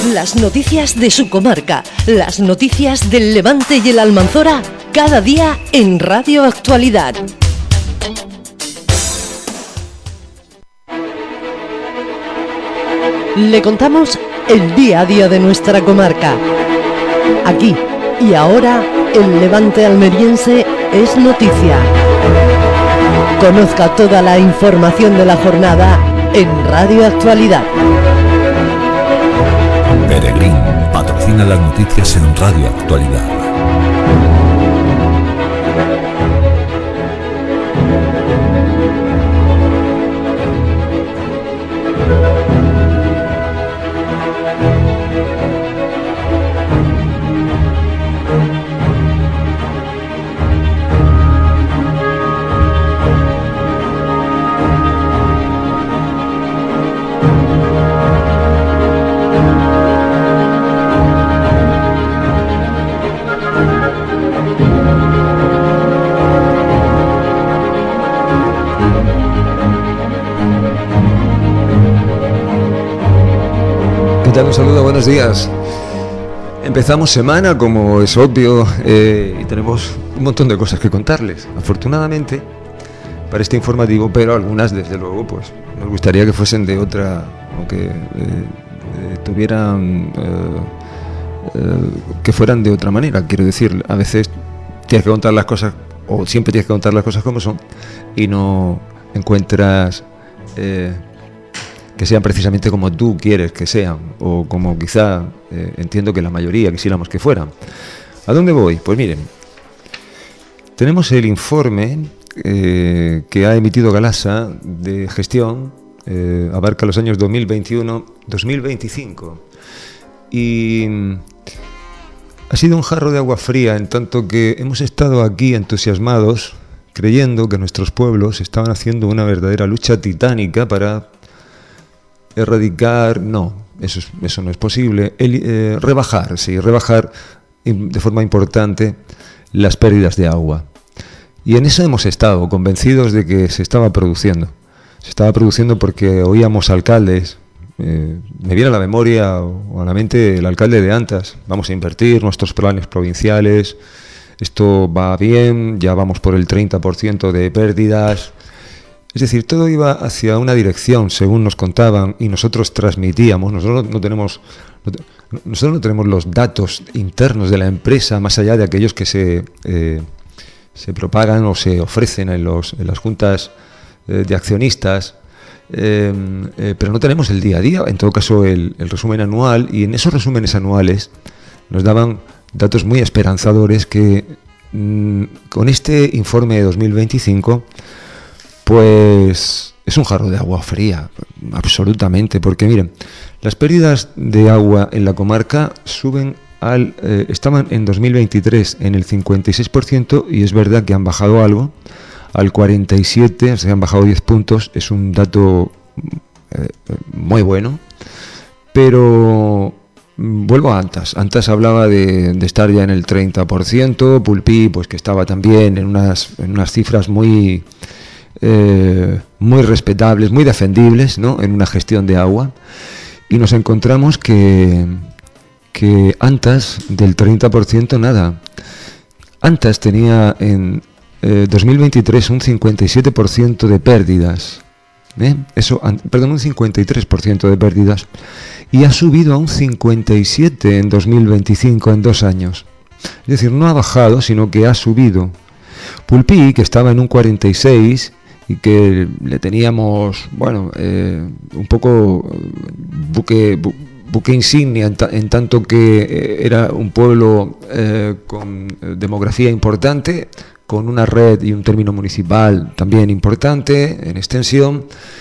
Las noticias de su comarca, las noticias del Levante y el Almanzora, cada día en Radio Actualidad. Le contamos el día a día de nuestra comarca. Aquí y ahora, el Levante almeriense es noticia. Conozca toda la información de la jornada en Radio Actualidad. Peregrín patrocina las noticias en Radio Actualidad. Un saludo, buenos días. Empezamos semana, como es obvio, y tenemos un montón de cosas que contarles, afortunadamente, para este informativo, pero algunas, desde luego, pues nos gustaría que fuesen de otra, o que tuvieran, que fueran de otra manera. Quiero decir, a veces tienes que contar las cosas, o siempre tienes que contar las cosas como son, y no encuentras que sean precisamente como tú quieres que sean, o como quizá entiendo que la mayoría quisiéramos que fueran. ¿A dónde voy? Pues miren, tenemos el informe que ha emitido Galasa de gestión, abarca los años 2021-2025, y ha sido un jarro de agua fría, en tanto que hemos estado aquí entusiasmados, creyendo que nuestros pueblos estaban haciendo una verdadera lucha titánica para erradicar, eso no es posible, rebajar de forma importante las pérdidas de agua. Y en eso hemos estado convencidos de que se estaba produciendo. Se estaba produciendo porque oíamos alcaldes, me viene a la memoria o a la mente el alcalde de Antas: vamos a invertir nuestros planes provinciales, esto va bien, ya vamos por el 30% de pérdidas. Es decir, todo iba hacia una dirección, según nos contaban, y nosotros transmitíamos. Nosotros no tenemos los datos internos de la empresa, más allá de aquellos que se propagan o se ofrecen en las juntas de accionistas, pero no tenemos el día a día. En todo caso, el resumen anual, y en esos resúmenes anuales nos daban datos muy esperanzadores que con este informe de 2025... pues es un jarro de agua fría, absolutamente, porque miren, las pérdidas de agua en la comarca estaban en 2023 en el 56%, y es verdad que han bajado algo, al 47%, se han bajado 10 puntos, es un dato muy bueno, pero vuelvo a Antas. Antas hablaba de estar ya en el 30%, Pulpí, pues que estaba también en unas cifras muy respetables, muy defendibles, ¿no?, en una gestión de agua, y nos encontramos que Antas del 30% nada. Antas tenía en 2023 un 57% de pérdidas, un 53% de pérdidas, y ha subido a un 57% en 2025, en 2 años. Es decir, no ha bajado, sino que ha subido. Pulpí, que estaba en un 46%, y que le teníamos, un poco buque insignia, en tanto que era un pueblo con demografía importante, con una red y un término municipal también importante en extensión,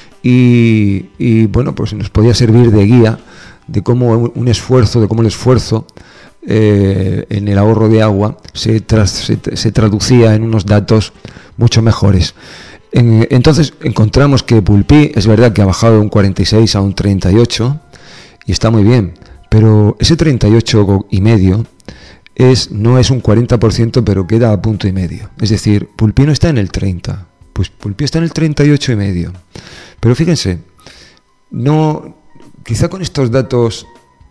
y pues nos podía servir de guía de cómo el esfuerzo en el ahorro de agua se traducía en unos datos mucho mejores. Entonces encontramos que Pulpí es verdad que ha bajado de un 46 a un 38, y está muy bien, pero ese 38,5 no es un 40%, pero queda a punto y medio. Es decir, Pulpí no está en el 30, pues Pulpí está en el 38,5. Pero fíjense, quizá con estos datos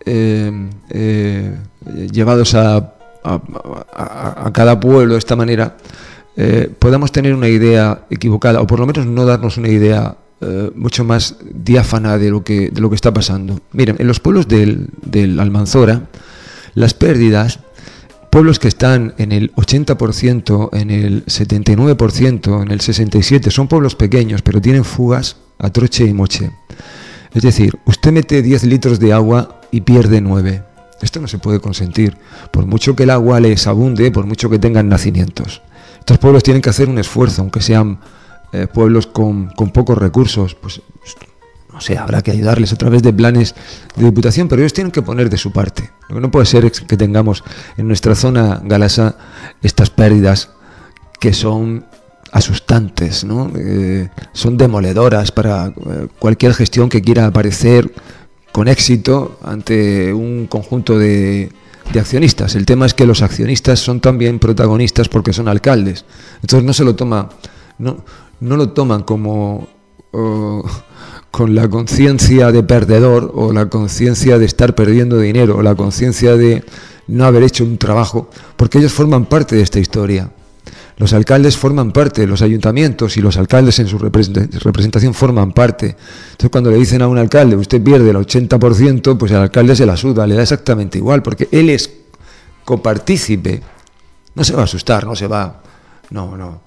llevados a cada pueblo de esta manera, podamos tener una idea equivocada, o por lo menos no darnos una idea mucho más diáfana de lo que está pasando. Miren, en los pueblos del Almanzora, las pérdidas, pueblos que están en el 80%, en el 79%, en el 67%, son pueblos pequeños, pero tienen fugas a troche y moche. Es decir, usted mete 10 litros de agua y pierde 9. Esto no se puede consentir, por mucho que el agua les abunde, por mucho que tengan nacimientos. Estos pueblos tienen que hacer un esfuerzo, aunque sean pueblos con pocos recursos, pues no sé, habrá que ayudarles a través de planes de diputación, pero ellos tienen que poner de su parte. Lo que no puede ser es que tengamos en nuestra zona galasa estas pérdidas que son asustantes, ¿no? Son demoledoras para cualquier gestión que quiera aparecer con éxito ante un conjunto de accionistas. El tema es que los accionistas son también protagonistas porque son alcaldes. Entonces no se lo toma, no lo toman como con la conciencia de perdedor, o la conciencia de estar perdiendo dinero, o la conciencia de no haber hecho un trabajo, porque ellos forman parte de esta historia. Los alcaldes forman parte, los ayuntamientos y los alcaldes en su representación forman parte. Entonces, cuando le dicen a un alcalde, usted pierde el 80%, pues el alcalde se la suda, le da exactamente igual, porque él es copartícipe. No se va a asustar, no se va... No.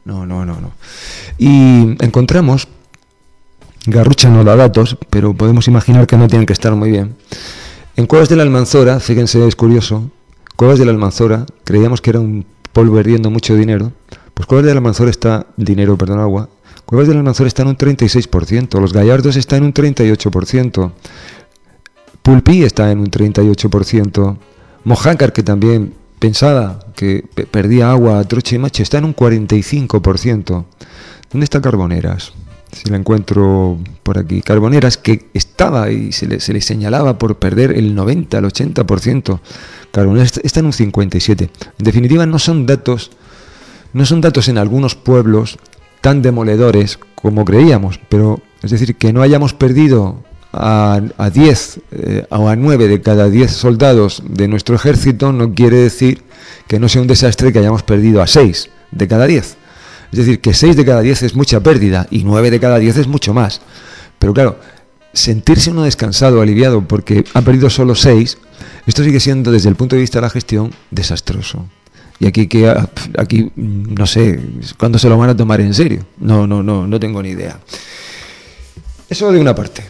Y encontramos, Garrucha no da datos, pero podemos imaginar que no tienen que estar muy bien. En Cuevas de la Almanzora, fíjense, es curioso, Cuevas de la Almanzora, creíamos que era un pueblo perdiendo mucho dinero, pues Cuevas de la Almanzora está, Cuevas de la Almanzora está en un 36%, Los Gallardos está en un 38%, Pulpí está en un 38%, Mojácar, que también pensaba que perdía agua a troche y mache, está en un 45%. ¿Dónde está Carboneras? Si la encuentro por aquí. Carboneras, que estaba y se le señalaba por perder el 90, el 80%. Carboneras está en un 57%. En definitiva, no son datos en algunos pueblos tan demoledores como creíamos, pero es decir, que no hayamos perdido a 10 o a 9 de cada 10 soldados de nuestro ejército no quiere decir que no sea un desastre que hayamos perdido a 6 de cada 10. Es decir, que 6 de cada 10 es mucha pérdida y 9 de cada 10 es mucho más. Pero claro, sentirse uno descansado, aliviado, porque ha perdido solo 6, esto sigue siendo, desde el punto de vista de la gestión, desastroso. Y aquí no sé, ¿cuándo se lo van a tomar en serio? No tengo ni idea. Eso de una parte.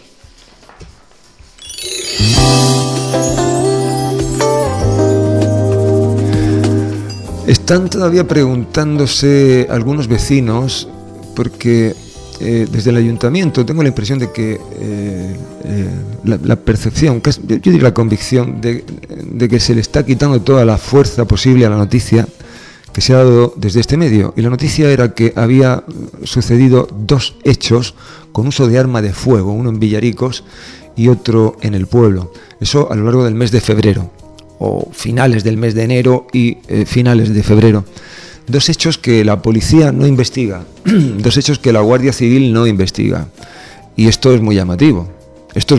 Están todavía preguntándose algunos vecinos, porque desde el ayuntamiento tengo la impresión de que la percepción, yo diría la convicción de que se le está quitando toda la fuerza posible a la noticia que se ha dado desde este medio. Y la noticia era que había sucedido 2 hechos con uso de arma de fuego, uno en Villaricos y otro en el pueblo. Eso a lo largo del mes de febrero, o finales del mes de enero y finales de febrero. 2 hechos que la policía no investiga, 2 hechos que la Guardia Civil no investiga. Y esto es muy llamativo. Esto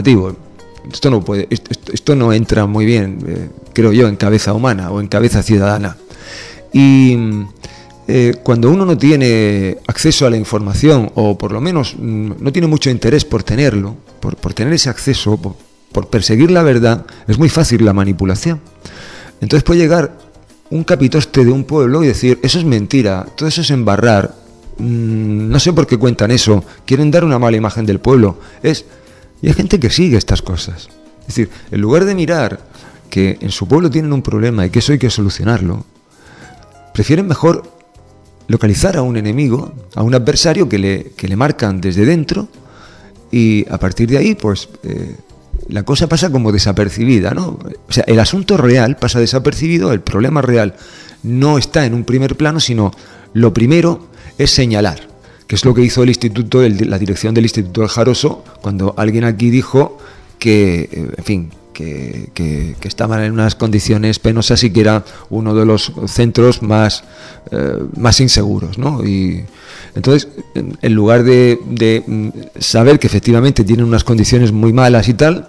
no entra muy bien, creo yo, en cabeza humana o en cabeza ciudadana. Y cuando uno no tiene acceso a la información, o por lo menos no tiene mucho interés por tenerlo, por tener ese acceso, por perseguir la verdad, es muy fácil la manipulación. Entonces puede llegar un capitoste de un pueblo y decir, eso es mentira, todo eso es embarrar, no sé por qué cuentan eso, quieren dar una mala imagen del pueblo. Y hay gente que sigue estas cosas. Es decir, en lugar de mirar que en su pueblo tienen un problema y que eso hay que solucionarlo, prefieren mejor localizar a un enemigo, a un adversario que le marcan desde dentro, y a partir de ahí, pues la cosa pasa como desapercibida, ¿no? O sea, el asunto real pasa desapercibido, el problema real no está en un primer plano, sino lo primero es señalar, que es lo que hizo el instituto, la dirección del Instituto del Jaroso, cuando alguien aquí dijo que, en fin, que estaban en unas condiciones penosas y que era uno de los centros más inseguros, ¿no? Y entonces, en lugar de saber que efectivamente tienen unas condiciones muy malas y tal,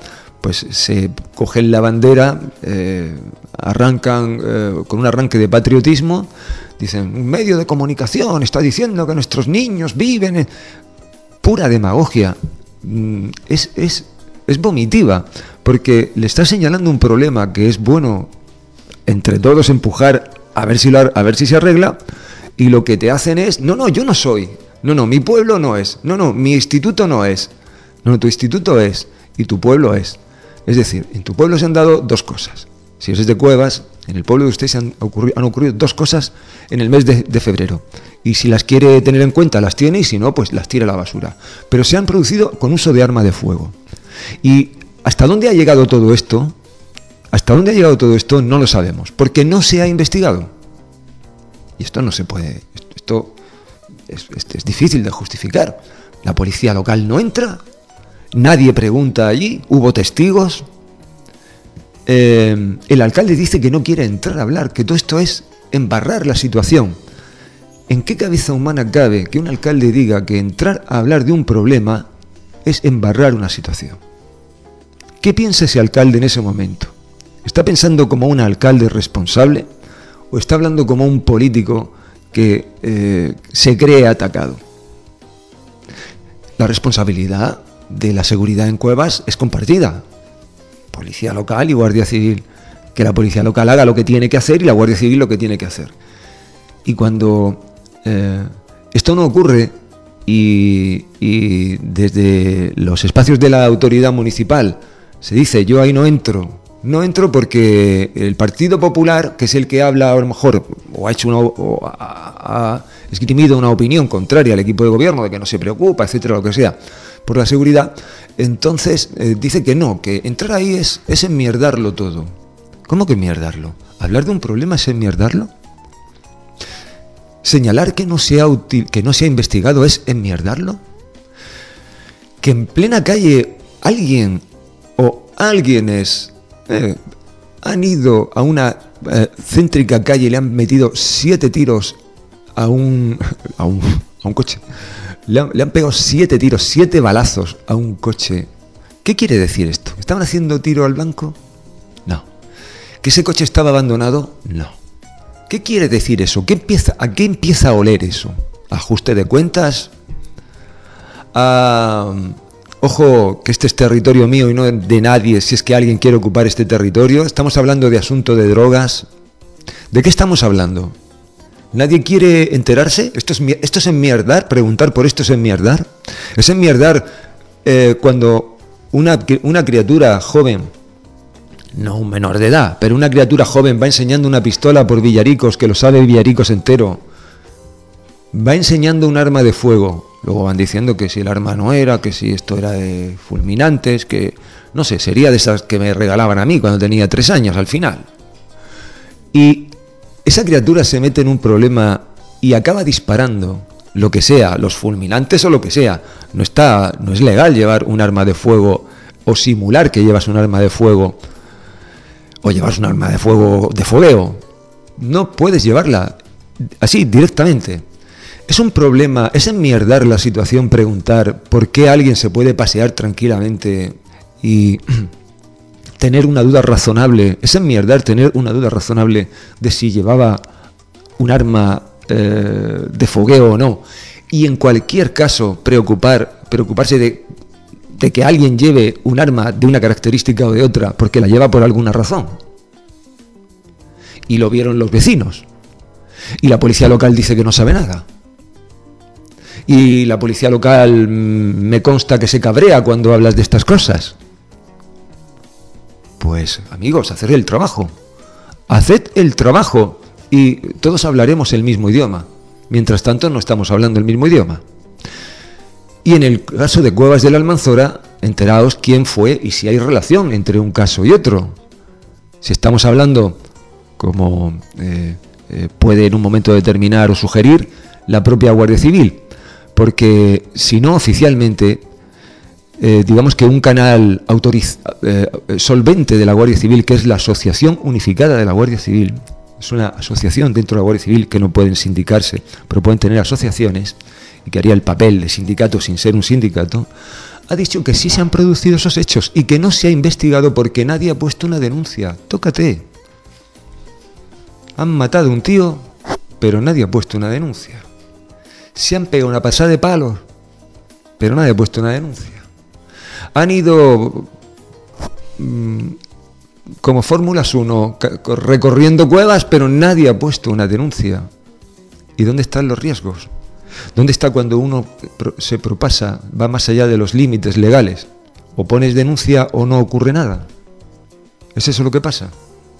pues se cogen la bandera, arrancan con un arranque de patriotismo, dicen, un medio de comunicación está diciendo que nuestros niños viven en... Pura demagogia. Es vomitiva, porque le está señalando un problema que es bueno entre todos empujar a ver si se arregla, y lo que te hacen es, no, yo no soy, no, mi pueblo no es, no, mi instituto no es, no, tu instituto es y tu pueblo es. Es decir, en tu pueblo se han dado dos cosas. Si eres de Cuevas, en el pueblo de ustedes han ocurrido dos cosas en el mes de febrero. Y si las quiere tener en cuenta, las tiene, y si no, pues las tira a la basura. Pero se han producido con uso de arma de fuego. Y ¿hasta dónde ha llegado todo esto? No lo sabemos, porque no se ha investigado. Y esto no se puede, esto es difícil de justificar. La policía local no entra, nadie pregunta allí, hubo testigos. El alcalde dice que no quiere entrar a hablar, que todo esto es embarrar la situación. ¿En qué cabeza humana cabe que un alcalde diga que entrar a hablar de un problema es embarrar una situación? ¿Qué piensa ese alcalde en ese momento? ¿Está pensando como un alcalde responsable o está hablando como un político que se cree atacado? La responsabilidad de la seguridad en Cuevas es compartida. Policía local y Guardia Civil. Que la policía local haga lo que tiene que hacer y la Guardia Civil lo que tiene que hacer. Y cuando esto no ocurre y desde los espacios de la autoridad municipal se dice, yo ahí no entro porque el Partido Popular, que es el que habla a lo mejor, o ha esgrimido una opinión contraria al equipo de gobierno, de que no se preocupa, etcétera, lo que sea, por la seguridad, entonces dice que no, que entrar ahí es enmierdarlo todo. ¿Cómo que enmierdarlo? ¿Hablar de un problema es enmierdarlo? ¿Señalar que no se ha investigado es enmierdarlo? ¿Que en plena calle alguien o alguienes han ido a una céntrica calle y le han metido 7 tiros a un coche? Le han pegado 7 tiros, 7 balazos a un coche. ¿Qué quiere decir esto? ¿Estaban haciendo tiro al blanco? No. ¿Que ese coche estaba abandonado? No. ¿Qué quiere decir eso? ¿A qué empieza a oler eso? ¿Ajuste de cuentas? Ojo, que este es territorio mío y no de nadie, si es que alguien quiere ocupar este territorio. Estamos hablando de asunto de drogas. ¿De qué estamos hablando? ¿Nadie quiere enterarse? ¿Esto es enmierdar? ¿Preguntar por esto es enmierdar? Es enmierdar cuando una criatura joven, no un menor de edad, pero una criatura joven va enseñando una pistola por Villaricos, que lo sabe Villaricos entero, va enseñando un arma de fuego. Luego van diciendo que si el arma no era, que si esto era de fulminantes, que no sé, sería de esas que me regalaban a mí cuando tenía 3 años al final. Y esa criatura se mete en un problema y acaba disparando lo que sea, los fulminantes o lo que sea. No es legal llevar un arma de fuego o simular que llevas un arma de fuego o llevas un arma de fuego de fogueo. No puedes llevarla así directamente. Es un problema, es enmierdar la situación preguntar por qué alguien se puede pasear tranquilamente y tener una duda razonable. Es enmierdar tener una duda razonable de si llevaba un arma de fogueo o no. Y en cualquier caso preocuparse de que alguien lleve un arma de una característica o de otra porque la lleva por alguna razón. Y lo vieron los vecinos. Y la policía local dice que no sabe nada. Y la policía local me consta que se cabrea cuando hablas de estas cosas. Pues, amigos, haced el trabajo. Haced el trabajo y todos hablaremos el mismo idioma. Mientras tanto, no estamos hablando el mismo idioma. Y en el caso de Cuevas de la Almanzora, enteraos quién fue y si hay relación entre un caso y otro. Si estamos hablando, como puede en un momento determinar o sugerir, la propia Guardia Civil. Porque si no oficialmente, digamos que un canal solvente de la Guardia Civil, que es la Asociación Unificada de la Guardia Civil, es una asociación dentro de la Guardia Civil que no pueden sindicarse, pero pueden tener asociaciones, y que haría el papel de sindicato sin ser un sindicato, ha dicho que sí se han producido esos hechos y que no se ha investigado porque nadie ha puesto una denuncia. Tócate. Han matado a un tío, pero nadie ha puesto una denuncia. Se han pegado una pasada de palos, pero nadie ha puesto una denuncia. Han ido como Fórmulas 1 recorriendo cuevas, pero nadie ha puesto una denuncia. ¿Y dónde están los riesgos? ¿Dónde está cuando uno se propasa, va más allá de los límites legales? O pones denuncia o no ocurre nada. ¿Es eso lo que pasa?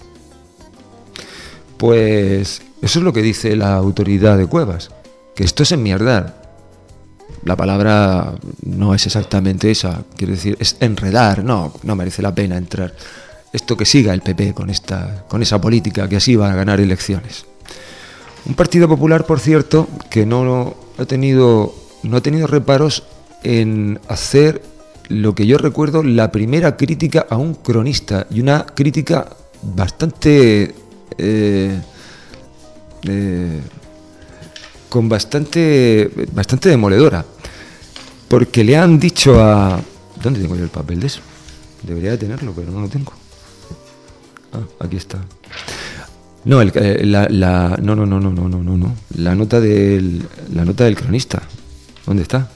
Pues eso es lo que dice la autoridad de Cuevas, que esto es enmierdar. La palabra no es exactamente esa, quiero decir, es enredar, no merece la pena entrar. Esto que siga el PP con esa política, que así va a ganar elecciones. Un Partido Popular, por cierto, que no ha tenido reparos en hacer lo que yo recuerdo la primera crítica a un cronista, y una crítica bastante demoledora, porque le han dicho a... ¿Dónde tengo yo el papel de eso? Debería de tenerlo, pero no lo tengo. Aquí está. No, no. La nota del cronista. ¿Dónde está?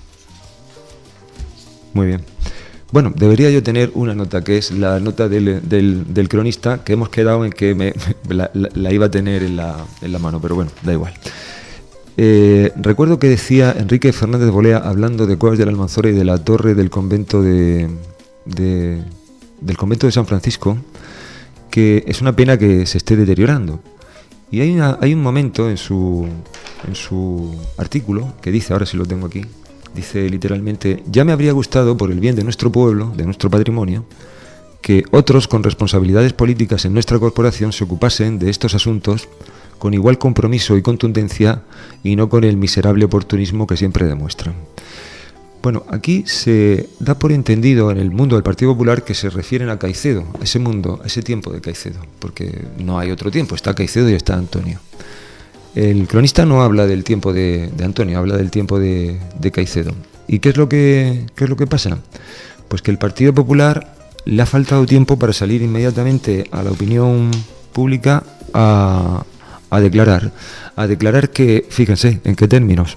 Muy bien. Bueno, debería yo tener una nota, que es la nota del cronista, que hemos quedado en que la iba a tener en la mano, pero bueno, da igual. Recuerdo que decía Enrique Fernández Bolea, hablando de Cuevas de la Almanzora y de la torre del convento del convento de San Francisco, que es una pena que se esté deteriorando. Y hay un momento en su artículo que dice, ahora sí lo tengo aquí, dice literalmente: ya me habría gustado, por el bien de nuestro pueblo, de nuestro patrimonio, que otros con responsabilidades políticas en nuestra corporación se ocupasen de estos asuntos con igual compromiso y contundencia, y no con el miserable oportunismo que siempre demuestran. Bueno, aquí se da por entendido en el mundo del Partido Popular que se refieren a Caicedo, a ese mundo, a ese tiempo de Caicedo, porque no hay otro tiempo, está Caicedo y está Antonio. El cronista no habla del tiempo de Antonio, habla del tiempo de Caicedo. ¿Y qué es lo que pasa? Pues que el Partido Popular le ha faltado tiempo para salir inmediatamente a la opinión pública a declarar que, fíjense, ¿en qué términos?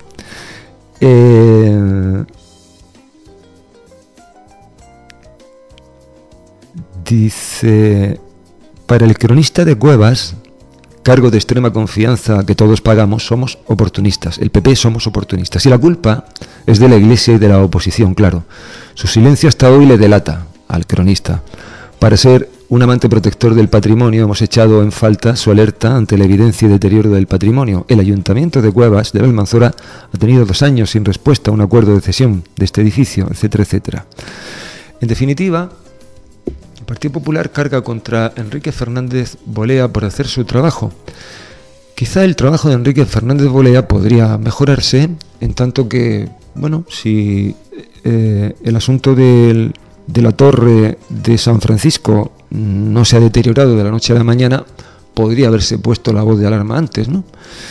Dice: para el cronista de Cuevas, cargo de extrema confianza que todos pagamos, somos oportunistas. El PP somos oportunistas. Y la culpa es de la Iglesia y de la oposición, claro. Su silencio hasta hoy le delata al cronista. Para ser un amante protector del patrimonio, hemos echado en falta su alerta ante la evidencia y deterioro del patrimonio. El Ayuntamiento de Cuevas de la Almanzora ha tenido 2 años sin respuesta a un acuerdo de cesión de este edificio, etcétera, etcétera. En definitiva, el Partido Popular carga contra Enrique Fernández Bolea por hacer su trabajo. Quizá el trabajo de Enrique Fernández Bolea podría mejorarse, en tanto que, bueno, si el asunto de la torre de San Francisco no se ha deteriorado de la noche a la mañana, podría haberse puesto la voz de alarma antes, ¿no?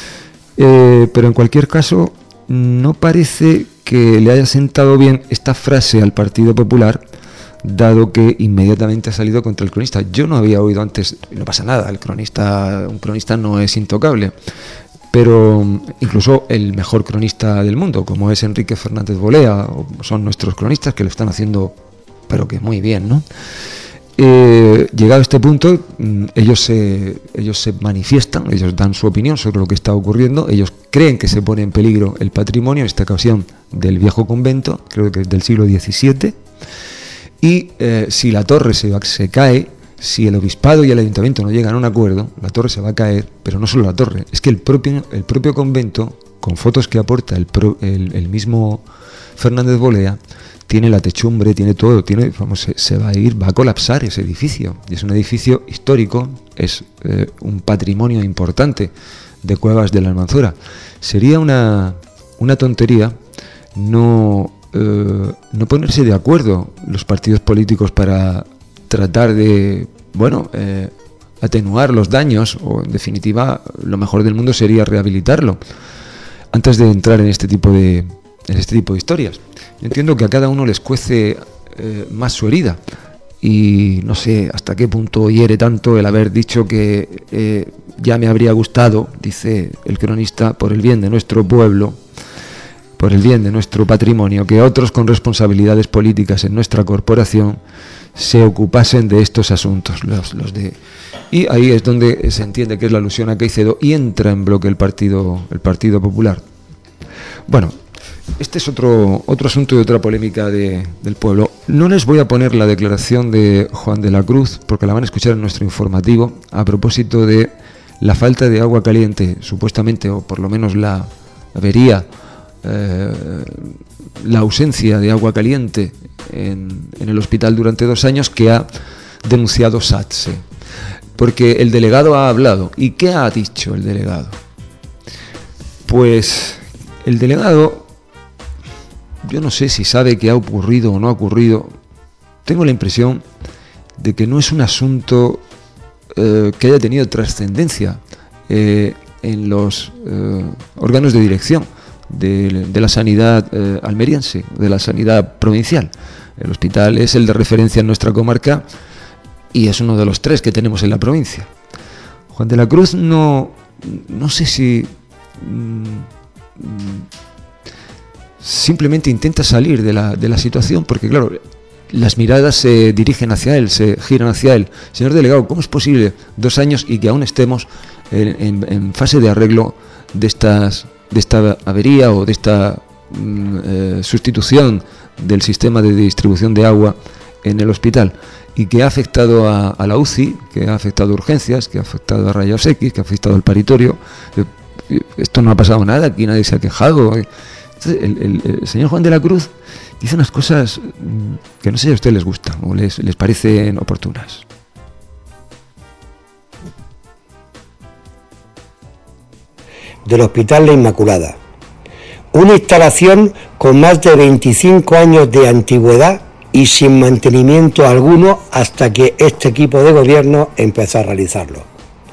Pero en cualquier caso, no parece que le haya sentado bien esta frase al Partido Popular, dado que inmediatamente ha salido contra el cronista. Yo no había oído antes, no pasa nada, un cronista no es intocable, pero incluso el mejor cronista del mundo, como es Enrique Fernández Bolea, o son nuestros cronistas que lo están haciendo, pero que muy bien, ¿no? Llegado a este punto, ellos se manifiestan, ellos dan su opinión sobre lo que está ocurriendo, ellos creen que se pone en peligro el patrimonio, en esta ocasión del viejo convento, creo que es del siglo XVII, y si la torre se cae, si el obispado y el ayuntamiento no llegan a un acuerdo, la torre se va a caer, pero no solo la torre, es que el propio convento, con fotos que aporta el mismo Fernández Bolea, tiene la techumbre, tiene todo, se va a colapsar ese edificio, y es un edificio histórico, es un patrimonio importante de Cuevas de la Almanzora. Sería una tontería no ponerse de acuerdo los partidos políticos para tratar de, atenuar los daños, o en definitiva lo mejor del mundo sería rehabilitarlo antes de entrar en este tipo de historias. Yo entiendo que a cada uno les cuece más su herida. Y no sé hasta qué punto hiere tanto el haber dicho que ya me habría gustado, dice el cronista, por el bien de nuestro pueblo, por el bien de nuestro patrimonio, que otros con responsabilidades políticas en nuestra corporación se ocupasen de estos asuntos, los de... Y ahí es donde se entiende que es la alusión a Caicedo y entra en bloque el Partido Popular. Bueno, este es otro asunto y otra polémica del pueblo. No les voy a poner la declaración de Juan de la Cruz, porque la van a escuchar en nuestro informativo, a propósito de la falta de agua caliente, supuestamente, o por lo menos la avería, la ausencia de agua caliente en el hospital durante 2 años, que ha denunciado SATSE. Porque el delegado ha hablado. ¿Y qué ha dicho el delegado? Pues el delegado, yo no sé si sabe que ha ocurrido o no ha ocurrido. Tengo la impresión de que no es un asunto que haya tenido trascendencia en los órganos de dirección de la sanidad almeriense, de la sanidad provincial. El hospital es el de referencia en nuestra comarca y es uno de los 3 que tenemos en la provincia. Juan de la Cruz no sé si simplemente intenta salir de la situación, porque claro, las miradas se dirigen hacia él, se giran hacia él. Señor delegado, ¿cómo es posible 2 años y que aún estemos en fase de arreglo de esta avería o de esta sustitución del sistema de distribución de agua en el hospital, y que ha afectado a la UCI, que ha afectado a urgencias, que ha afectado a rayos X, que ha afectado al paritorio? Esto no ha pasado nada, aquí nadie se ha quejado. Entonces, el señor Juan de la Cruz dice unas cosas que no sé si a ustedes les gustan o les parecen oportunas. Del Hospital La Inmaculada. Una instalación con más de 25 años de antigüedad y sin mantenimiento alguno hasta que este equipo de gobierno empezó a realizarlo.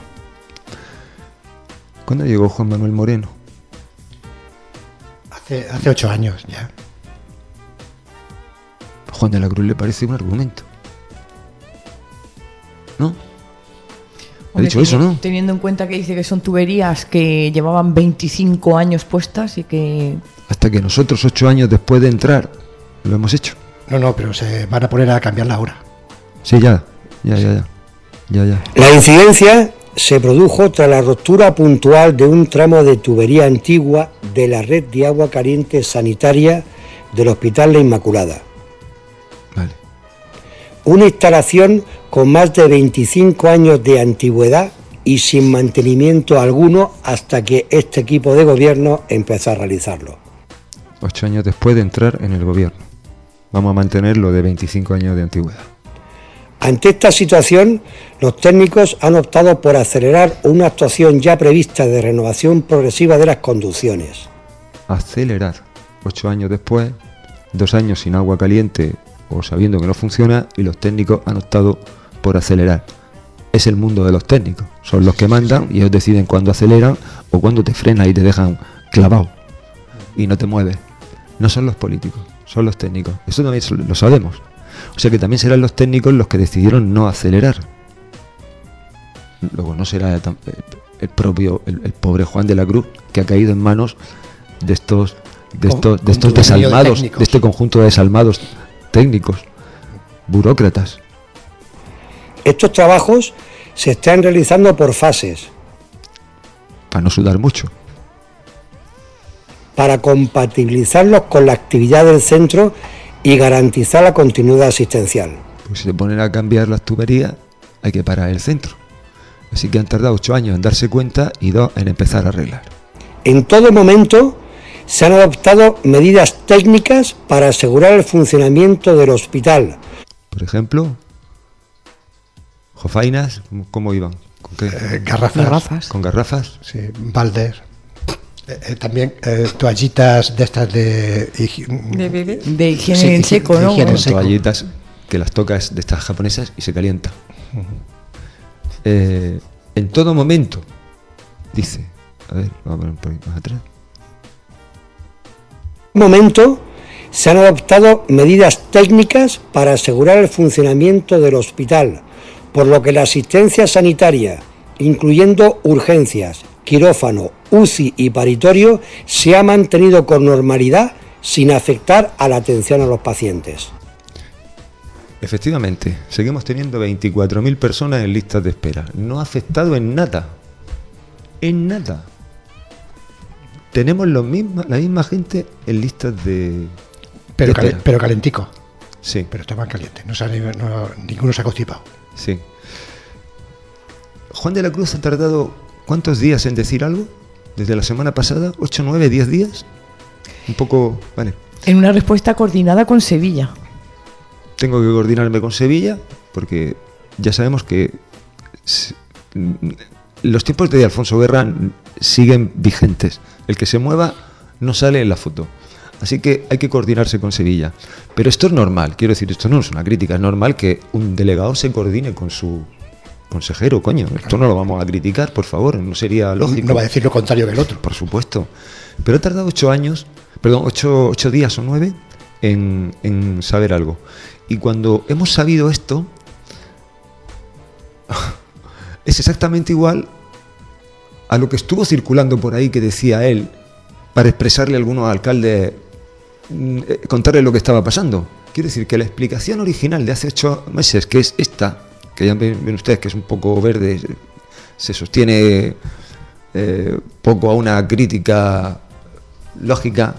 ¿Cuándo llegó Juan Manuel Moreno? Hace 8 años ya. Juan de la Cruz le parece un argumento, ¿no? Ha dicho eso, ¿no? Teniendo en cuenta que dice que son tuberías que llevaban 25 años puestas y que... Hasta que nosotros 8 años después de entrar lo hemos hecho. No, pero se van a poner a cambiarla ahora. Sí, ya. La incidencia se produjo tras la ruptura puntual de un tramo de tubería antigua de la red de agua caliente sanitaria del Hospital La Inmaculada. Vale. Una instalación con más de 25 años de antigüedad y sin mantenimiento alguno hasta que este equipo de gobierno empezó a realizarlo. 8 años después de entrar en el gobierno. Vamos a mantenerlo de 25 años de antigüedad. Ante esta situación, los técnicos han optado por acelerar una actuación ya prevista de renovación progresiva de las conducciones. Acelerar. 8 años después, 2 años sin agua caliente o sabiendo que no funciona, y los técnicos han optado por acelerar. Es el mundo de los técnicos. Son los que mandan y ellos deciden cuándo aceleran o cuándo te frenan y te dejan clavado y no te mueves. No son los políticos, son los técnicos. Eso también lo sabemos. O sea que también serán los técnicos los que decidieron no acelerar. Luego no será el pobre Juan de la Cruz, que ha caído en manos de estos desalmados, de este conjunto de desalmados técnicos, burócratas. Estos trabajos se están realizando por fases. Para no sudar mucho. Para compatibilizarlos con la actividad del centro y garantizar la continuidad asistencial. Pues si se ponen a cambiar las tuberías, hay que parar el centro. Así que han tardado 8 años en darse cuenta y 2 en empezar a arreglar. En todo momento se han adoptado medidas técnicas para asegurar el funcionamiento del hospital. Por ejemplo, jofainas, ¿cómo iban? ¿Con qué? Garrafas. ¿Con garrafas? Sí, baldes. También toallitas de estas de higiene en seco, ¿no? Higiene en seco. Toallitas que las tocas de estas japonesas y se calientan. En todo momento, dice. A ver, vamos a poner un poquito más atrás. En todo momento Se han adoptado medidas técnicas para asegurar el funcionamiento del hospital, por lo que la asistencia sanitaria, incluyendo urgencias, quirófano, UCI y paritorio, se ha mantenido con normalidad sin afectar a la atención a los pacientes. Efectivamente, seguimos teniendo 24.000 personas en listas de espera. No ha afectado en nada. En nada. Tenemos la misma gente en listas de espera. Pero calentico. Sí. Pero estaban calientes. Ninguno se ha constipado. Sí. Juan de la Cruz ha tardado ¿cuántos días en decir algo? Desde la semana pasada, 8, 9, 10 días. Un poco, vale. En una respuesta coordinada con Sevilla. Tengo que coordinarme con Sevilla porque ya sabemos que los tiempos de Alfonso Guerra siguen vigentes. El que se mueva no sale en la foto. Así que hay que coordinarse con Sevilla. Pero esto es normal, quiero decir, esto no es una crítica, es normal que un delegado se coordine con su consejero, coño. Esto no lo vamos a criticar, por favor, no sería lógico. No va a decir lo contrario que el otro. Por supuesto. Pero ha tardado 8 días o 9 en saber algo. Y cuando hemos sabido esto, es exactamente igual a lo que estuvo circulando por ahí que decía él, para expresarle a algunos alcaldes, contarle lo que estaba pasando. Quiero decir que la explicación original de hace 8 meses, que es esta, que ya ven ustedes que es un poco verde, se sostiene poco a una crítica lógica,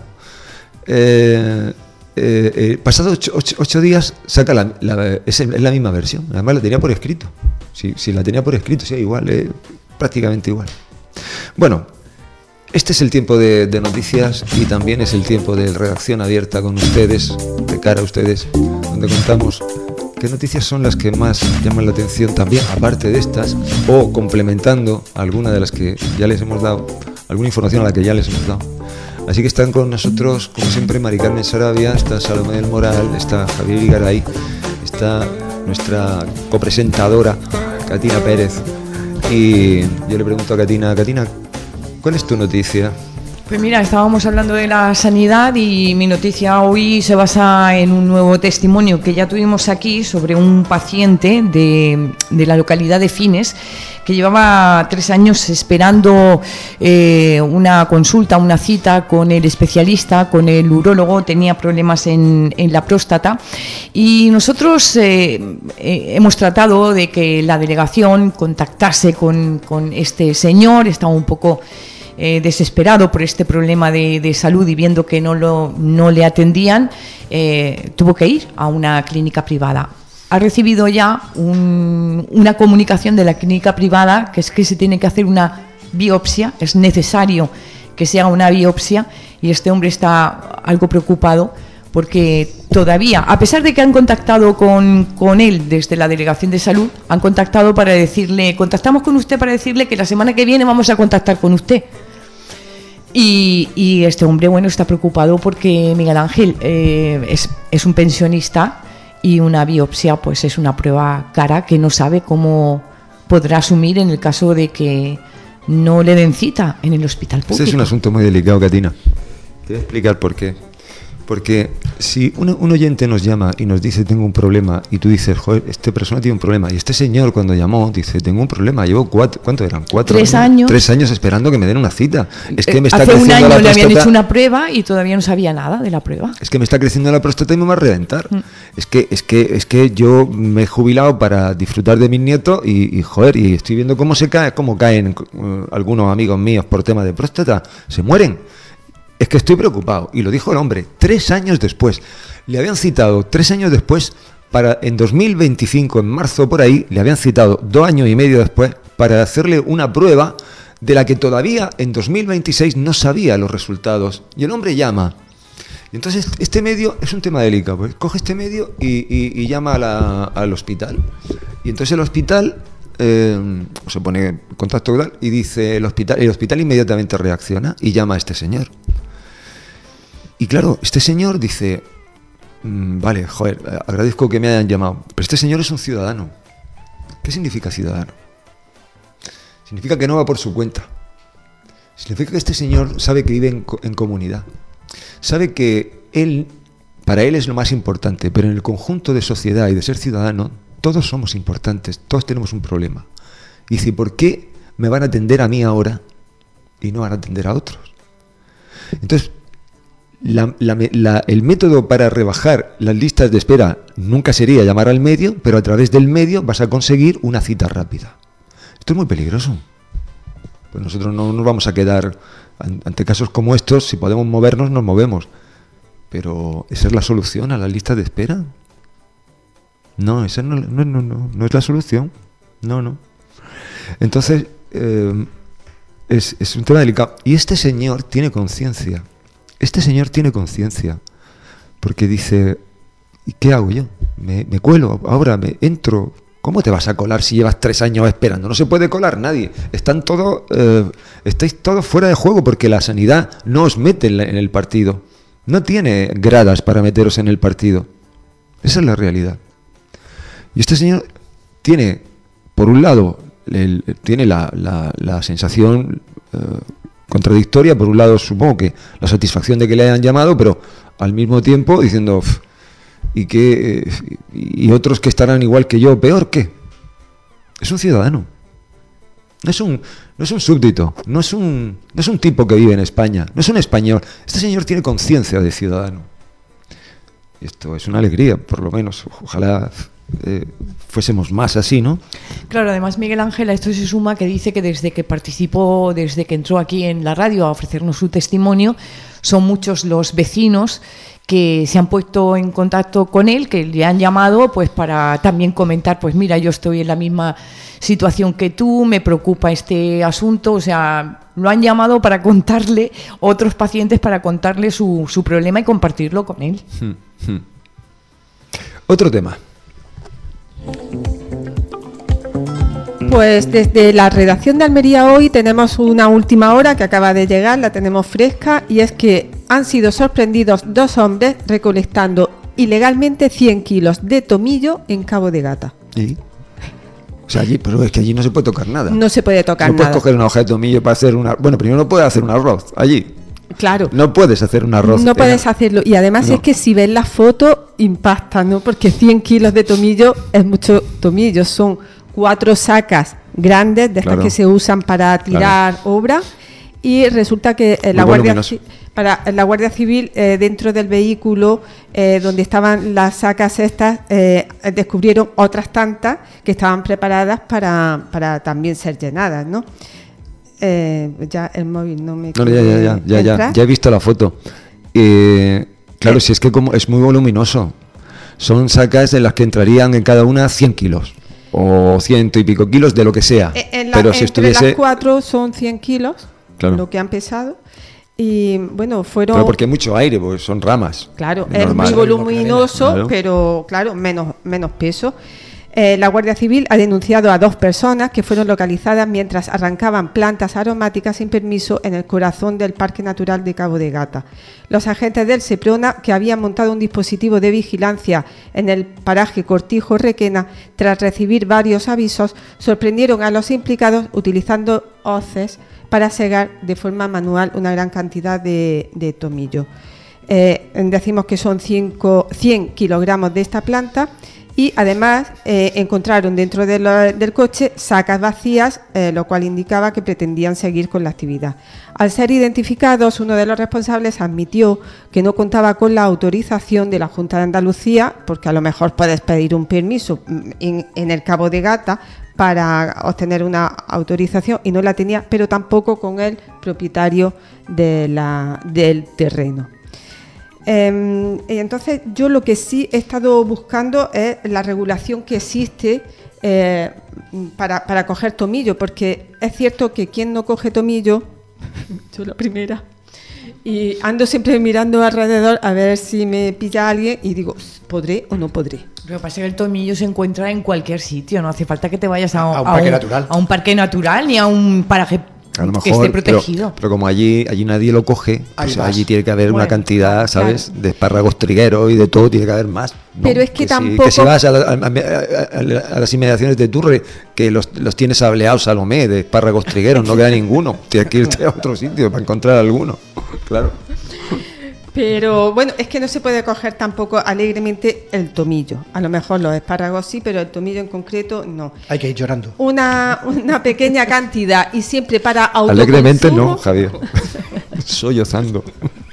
pasados 8 días saca es la misma versión. Además la tenía por escrito. Si la tenía por escrito, sí, igual, prácticamente igual. Bueno, este es el tiempo de noticias y también es el tiempo de redacción abierta con ustedes, de cara a ustedes, donde contamos qué noticias son las que más llaman la atención también, aparte de estas, o complementando alguna de las que ya les hemos dado, alguna información a la que ya les hemos dado. Así que están con nosotros, como siempre, Mari Carmen Sarabia, está Salomé del Moral, está Javier Igaray, está nuestra copresentadora, Katina Pérez. Y yo le pregunto a Katina, ¿cuál es tu noticia? Pues mira, estábamos hablando de la sanidad y mi noticia hoy se basa en un nuevo testimonio que ya tuvimos aquí sobre un paciente de la localidad de Fines que llevaba 3 años esperando una consulta, una cita con el especialista, con el urólogo, tenía problemas en la próstata y nosotros hemos tratado de que la delegación contactase con este señor, estaba un poco desesperado por este problema de salud y viendo que no le atendían, tuvo que ir a una clínica privada. Ha recibido ya una comunicación de la clínica privada que es que se tiene que hacer una biopsia, es necesario que se haga una biopsia y este hombre está algo preocupado porque todavía, a pesar de que han contactado con él desde la Delegación de Salud, han contactado para decirle, contactamos con usted para decirle que la semana que viene vamos a contactar con usted. Y este hombre, bueno, está preocupado porque Miguel Ángel es un pensionista y una biopsia pues es una prueba cara que no sabe cómo podrá asumir en el caso de que no le den cita en el hospital público. Este es un asunto muy delicado, Katina. Te voy a explicar por qué. Porque si un oyente nos llama y nos dice tengo un problema y tú dices, joder, esta persona tiene un problema, y este señor cuando llamó dice tengo un problema, llevo ¿cuánto eran? 3 años. 3 años esperando que me den una cita. Es que me está hace creciendo un año la próstata, le habían hecho una prueba y todavía no sabía nada de la prueba. Es que me está creciendo la próstata y me va a reventar. Es que yo me he jubilado para disfrutar de mis nietos y joder, y estoy viendo cómo caen algunos amigos míos por tema de próstata, se mueren. Es que estoy preocupado, y lo dijo el hombre, 3 años después. Le habían citado 3 años después, en 2025, en marzo por ahí, le habían citado 2 años y medio después para hacerle una prueba de la que todavía en 2026 no sabía los resultados. Y el hombre llama. Y entonces este medio es un tema delicado, pues coge este medio y llama al hospital. Y entonces el hospital se pone en contacto con él y dice el hospital inmediatamente reacciona y llama a este señor. Y claro, este señor dice, vale, joder, agradezco que me hayan llamado, pero este señor es un ciudadano. ¿Qué significa ciudadano? Significa que no va por su cuenta. Significa que este señor sabe que vive en comunidad. Sabe que él para él es lo más importante, pero en el conjunto de sociedad y de ser ciudadano, todos somos importantes, todos tenemos un problema. Y dice, ¿por qué me van a atender a mí ahora y no van a atender a otros? Entonces, el método para rebajar las listas de espera nunca sería llamar al medio, pero a través del medio vas a conseguir una cita rápida. Esto es muy peligroso. Pues nosotros no nos vamos a quedar ante casos como estos. Si podemos movernos, nos movemos. Pero ¿esa es la solución a las listas de espera? No, esa no es la solución. No. Entonces, es un tema delicado. Y este señor tiene conciencia. Porque dice, ¿y qué hago yo? Me cuelo, ahora me entro. ¿Cómo te vas a colar si llevas 3 años esperando? No se puede colar nadie. Estáis todos fuera de juego porque la sanidad no os mete en el partido. No tiene gradas para meteros en el partido. Esa es la realidad. Y este señor tiene, por un lado, tiene la sensación contradictoria. Por un lado, supongo que la satisfacción de que le hayan llamado, pero al mismo tiempo diciendo, y otros que estarán igual que yo, peor, ¿qué? Es un ciudadano. No es un súbdito, no es un tipo que vive en España, no es un español. Este señor tiene conciencia de ciudadano. Y esto es una alegría, por lo menos. Ojalá fuésemos más así, ¿no? Claro, además Miguel Ángel, a esto se suma que dice que desde que participó, desde que entró aquí en la radio a ofrecernos su testimonio, son muchos los vecinos que se han puesto en contacto con él, que le han llamado pues para también comentar, pues mira, yo estoy en la misma situación que tú, me preocupa este asunto. O sea, lo han llamado para contarle, otros pacientes para contarle su problema y compartirlo con él. Otro tema. Pues desde la redacción de Almería Hoy tenemos una última hora que acaba de llegar, la tenemos fresca, y es que han sido sorprendidos 2 hombres recolectando ilegalmente 100 kilos de tomillo en Cabo de Gata. ¿Y? O sea, pero es que allí no se puede tocar nada. No se puede tocar nada. No puedes coger una hoja de tomillo para hacer una... Bueno, primero no puedes hacer un arroz allí. Claro. No puedes hacer un arroz. No puedes hacerlo. Y además es que si ves la foto, impacta, ¿no? Porque 100 kilos de tomillo es mucho tomillo. Son 4 sacas grandes de estas que se usan para tirar obra. Y resulta que la Guardia Civil, dentro del vehículo donde estaban las sacas estas, descubrieron otras tantas que estaban preparadas para también ser llenadas, ¿no? Ya el móvil no me... Ya he visto la foto. Claro, si es que como es muy voluminoso. Son sacas en las que entrarían en cada una 100 kilos. O 100 y pico kilos de lo que sea. Pero si estuviese... las 4 son 100 kilos, claro, lo que han pesado. Y bueno, fueron... Pero porque hay mucho aire, porque son ramas. Claro, es muy voluminoso, claro, pero claro, menos peso. La Guardia Civil ha denunciado a 2 personas que fueron localizadas mientras arrancaban plantas aromáticas sin permiso en el corazón del Parque Natural de Cabo de Gata. Los agentes del Seprona, que habían montado un dispositivo de vigilancia en el paraje Cortijo Requena, tras recibir varios avisos, sorprendieron a los implicados utilizando hoces para segar de forma manual una gran cantidad de tomillo. Decimos que son 100 kilogramos de esta planta. Y además encontraron dentro del coche sacas vacías, lo cual indicaba que pretendían seguir con la actividad. Al ser identificados, uno de los responsables admitió que no contaba con la autorización de la Junta de Andalucía, porque a lo mejor puedes pedir un permiso en el Cabo de Gata para obtener una autorización, y no la tenía, pero tampoco con el propietario del terreno. Entonces yo lo que sí he estado buscando es la regulación que existe para coger tomillo, porque es cierto que quien no coge tomillo, yo la primera, y ando siempre mirando alrededor a ver si me pilla alguien y digo, ¿podré o no podré? Lo que pasa es que el tomillo se encuentra en cualquier sitio, no hace falta que te vayas a un parque natural. A un parque natural ni a un paraje a lo mejor, que esté protegido. Pero como allí nadie lo coge, pues allí tiene que haber una cantidad, ¿sabes? Claro, de espárragos trigueros y de todo, tiene que haber más. ¿No? Pero es que tampoco... que si vas a las inmediaciones de Turre, que los tienes ableados, Salomé, de espárragos trigueros, no queda ninguno. Tienes que irte a otro sitio para encontrar alguno. Claro. Pero bueno, es que no se puede coger tampoco alegremente el tomillo. A lo mejor los espárragos sí, pero el tomillo en concreto no. Hay que ir llorando. Una pequeña cantidad y siempre para autoconsumo. Alegremente no, Javier. Sollozando.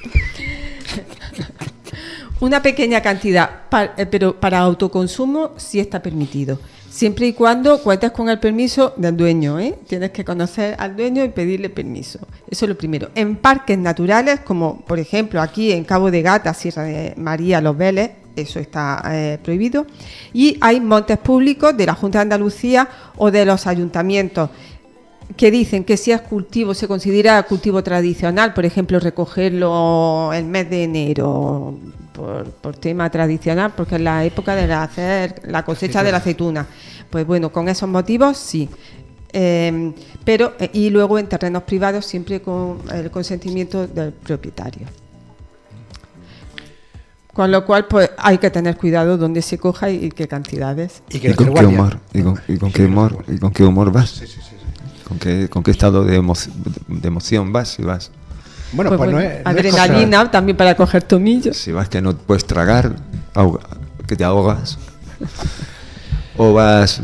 Una pequeña cantidad, pero para autoconsumo sí está permitido. Siempre y cuando cuentes con el permiso del dueño, ¿eh? Tienes que conocer al dueño y pedirle permiso. Eso es lo primero. En parques naturales, como por ejemplo aquí en Cabo de Gata, Sierra de María, Los Vélez, eso está prohibido. Y hay montes públicos de la Junta de Andalucía o de los ayuntamientos que dicen que si es cultivo, se considera cultivo tradicional, por ejemplo, recogerlo el mes de enero por tema tradicional, porque es la época de hacer la cosecha de la aceituna. Pues bueno, con esos motivos sí. Pero y luego en terrenos privados siempre con el consentimiento del propietario. Con lo cual, pues hay que tener cuidado dónde se coja y qué cantidades. ¿Y con qué humor? ¿Y con qué humor vas? Sí. ¿Con qué estado de emoción vas si vas? Bueno, pues no es adrenalina cosa... también para coger tomillos. Si vas que no puedes tragar, que te ahogas. O vas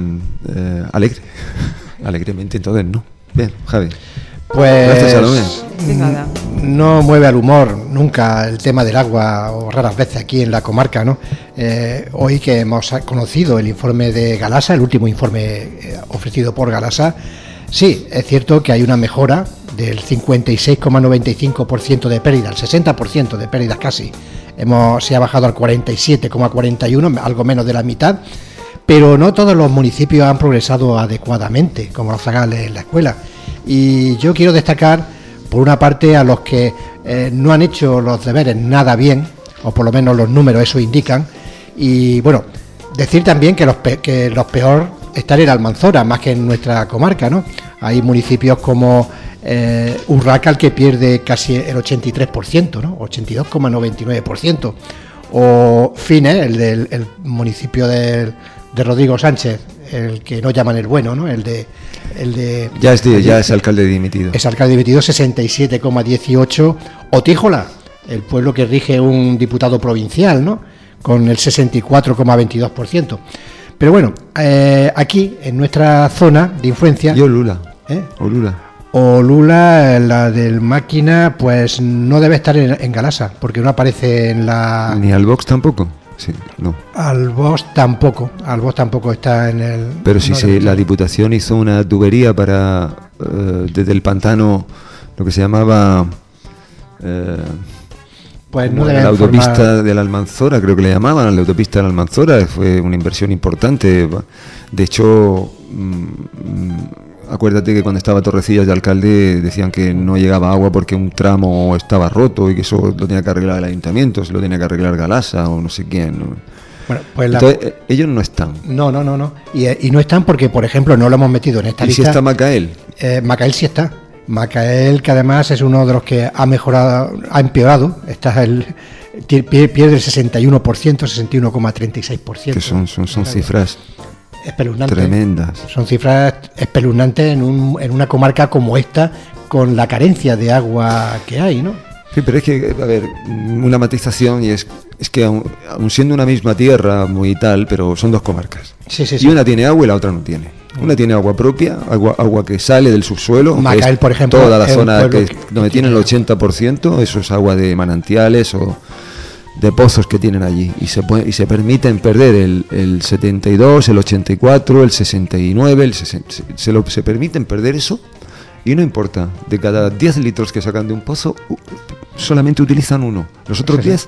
alegremente, entonces no. Bien, Javi. Pues gracias, Salomé. De nada. No mueve al humor nunca el tema del agua, o raras veces aquí en la comarca, ¿no? Hoy que hemos conocido el informe de Galasa, el último informe ofrecido por Galasa, sí, es cierto que hay una mejora del 56,95% de pérdida, el 60% de pérdidas casi. Se ha bajado al 47,41%, algo menos de la mitad, pero no todos los municipios han progresado adecuadamente, como los zagales en la escuela. Y yo quiero destacar, por una parte, a los que no han hecho los deberes nada bien, o por lo menos los números eso indican, y bueno, decir también que los peor están en Almanzora, más que en nuestra comarca, ¿no? Hay municipios como Urraca, el que pierde casi el 83%, ¿no? 82,99%, o Fines, el municipio de Rodrigo Sánchez, el que no llaman el bueno, ¿no? Ya es alcalde dimitido. Es alcalde dimitido, 67,18%. O Tíjola, el pueblo que rige un diputado provincial, ¿no? Con el 64,22%. Pero bueno, aquí, en nuestra zona de influencia... Yo Lula. O Lula, la del Máquina, pues no debe estar en Galasa, porque no aparece en la... Ni Albox tampoco. Sí, no. Albox tampoco está en el... Pero si la Diputación hizo una tubería para desde el pantano, lo que se llamaba pues no debe la autopista de la Almanzora, creo que le llamaban, la autopista de la Almanzora, fue una inversión importante. De hecho, acuérdate que cuando estaba Torrecillas de alcalde decían que no llegaba agua porque un tramo estaba roto y que eso lo tenía que arreglar el ayuntamiento, se lo tenía que arreglar Galasa o no sé quién, ¿no? Bueno, pues entonces, ellos no están. No. Y no están porque, por ejemplo, no lo hemos metido en esta lista. ¿Y si está Macael? Macael sí está. Macael, que además es uno de los que ha empeorado. Pierde el 61%, 61,36%. Que son cifras espeluznantes. Tremendas. Son cifras espeluznantes en una comarca como esta, con la carencia de agua que hay, ¿no? Sí, pero es que, a ver, una matización, y es que aun siendo una misma tierra muy tal, pero son dos comarcas. Sí. Y una tiene agua y la otra no tiene. Una tiene agua propia, agua que sale del subsuelo. Macael, por ejemplo, toda la zona donde tiene el 80%, eso es agua de manantiales o de pozos que tienen allí. Y se permiten perder el 72, el 84, el 69, se permiten perder eso. Y no importa, de cada 10 litros que sacan de un pozo, solamente utilizan uno. Los otros 10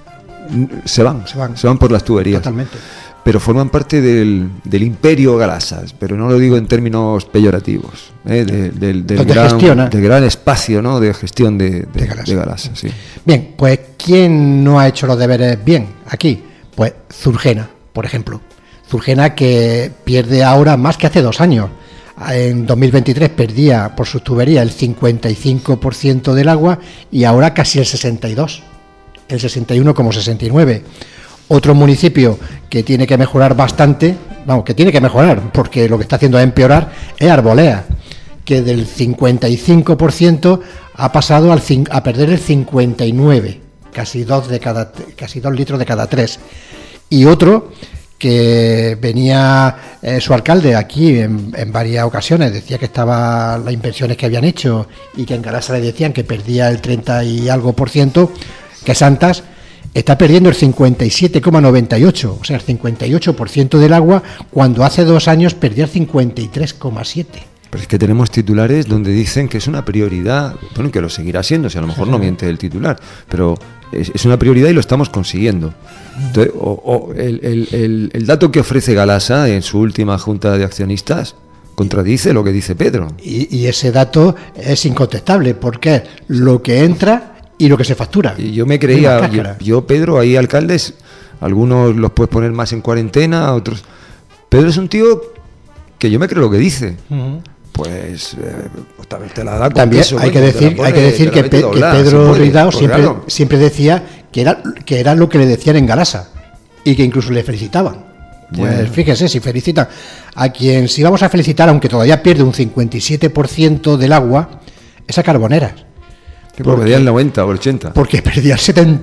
se van por las tuberías. Totalmente. Pero forman parte del imperio Galasas, pero no lo digo en términos peyorativos, del gran espacio, ¿no?, de gestión de Galasas. Sí. Bien, pues ¿quién no ha hecho los deberes bien aquí? Pues Zurgena, por ejemplo. Zurgena, que pierde ahora más que hace 2 años. En 2023 perdía por sus tuberías el 55% del agua y ahora casi el 62%, el 61,69%. Otro municipio que tiene que mejorar bastante, porque lo que está haciendo es empeorar, es Arbolea, que del 55% ha pasado a perder el 59%. casi 2 litros de cada 3. Y otro que venía su alcalde aquí en varias ocasiones, decía que estaba las inversiones que habían hecho y que en Galasa le decían que perdía el 30 y algo %, que Santas está perdiendo el 57,98, o sea, el 58% del agua, cuando hace 2 años perdía el 53,7. Pero es que tenemos titulares donde dicen que es una prioridad, bueno, que lo seguirá siendo, si a lo mejor no miente el titular, pero es una prioridad y lo estamos consiguiendo. Entonces, el dato que ofrece Galasa en su última junta de accionistas contradice lo que dice Pedro. Y ese dato es incontestable, porque es lo que entra y lo que se factura. Y yo me creía, yo Pedro, hay alcaldes, algunos los puedes poner más en cuarentena, otros... Pedro es un tío que yo me creo lo que dice. Pues te la da con también queso, hay que decir que Pedro Ridao siempre decía que era lo que le decían en Galasa y que incluso le felicitaban. Pues fíjese, si felicitan a quien, si vamos a felicitar, aunque todavía pierde un 57% del agua, es a Carboneras. Que perdía el 90 o el 80. Porque perdía el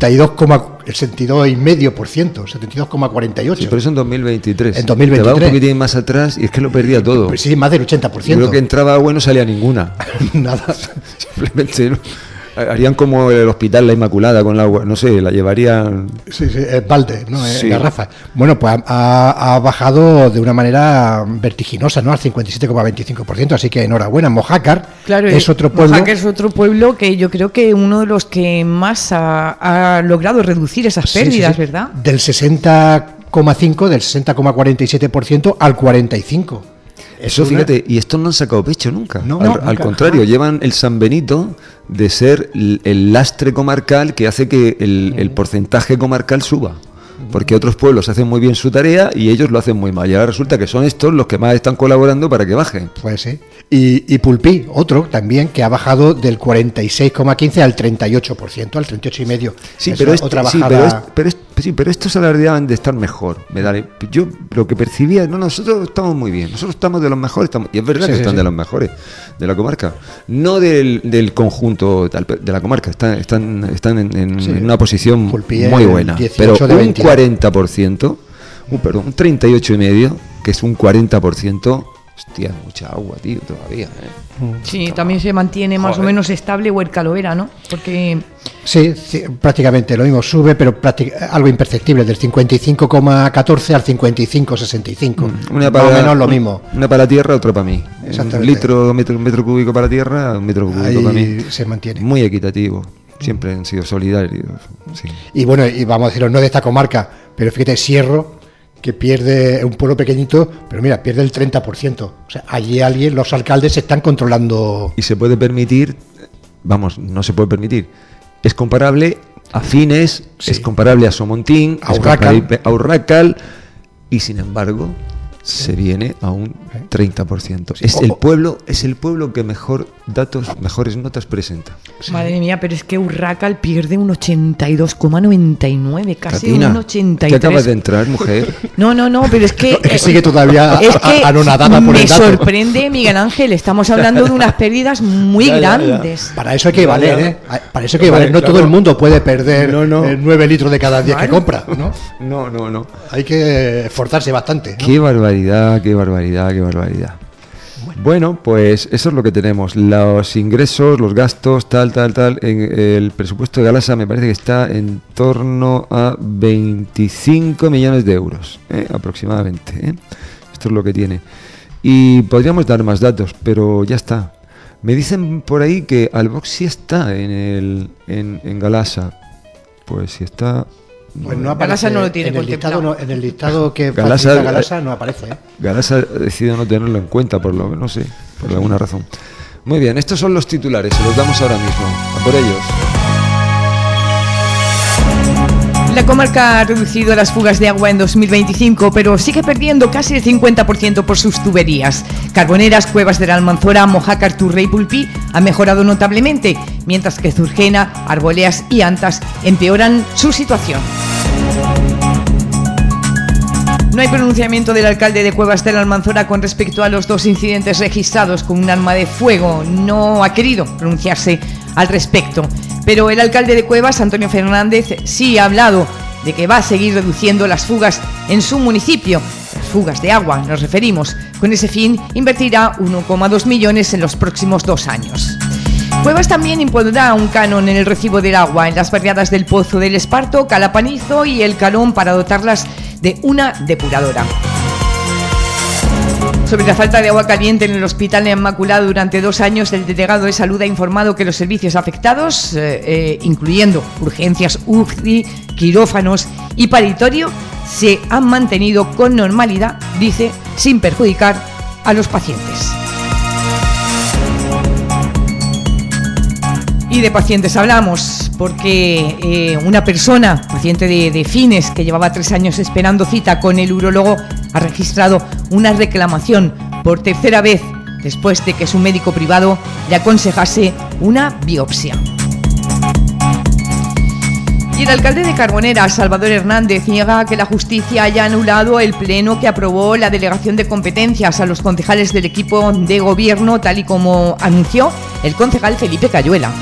72,5%, 72,48%. Sí, pero eso en 2023. En 2023. Te va un poquitín más atrás y es que lo perdía todo. Pues sí, más del 80%. Creo que entraba agua y no salía ninguna. Nada. Simplemente harían como el hospital La Inmaculada con el agua, no sé, la llevarían... Sí, es balde, ¿no? Sí. Garrafa. Bueno, pues ha bajado de una manera vertiginosa, ¿no? Al 57,25%, así que enhorabuena. Mojácar, claro, es otro pueblo... Mojácar es otro pueblo que yo creo que uno de los que más ha logrado reducir esas pérdidas, sí. ¿Verdad? Del 60,5%, del 60,47% al 45%. Eso, fíjate, y estos no han sacado pecho nunca. Al contrario, jamás. llevan el San Benito de ser el lastre comarcal que hace que el porcentaje comarcal suba. Porque otros pueblos hacen muy bien su tarea y ellos lo hacen muy mal. Y ahora resulta que son estos los que más están colaborando para que baje. Pues sí. Y Pulpí, otro también, que ha bajado del 46,15 al 38%, al 38,5%. Sí, pero estos alardeaban de estar mejor. Yo lo que percibía, nosotros estamos muy bien, nosotros estamos de los mejores, y es verdad que están de los mejores de la comarca, no del conjunto de la comarca, están en una posición Pulpí muy buena, pero un 40%, un 38,5%, que es un 40%. Hostia, mucha agua, tío, todavía. Sí, también se mantiene más o menos estable Huerca Lovera, ¿no? Porque... Sí, prácticamente lo mismo, sube, pero algo imperceptible, del 55,14 al 55,65. Más o menos lo mismo. Una para la tierra, otra para mí. Exactamente. Un metro cúbico para la tierra, un metro cúbico ahí para mí. Se mantiene. Muy equitativo. Siempre han sido solidarios. Sí. Y bueno, y vamos a decirlo, no de esta comarca, pero fíjate, Sierro, que pierde un pueblo pequeñito, pero mira, pierde el 30%. O sea, allí los alcaldes se están controlando. Y se puede permitir, no se puede permitir. Es comparable a Fines, sí. Es comparable a Somontín, a Urracal, y sin embargo se viene a un 30%. Sí. Es el pueblo que mejores notas presenta. Sí. Madre mía, pero es que Urracal pierde un 82,99, casi Catina, un 83. ¿Qué acabas de entrar, mujer? No, pero es que... Es que sigue todavía anonadada por el dato. Me sorprende, Miguel Ángel, estamos hablando de unas pérdidas muy grandes. Ya. Para eso hay que valer, ¿eh? Para eso hay que valer. No todo el mundo puede perder 9 litros de cada 10 que compra, ¿no? No. Hay que esforzarse bastante, ¿no? Qué barbaridad. Bueno, pues eso es lo que tenemos. Los ingresos, los gastos, tal. El presupuesto de Galasa me parece que está en torno a 25 millones de euros, aproximadamente. Esto es lo que tiene. Y podríamos dar más datos, pero ya está. Me dicen por ahí que Albox sí está en Galasa. Pues sí está... Pues no aparece, Galasa no lo tiene en el listado que Galasa, Galasa no aparece. Galasa ha decidido no tenerlo en cuenta, por alguna razón. Muy bien, estos son los titulares, se los damos ahora mismo. A por ellos. La comarca ha reducido las fugas de agua en 2025, pero sigue perdiendo casi el 50% por sus tuberías. Carboneras, Cuevas de la Almanzora, Mojácar, Turre y Pulpí han mejorado notablemente, mientras que Zurgena, Arboleas y Antas empeoran su situación. No hay pronunciamiento del alcalde de Cuevas de la Almanzora con respecto a los 2 incidentes registrados con un arma de fuego. No ha querido pronunciarse al respecto. Pero el alcalde de Cuevas, Antonio Fernández, sí ha hablado de que va a seguir reduciendo las fugas en su municipio, las fugas de agua nos referimos. Con ese fin invertirá 1,2 millones en los próximos 2 años. Cuevas también impondrá un canon en el recibo del agua en las barriadas del Pozo del Esparto, Calapanizo y El Calón para dotarlas de una depuradora. Sobre la falta de agua caliente en el Hospital de Inmaculada durante 2 años, el delegado de Salud ha informado que los servicios afectados, incluyendo urgencias UCI, quirófanos y paritorio, se han mantenido con normalidad, dice, sin perjudicar a los pacientes. Y de pacientes hablamos, porque una persona, paciente de Fines, que llevaba 3 años esperando cita con el urólogo, ha registrado una reclamación por 3ª vez después de que su médico privado le aconsejase una biopsia. Y el alcalde de Carbonera, Salvador Hernández, niega que la justicia haya anulado el pleno que aprobó la delegación de competencias a los concejales del equipo de gobierno, tal y como anunció el concejal Felipe Cayuela.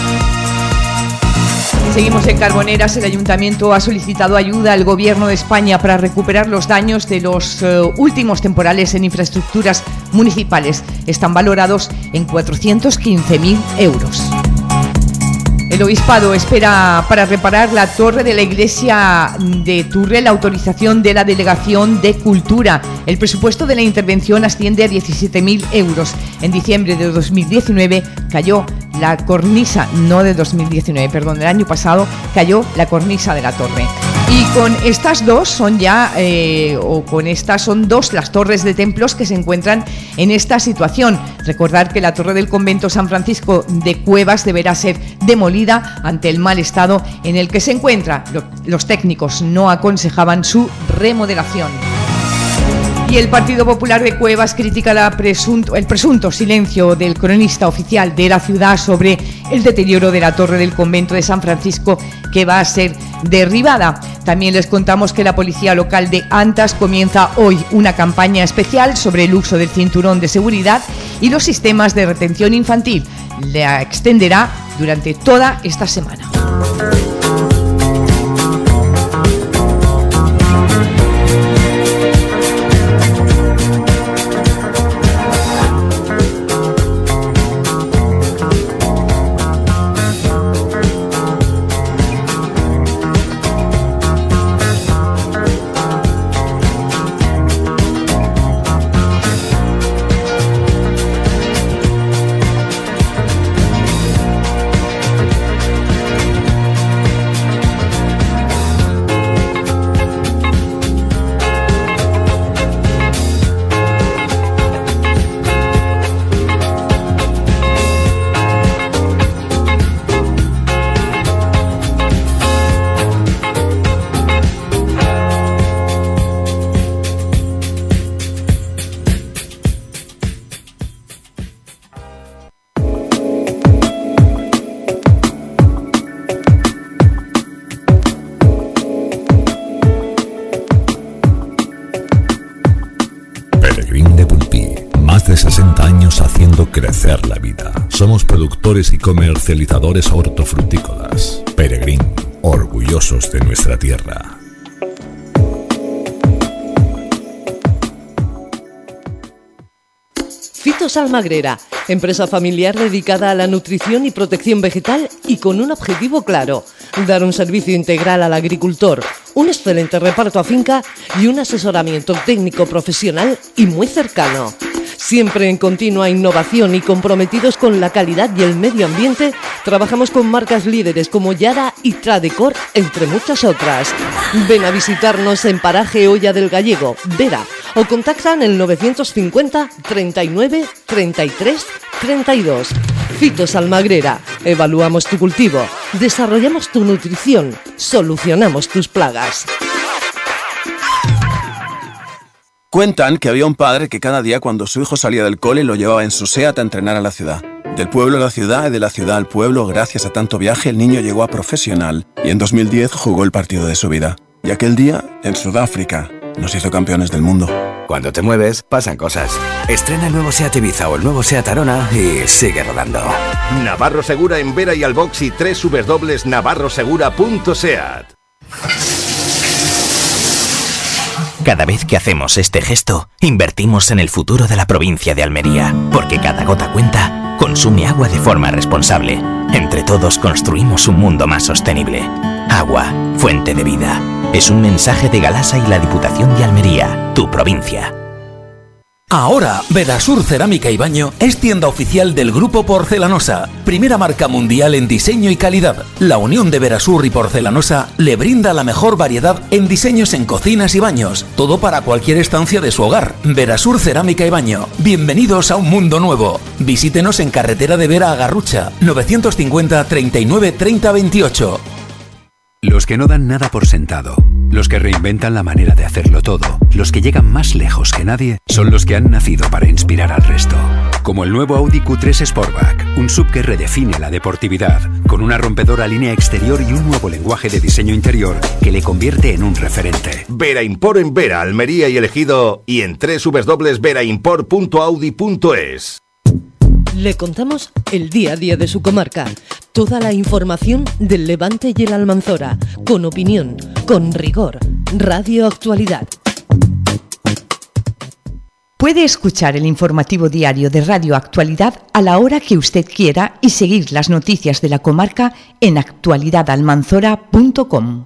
Seguimos en Carboneras. El ayuntamiento ha solicitado ayuda al gobierno de España para recuperar los daños de los últimos temporales en infraestructuras municipales. Están valorados en 415.000 euros. El obispado espera para reparar la torre de la iglesia de Turre la autorización de la Delegación de Cultura. El presupuesto de la intervención asciende a 17.000 euros. En diciembre de 2019 cayó la cornisa, no de 2019, perdón, del año pasado cayó la cornisa de la torre. Y con estas dos son dos las torres de templos que se encuentran en esta situación. Recordar que la torre del convento San Francisco de Cuevas deberá ser demolida ante el mal estado en el que se encuentra. Los técnicos no aconsejaban su remodelación. Y el Partido Popular de Cuevas critica el presunto silencio del cronista oficial de la ciudad sobre el deterioro de la torre del convento de San Francisco, que va a ser derribada. También les contamos que la policía local de Antas comienza hoy una campaña especial sobre el uso del cinturón de seguridad y los sistemas de retención infantil. La extenderá durante toda esta semana. Crecer la vida. Somos productores y comercializadores hortofrutícolas. Peregrín, orgullosos de nuestra tierra. Fitos Almagrera, empresa familiar dedicada a la nutrición y protección vegetal y con un objetivo claro: dar un servicio integral al agricultor, un excelente reparto a finca y un asesoramiento técnico profesional y muy cercano. Siempre en continua innovación y comprometidos con la calidad y el medio ambiente, trabajamos con marcas líderes como Yara y Tradecor, entre muchas otras. Ven a visitarnos en Paraje Olla del Gallego, Vera, o contactan el 950 39 33 32. Fitos Almagrera, evaluamos tu cultivo, desarrollamos tu nutrición, solucionamos tus plagas. Cuentan que había un padre que cada día cuando su hijo salía del cole lo llevaba en su SEAT a entrenar a la ciudad. Del pueblo a la ciudad y de la ciudad al pueblo, gracias a tanto viaje, el niño llegó a profesional y en 2010 jugó el partido de su vida. Y aquel día, en Sudáfrica, nos hizo campeones del mundo. Cuando te mueves, pasan cosas. Estrena el nuevo SEAT Ibiza o el nuevo SEAT Arona y sigue rodando. Navarro Segura en Vera y Albox y www.navarrosegura.seat. Cada vez que hacemos este gesto, invertimos en el futuro de la provincia de Almería, porque cada gota cuenta. Consume agua de forma responsable. Entre todos construimos un mundo más sostenible. Agua, fuente de vida. Es un mensaje de Galasa y la Diputación de Almería, tu provincia. Ahora, Verasur Cerámica y Baño es tienda oficial del Grupo Porcelanosa, primera marca mundial en diseño y calidad. La unión de Verasur y Porcelanosa le brinda la mejor variedad en diseños en cocinas y baños, todo para cualquier estancia de su hogar. Verasur Cerámica y Baño, bienvenidos a un mundo nuevo. Visítenos en carretera de Vera a Garrucha, 950 39 30 28. Los que no dan nada por sentado, los que reinventan la manera de hacerlo todo, los que llegan más lejos que nadie, son los que han nacido para inspirar al resto. Como el nuevo Audi Q3 Sportback, un SUV que redefine la deportividad, con una rompedora línea exterior y un nuevo lenguaje de diseño interior que le convierte en un referente. Vera Import en Vera, Almería y El Ejido, y en www.veraimport.audi.es. Le contamos el día a día de su comarca, toda la información del Levante y el Almanzora, con opinión, con rigor. Radio Actualidad. Puede escuchar el informativo diario de Radio Actualidad a la hora que usted quiera y seguir las noticias de la comarca en actualidadalmanzora.com.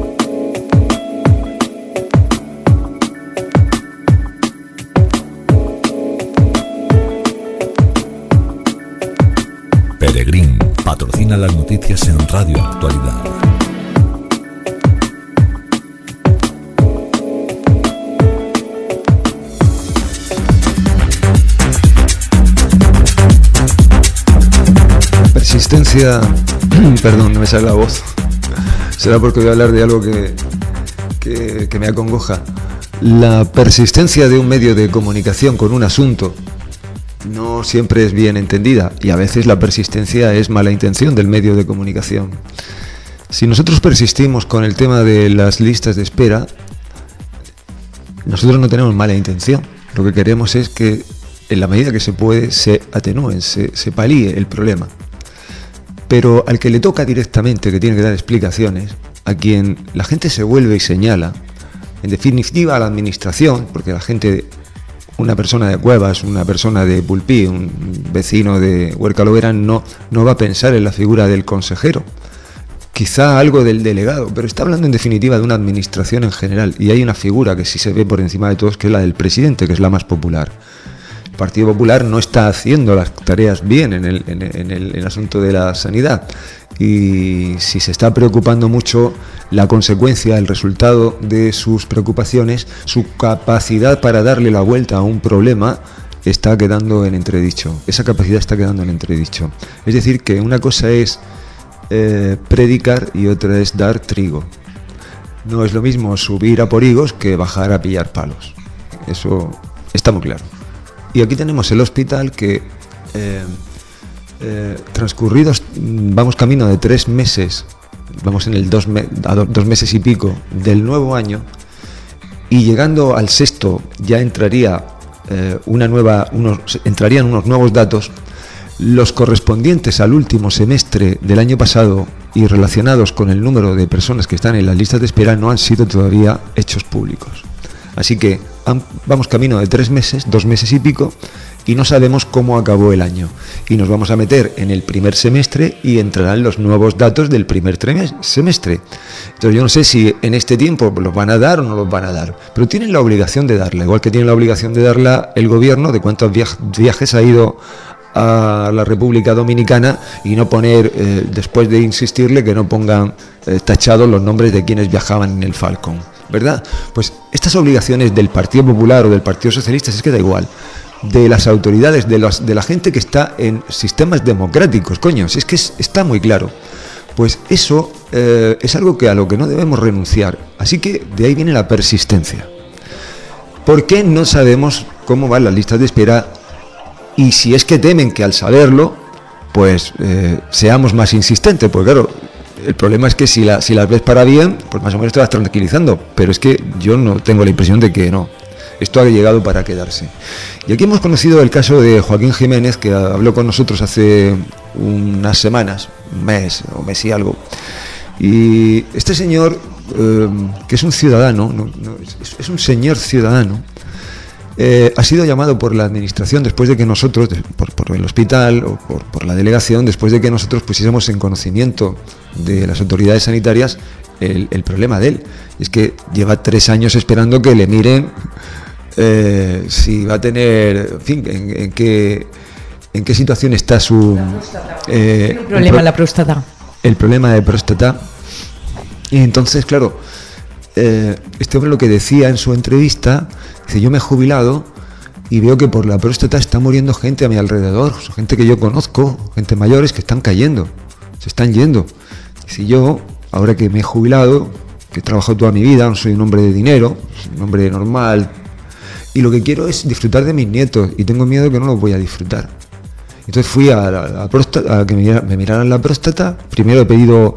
Peregrín patrocina las noticias en Radio Actualidad. Persistencia... Perdón, no me sale la voz. Será porque voy a hablar de algo que me acongoja. La persistencia de un medio de comunicación con un asunto no siempre es bien entendida, y a veces la persistencia es mala intención del medio de comunicación. Si nosotros persistimos con el tema de las listas de espera, nosotros no tenemos mala intención. Lo que queremos es que en la medida que se puede se atenúen, se palíe el problema. Pero al que le toca directamente, que tiene que dar explicaciones, a quien la gente se vuelve y señala, en definitiva a la administración, porque la gente... Una persona de Cuevas, una persona de Pulpí, un vecino de Huerca-Lovera no va a pensar en la figura del consejero, quizá algo del delegado, pero está hablando en definitiva de una administración en general, y hay una figura que sí se ve por encima de todos, que es la del presidente, que es la más popular. El Partido Popular no está haciendo las tareas bien en el asunto de la sanidad, y si se está preocupando mucho, la consecuencia, el resultado de sus preocupaciones, su capacidad para darle la vuelta a un problema, está quedando en entredicho. Esa capacidad está quedando en entredicho. Es decir, que una cosa es predicar y otra es dar trigo. No es lo mismo subir a por higos que bajar a pillar palos. Eso está muy claro. Y aquí tenemos el hospital que... transcurridos, vamos camino de 3 meses, vamos en el 2 meses y pico del nuevo año, y llegando al sexto ya entrarían unos nuevos datos, los correspondientes al último semestre del año pasado y relacionados con el número de personas que están en las listas de espera no han sido todavía hechos públicos. Así que vamos camino de 3 meses, 2 meses y pico, y no sabemos cómo acabó el año. Y nos vamos a meter en el primer semestre y entrarán los nuevos datos del primer semestre. Entonces yo no sé si en este tiempo los van a dar o no los van a dar, pero tienen la obligación de darla, igual que tiene la obligación de darla el gobierno, de cuántos viajes ha ido a la República Dominicana, y no poner, después de insistirle, que no pongan tachados los nombres de quienes viajaban en el Falcon, ¿verdad? Pues estas obligaciones del Partido Popular o del Partido Socialista, es que da igual, de las autoridades, de la gente que está en sistemas democráticos, coño, si es que está muy claro. Pues eso es algo a lo que no debemos renunciar. Así que de ahí viene la persistencia. ¿Por qué no sabemos cómo van las listas de espera? Y si es que temen que al saberlo, pues seamos más insistentes, porque claro, el problema es que si las ves para bien, pues más o menos te vas tranquilizando, pero es que yo no tengo la impresión de que no. Esto ha llegado para quedarse. Y aquí hemos conocido el caso de Joaquín Jiménez, que habló con nosotros hace unas semanas, un mes y algo. Y este señor, que es un ciudadano, es un señor ciudadano, ha sido llamado por la administración después de que nosotros, por el hospital o por la delegación, después de que nosotros pusiésemos en conocimiento de las autoridades sanitarias el problema de él. Es que lleva 3 años esperando que le miren si va a tener, en fin, en qué situación está su problema, la próstata. El problema de próstata. Y entonces, claro, este hombre lo que decía en su entrevista, dice: yo me he jubilado y veo que por la próstata está muriendo gente a mi alrededor, gente que yo conozco, gente mayores que están cayendo, se están yendo. Si yo, ahora que me he jubilado, que he trabajado toda mi vida, no soy un hombre de dinero, soy un hombre normal, y lo que quiero es disfrutar de mis nietos, y tengo miedo que no los voy a disfrutar. Entonces fui a la próstata, a que me miraran la próstata. Primero he pedido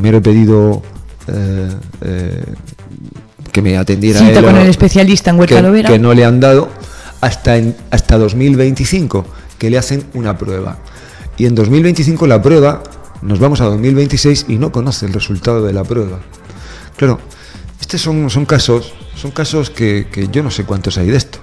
que me atendiera cita con el especialista en Huerta Lovera, que no le han dado hasta 2025, que le hacen una prueba. Y en 2025 la prueba, nos vamos a 2026 y no conoce el resultado de la prueba. Claro, estos son casos que yo no sé cuántos hay de estos.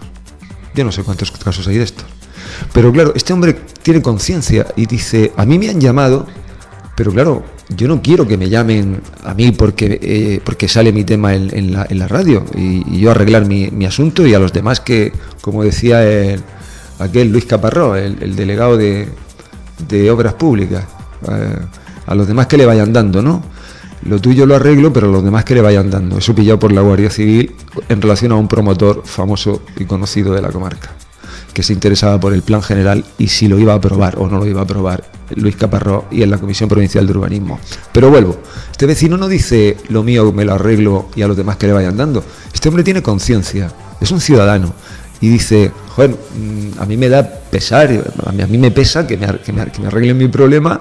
Casos hay de estos. Pero claro, este hombre tiene conciencia y dice: a mí me han llamado, pero claro, yo no quiero que me llamen a mí porque sale mi tema en la radio y yo arreglar mi asunto, y a los demás que, como decía aquel Luis Caparrós, el delegado de Obras Públicas, a los demás que le vayan dando, ¿no? Lo tuyo lo arreglo, pero a los demás que le vayan dando. Eso pillado por la Guardia Civil en relación a un promotor famoso y conocido de la comarca, que se interesaba por el plan general y si lo iba a aprobar o no lo iba a aprobar Luis Caparrós y en la Comisión Provincial de Urbanismo. Pero vuelvo, este vecino no dice: lo mío me lo arreglo y a los demás que le vayan dando. Este hombre tiene conciencia, es un ciudadano y dice: joder, a mí me da pesar, a mí me pesa que me arreglen mi problema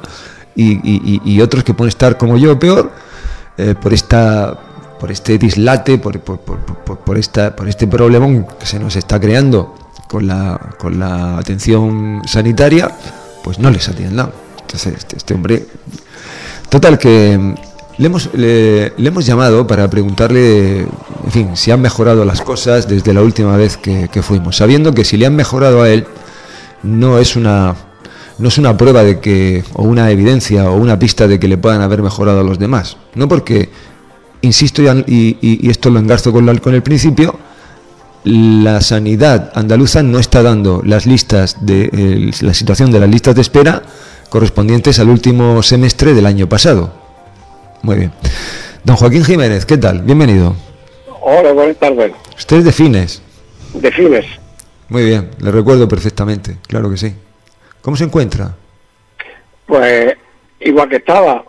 y otros que pueden estar como yo peor, por este dislate, por este problemón que se nos está creando con la atención sanitaria, pues no les atiendan. Entonces este hombre, total, que le hemos llamado para preguntarle, en fin, si han mejorado las cosas desde la última vez que fuimos, sabiendo que si le han mejorado a él no es una prueba de que, o una evidencia o una pista de que le puedan haber mejorado a los demás. No, porque, insisto, y esto lo engarzo con el principio, la sanidad andaluza no está dando las listas la situación de las listas de espera correspondientes al último semestre del año pasado. Muy bien. Don Joaquín Jiménez, ¿qué tal? Bienvenido. Hola, buenas tardes. ¿Usted es de Fines? De Fines. Muy bien, le recuerdo perfectamente, claro que sí. ¿Cómo se encuentra? Pues igual que estaba,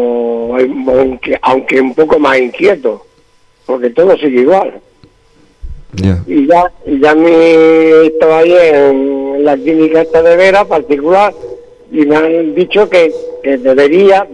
aunque un poco más inquieto, porque todo sigue igual. Yeah. Y ya estaba ahí en la clínica esta de Vera particular y me han dicho que debería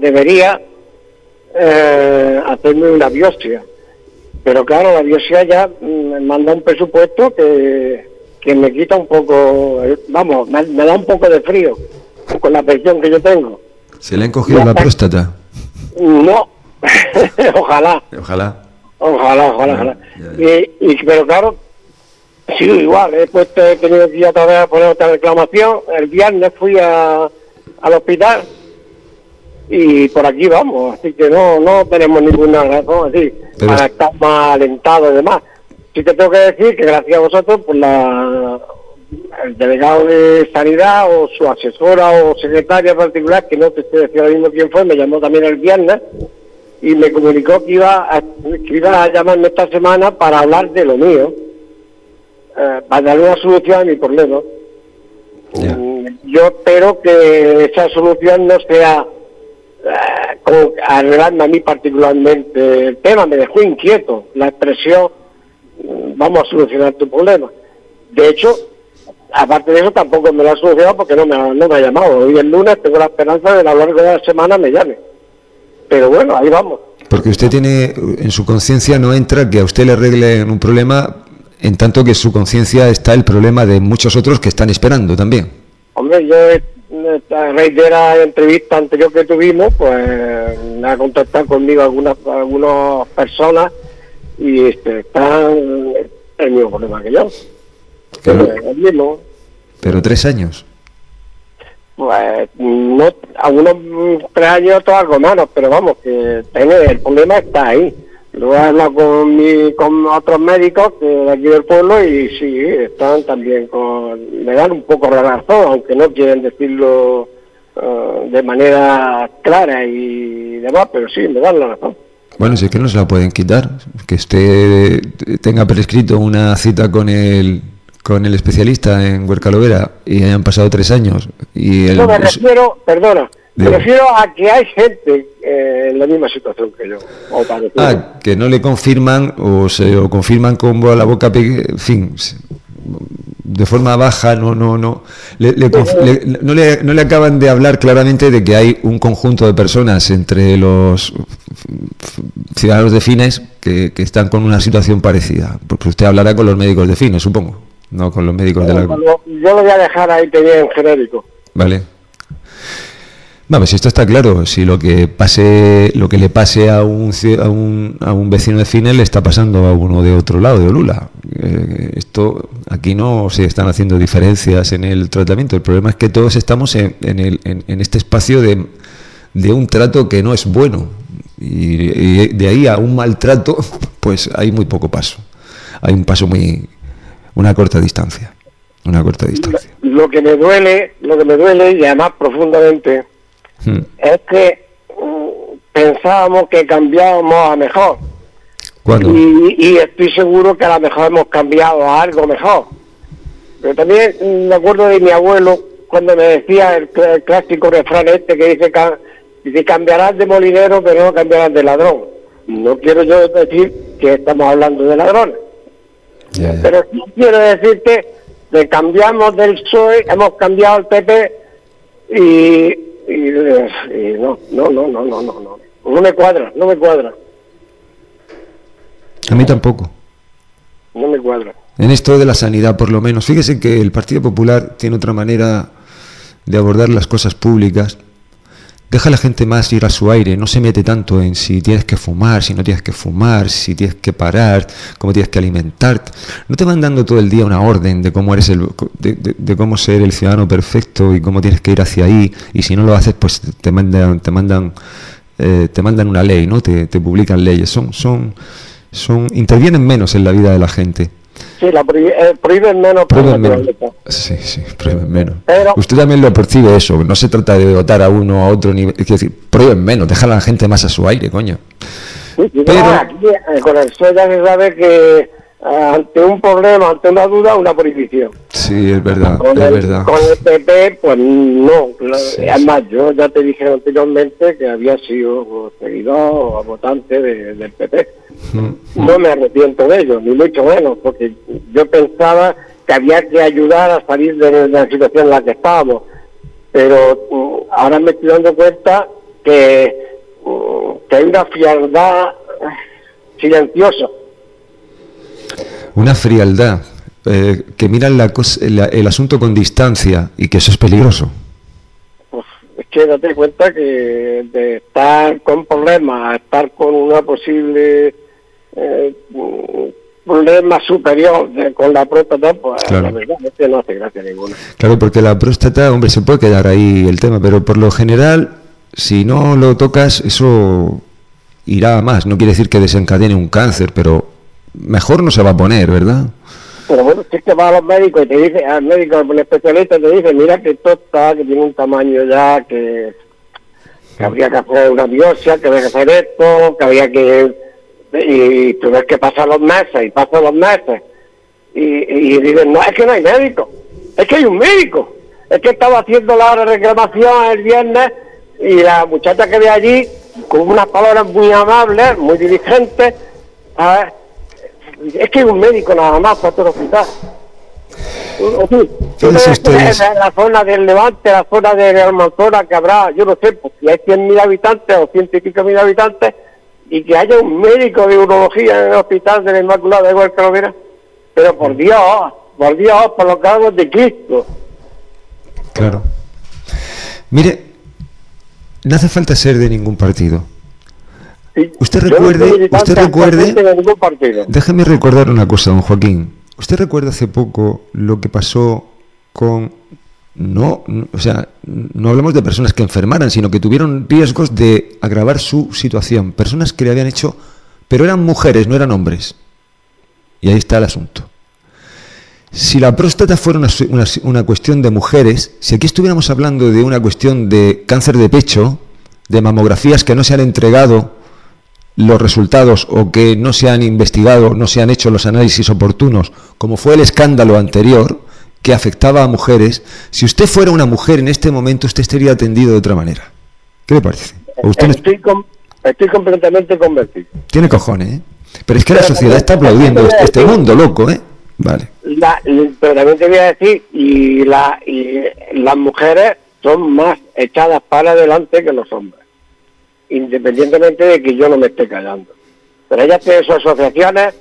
hacerme una biopsia. Pero claro, la biopsia ya me manda un presupuesto que me quita un poco, vamos, me da un poco de frío con la presión que yo tengo. ¿Se le ha encogido la próstata? No, ojalá. Ojalá. Pero claro, sigo igual, he tenido que ir otra vez a poner otra reclamación. El viernes fui al hospital y por aquí vamos, así que no tenemos ninguna razón así para estar más alentados y demás. Sí te tengo que decir que gracias a vosotros, pues el delegado de Sanidad o su asesora o secretaria particular, que no te estoy diciendo ahora mismo quién fue, me llamó también el viernes y me comunicó que iba a llamarme esta semana para hablar de lo mío, para dar una solución a mi problema. Yeah. Yo espero que esa solución no sea como arreglarme a mí particularmente. El tema me dejó inquieto, la expresión: vamos a solucionar tu problema. De hecho, aparte de eso, tampoco me lo ha solucionado porque no me ha llamado. Hoy el lunes tengo la esperanza de que a lo largo de la semana me llame. pero bueno, ahí vamos. Porque usted tiene, en su conciencia no entra que a usted le arreglen un problema, en tanto que en su conciencia está el problema de muchos otros que están esperando también. Hombre, yo a raíz de la entrevista anterior que tuvimos, pues me ha contactado conmigo algunas personas y están el mismo problema que yo. El mismo. Pero 3 años. Pues no, algunos 3 años, todo algo menos, pero vamos, que el problema está ahí. Luego he hablado con otros médicos de aquí del pueblo y sí, están también me dan un poco la razón, aunque no quieren decirlo de manera clara y demás, pero sí, me dan la razón. Bueno, si es que no se la pueden quitar, que usted tenga prescrito una cita con el especialista en Huercalovera y hayan pasado 3 años y no, me refiero, perdona, me refiero a que hay gente en la misma situación que yo. Que no le confirman o confirman con la boca, en fin, de forma baja, no le acaban de hablar claramente de que hay un conjunto de personas entre los ciudadanos de Fines que están con una situación parecida, porque usted hablará con los médicos de Fines, supongo, no con los médicos de la... Yo lo voy a dejar ahí en genérico. Vale. Vamos, si esto está claro, si lo que le pase a un vecino de Fines le está pasando a uno de otro lado, de Olula. Esto aquí no se están haciendo diferencias en el tratamiento. El problema es que todos estamos en este espacio de un trato que no es bueno. Y de ahí a un maltrato, pues hay muy poco paso. Hay un paso una corta distancia. Una corta distancia. Lo que me duele y además profundamente es que pensábamos que cambiábamos a mejor. ¿Cuándo? Y estoy seguro que a lo mejor hemos cambiado a algo mejor. Pero también me acuerdo de mi abuelo cuando me decía el clásico refrán que dice cambiarás de molinero pero no cambiarás de ladrón. No quiero yo decir que estamos hablando de ladrones. Pero sí quiero decirte que cambiamos del PSOE, hemos cambiado el PP y no me cuadra. A mí tampoco. No me cuadra. En esto de la sanidad, por lo menos. Fíjese que el Partido Popular tiene otra manera de abordar las cosas públicas. Deja a la gente más ir a su aire, no se mete tanto en si tienes que fumar, si no tienes que fumar, si tienes que parar, cómo tienes que alimentarte. No te van dando todo el día una orden de cómo eres de cómo ser el ciudadano perfecto y cómo tienes que ir hacia ahí, y si no lo haces pues te mandan una ley, ¿no? Te publican leyes. Intervienen menos en la vida de la gente. Sí, prohíben menos. Sí, prohíben menos. Pero usted también lo percibe eso, no se trata de dotar a uno a otro nivel, es decir, prohíben menos, dejar a la gente más a su aire, coño. Sí, pero aquí, con el PSOE ya se sabe que ante un problema, ante una duda, una prohibición. Sí, es verdad, verdad. Con el PP, pues no. Además, yo ya te dije anteriormente que había sido seguidor o votante del PP. No me arrepiento de ello, ni mucho menos, porque yo pensaba que había que ayudar a salir de la situación en la que estábamos. Pero ahora me estoy dando cuenta que hay una frialdad silenciosa. Una frialdad, que miran el asunto con distancia y que eso es peligroso. Pues es que date cuenta que de estar con problemas a estar con una posible problema superior con la próstata, pues claro. La verdad es que no hace gracia ninguna. Claro, porque la próstata, hombre, se puede quedar ahí el tema, pero por lo general, si no lo tocas, eso irá a más. No quiere decir que desencadene un cáncer, pero mejor no se va a poner, ¿verdad? Pero bueno, si es que vas a los médicos y te dice, al médico, al especialista te dice, mira que esto está, que tiene un tamaño ya, que habría que hacer una biopsia, que había que hacer esto, que había que... Y tú ves que pasan los meses, y dices, no, es que no hay médico, es que hay un médico. Es que estaba haciendo la reclamación el viernes y la muchacha que ve allí, con unas palabras muy amables, muy diligentes, ¿sabes? Es que hay un médico nada más para todo el hospital. La zona del Levante, la zona de Almanzora, que habrá, yo no sé, pues si hay 100.000 habitantes o 100 y pico mil habitantes, y que haya un médico de urología en el hospital de la Inmaculada de Huerta, pero por Dios, por los cargos de Cristo. Claro. Mire, no hace falta ser de ningún partido. Sí, usted recuerde, déjeme recordar una cosa, don Joaquín. ¿Usted recuerda hace poco lo que pasó con... No hablamos de personas que enfermaran, sino que tuvieron riesgos de agravar su situación. Personas que le habían hecho... Pero eran mujeres, no eran hombres. Y ahí está el asunto. Si la próstata fuera una cuestión de mujeres, si aquí estuviéramos hablando de una cuestión de cáncer de pecho, de mamografías que no se han entregado los resultados o que no se han investigado, no se han hecho los análisis oportunos, como fue el escándalo anterior que afectaba a mujeres, si usted fuera una mujer en este momento, usted estaría atendido de otra manera. ¿Qué le parece? Estoy completamente convencido. Tiene cojones, ¿eh? Pero es que la sociedad está aplaudiendo este mundo loco, ¿eh? Vale. Pero también te voy a decir, y las mujeres son más echadas para adelante que los hombres, independientemente de que yo no me esté callando. Pero ellas tienen sus asociaciones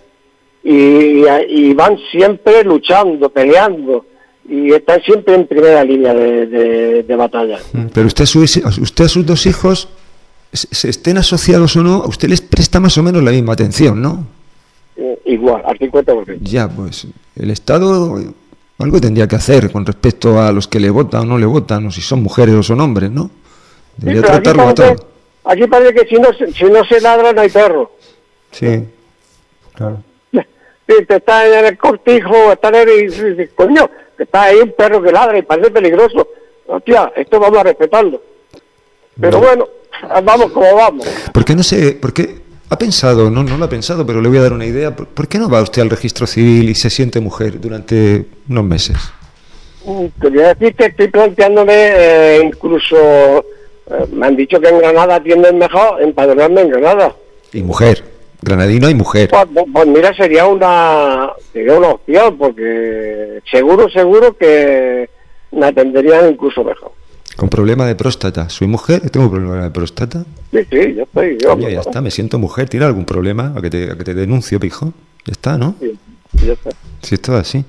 y van siempre luchando, peleando, y están siempre en primera línea de batalla. Pero usted a sus dos hijos, se estén asociados o no, a usted les presta más o menos la misma atención, ¿no? Igual, al 50%. Ya, pues el Estado algo tendría que hacer con respecto a los que le votan o no le votan, o si son mujeres o son hombres, ¿no? Debería tratarlo a todos. Aquí parece que si no se ladra no hay perro. Sí, claro. Sí, te está en el cortijo, está en el... Coño, que está ahí un perro que ladra y parece peligroso. Hostia, esto vamos a respetarlo. Pero bueno, vamos como vamos. ¿Por qué ha pensado, no lo ha pensado, pero le voy a dar una idea? ¿Por qué no va usted al registro civil y se siente mujer durante unos meses? Te voy a decir que estoy planteándome incluso... me han dicho que en Granada atienden mejor, empadronarme en Granada. Y mujer, granadino y mujer. Pues mira, sería una opción, porque seguro que me atenderían incluso mejor. Con problema de próstata. ¿Soy mujer? ¿Tengo problema de próstata? Sí, yo estoy. Ya está, me siento mujer. ¿Tiene algún problema? ¿A que te denuncio, pijo? Ya está, ¿no? Sí, ya está. Si es todo así.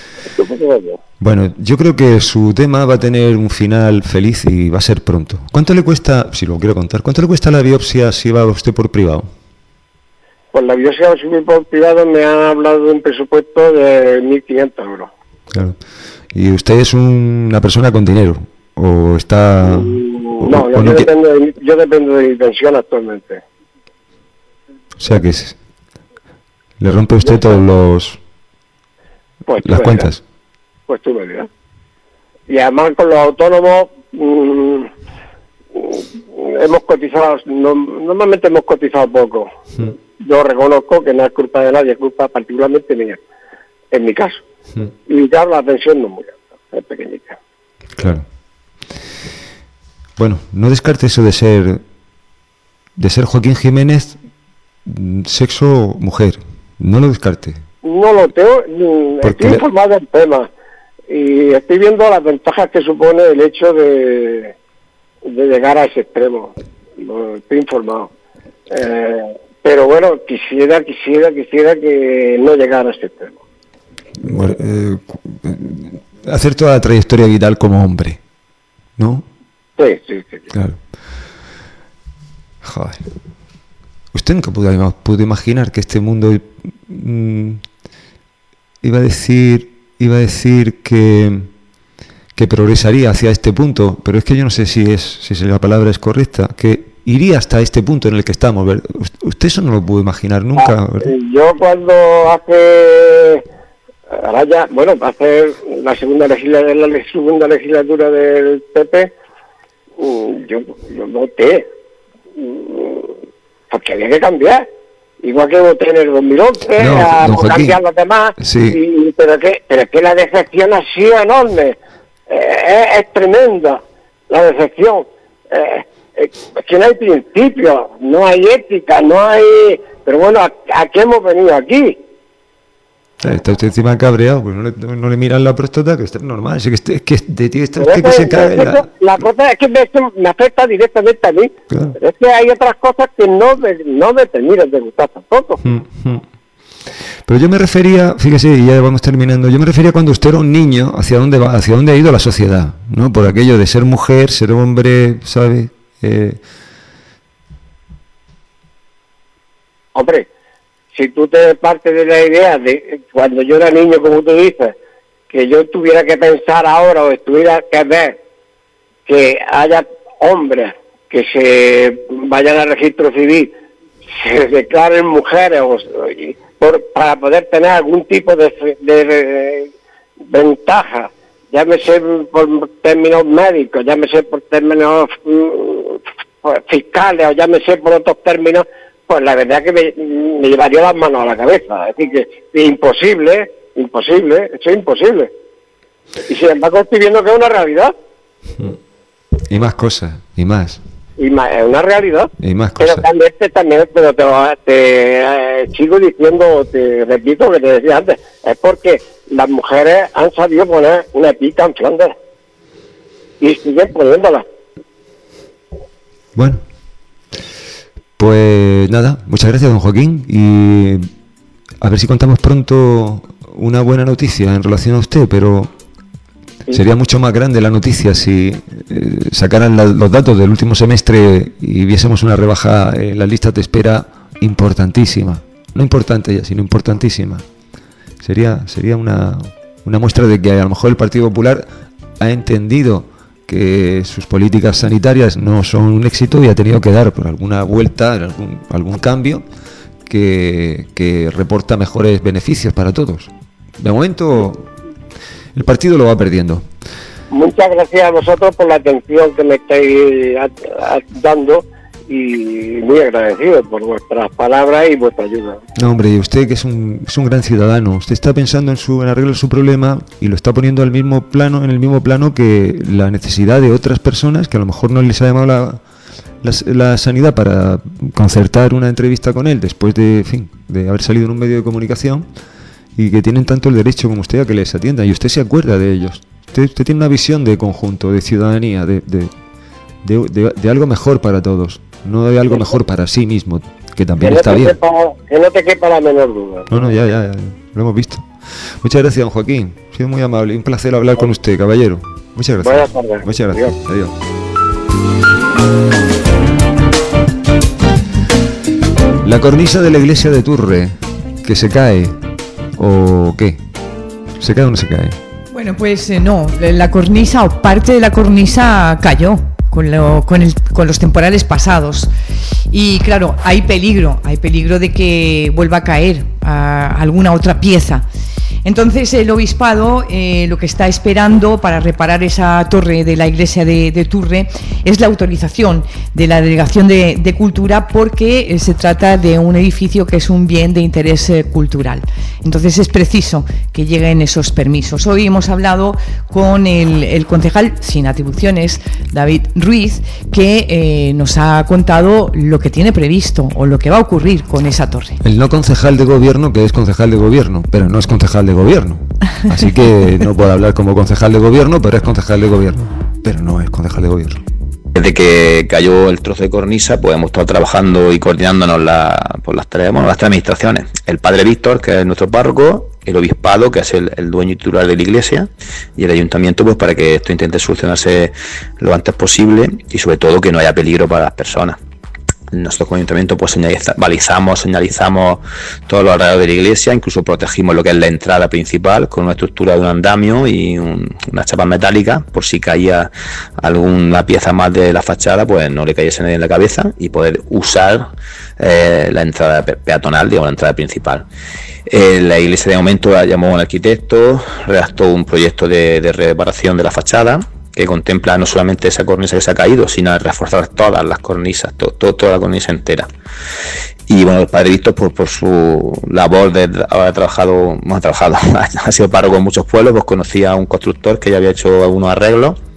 Bueno, yo creo que su tema va a tener un final feliz y va a ser pronto. ¿Cuánto le cuesta, si lo quiero contar, cuánto le cuesta la biopsia si va usted por privado? Pues la biopsia por privado me han hablado de un presupuesto de 1.500 euros. Claro. ¿Y usted es una persona con dinero? ¿O está...? No, yo dependo de mi pensión actualmente. O sea que le rompe usted todos las cuentas. Pues tú me dirás. Y además con los autónomos hemos cotizado, normalmente hemos cotizado poco. Yo reconozco que no es culpa de nadie, es culpa particularmente mía, en mi caso. Y ya la pensión no es muy alta, es pequeñita. Claro. Bueno, no descarte eso de ser Joaquín Jiménez, sexo mujer. No lo descarte. No lo tengo, estoy informado del tema y estoy viendo las ventajas que supone el hecho de llegar a ese extremo. Estoy informado. Pero bueno, quisiera que no llegara a ese extremo. Bueno, hacer toda la trayectoria vital como hombre, ¿no? Sí. Claro. Joder. Usted nunca pudo imaginar que este mundo iba a decir que progresaría hacia este punto, pero es que yo no sé si la palabra es correcta, que iría hasta este punto en el que estamos, ¿verdad? Usted eso no lo pudo imaginar nunca, ¿verdad? Yo cuando hace la segunda legislatura del PP, yo voté porque había que cambiar, igual que voté en el 2011 a cambiar los demás, sí. Pero es que la decepción ha sido enorme, es tremenda la decepción, es que no hay principios, no hay ética, no hay... Pero bueno, ¿a qué hemos venido aquí? Está usted encima cabreado, pues no le miran la próstata, que es normal, es que de ti está Pero que se cae. la cosa es que me afecta directamente a mí. Claro. Pero es que hay otras cosas que no me terminan de gustar tampoco. Pero yo me refería, fíjese, y ya vamos terminando, yo me refería cuando usted era un niño, hacia dónde va, hacia dónde ha ido la sociedad, ¿no? Por aquello de ser mujer, ser hombre, ¿sabe? Hombre, si tú te partes de la idea de cuando yo era niño, como tú dices, que yo tuviera que pensar ahora o tuviera que ver que haya hombres que se vayan al registro civil, se declaren mujeres para poder tener algún tipo de ventaja, llámese por términos médicos, llámese por términos fiscales o llámese por otros términos, pues la verdad que me llevaría las manos a la cabeza. Es decir, que imposible, eso es imposible. Y sin embargo estoy viendo que es una realidad. Y más cosas, y más. Es una realidad. Y más cosas. Pero también pero te sigo diciendo, te repito que te decía antes, es porque las mujeres han sabido poner una pica en Flandes. Y siguen poniéndola. Bueno. Pues nada, muchas gracias, don Joaquín, y a ver si contamos pronto una buena noticia en relación a usted, pero sería mucho más grande la noticia si sacaran los datos del último semestre y viésemos una rebaja en las listas de espera importantísima, no importante ya, sino importantísima. Sería una muestra de que a lo mejor el Partido Popular ha entendido que sus políticas sanitarias no son un éxito y ha tenido que dar por alguna vuelta, algún cambio que reporta mejores beneficios para todos. De momento, el partido lo va perdiendo. Muchas gracias a vosotros por la atención que me estáis dando y muy agradecido por vuestras palabras y vuestra ayuda. No, hombre, y usted que es un gran ciudadano, usted está pensando en arreglar su problema y lo está poniendo en el mismo plano que la necesidad de otras personas que a lo mejor no les ha llamado la sanidad para concertar una entrevista con él después de haber salido en un medio de comunicación, y que tienen tanto el derecho como usted a que les atiendan, y usted se acuerda de ellos. Usted tiene una visión de conjunto, de ciudadanía, de algo mejor para todos, no de algo mejor para sí mismo, que también está bien. Que no te quepa la menor duda. No, ya, lo hemos visto. Muchas gracias, don Joaquín. Ha sido muy amable, un placer hablar con usted, caballero. Muchas gracias. Buenas tardes. Muchas gracias. Adiós. La cornisa de la iglesia de Turre, que se cae, ¿o qué? ¿Se cae o no se cae? Bueno, pues no, la cornisa o parte de la cornisa cayó con los temporales pasados. Y claro, hay peligro de que vuelva a caer alguna otra pieza. Entonces el obispado lo que está esperando para reparar esa torre de la iglesia de Turre es la autorización de la Delegación de Cultura, porque se trata de un edificio que es un bien de interés cultural. Entonces es preciso que lleguen esos permisos. Hoy hemos hablado con el concejal sin atribuciones, David Ruiz, que nos ha contado lo que tiene previsto o lo que va a ocurrir con esa torre. El no concejal de gobierno, que es concejal de gobierno, pero no es concejal de gobierno. Así que no puedo hablar como concejal de gobierno, pero es concejal de gobierno. Pero no es concejal de gobierno. Desde que cayó el trozo de cornisa, pues hemos estado trabajando y coordinándonos por las tres administraciones. El padre Víctor, que es nuestro párroco, el obispado, que es el dueño y titular de la iglesia, y el ayuntamiento, pues para que esto intente solucionarse lo antes posible y sobre todo que no haya peligro para las personas. Nosotros como ayuntamiento pues señalizamos todo lo alrededor de la iglesia, incluso protegimos lo que es la entrada principal con una estructura de un andamio y unas chapas metálicas, por si caía alguna pieza más de la fachada, pues no le cayese nadie en la cabeza, y poder usar la entrada peatonal, digamos, la entrada principal. La iglesia de momento llamó a un arquitecto, redactó un proyecto de reparación de la fachada, que contempla no solamente esa cornisa que se ha caído, sino reforzar todas las cornisas, toda la cornisa entera. Y bueno, el padre Víctor, por su labor de haber trabajado, ha sido párroco en muchos pueblos, pues conocía a un constructor que ya había hecho algunos arreglos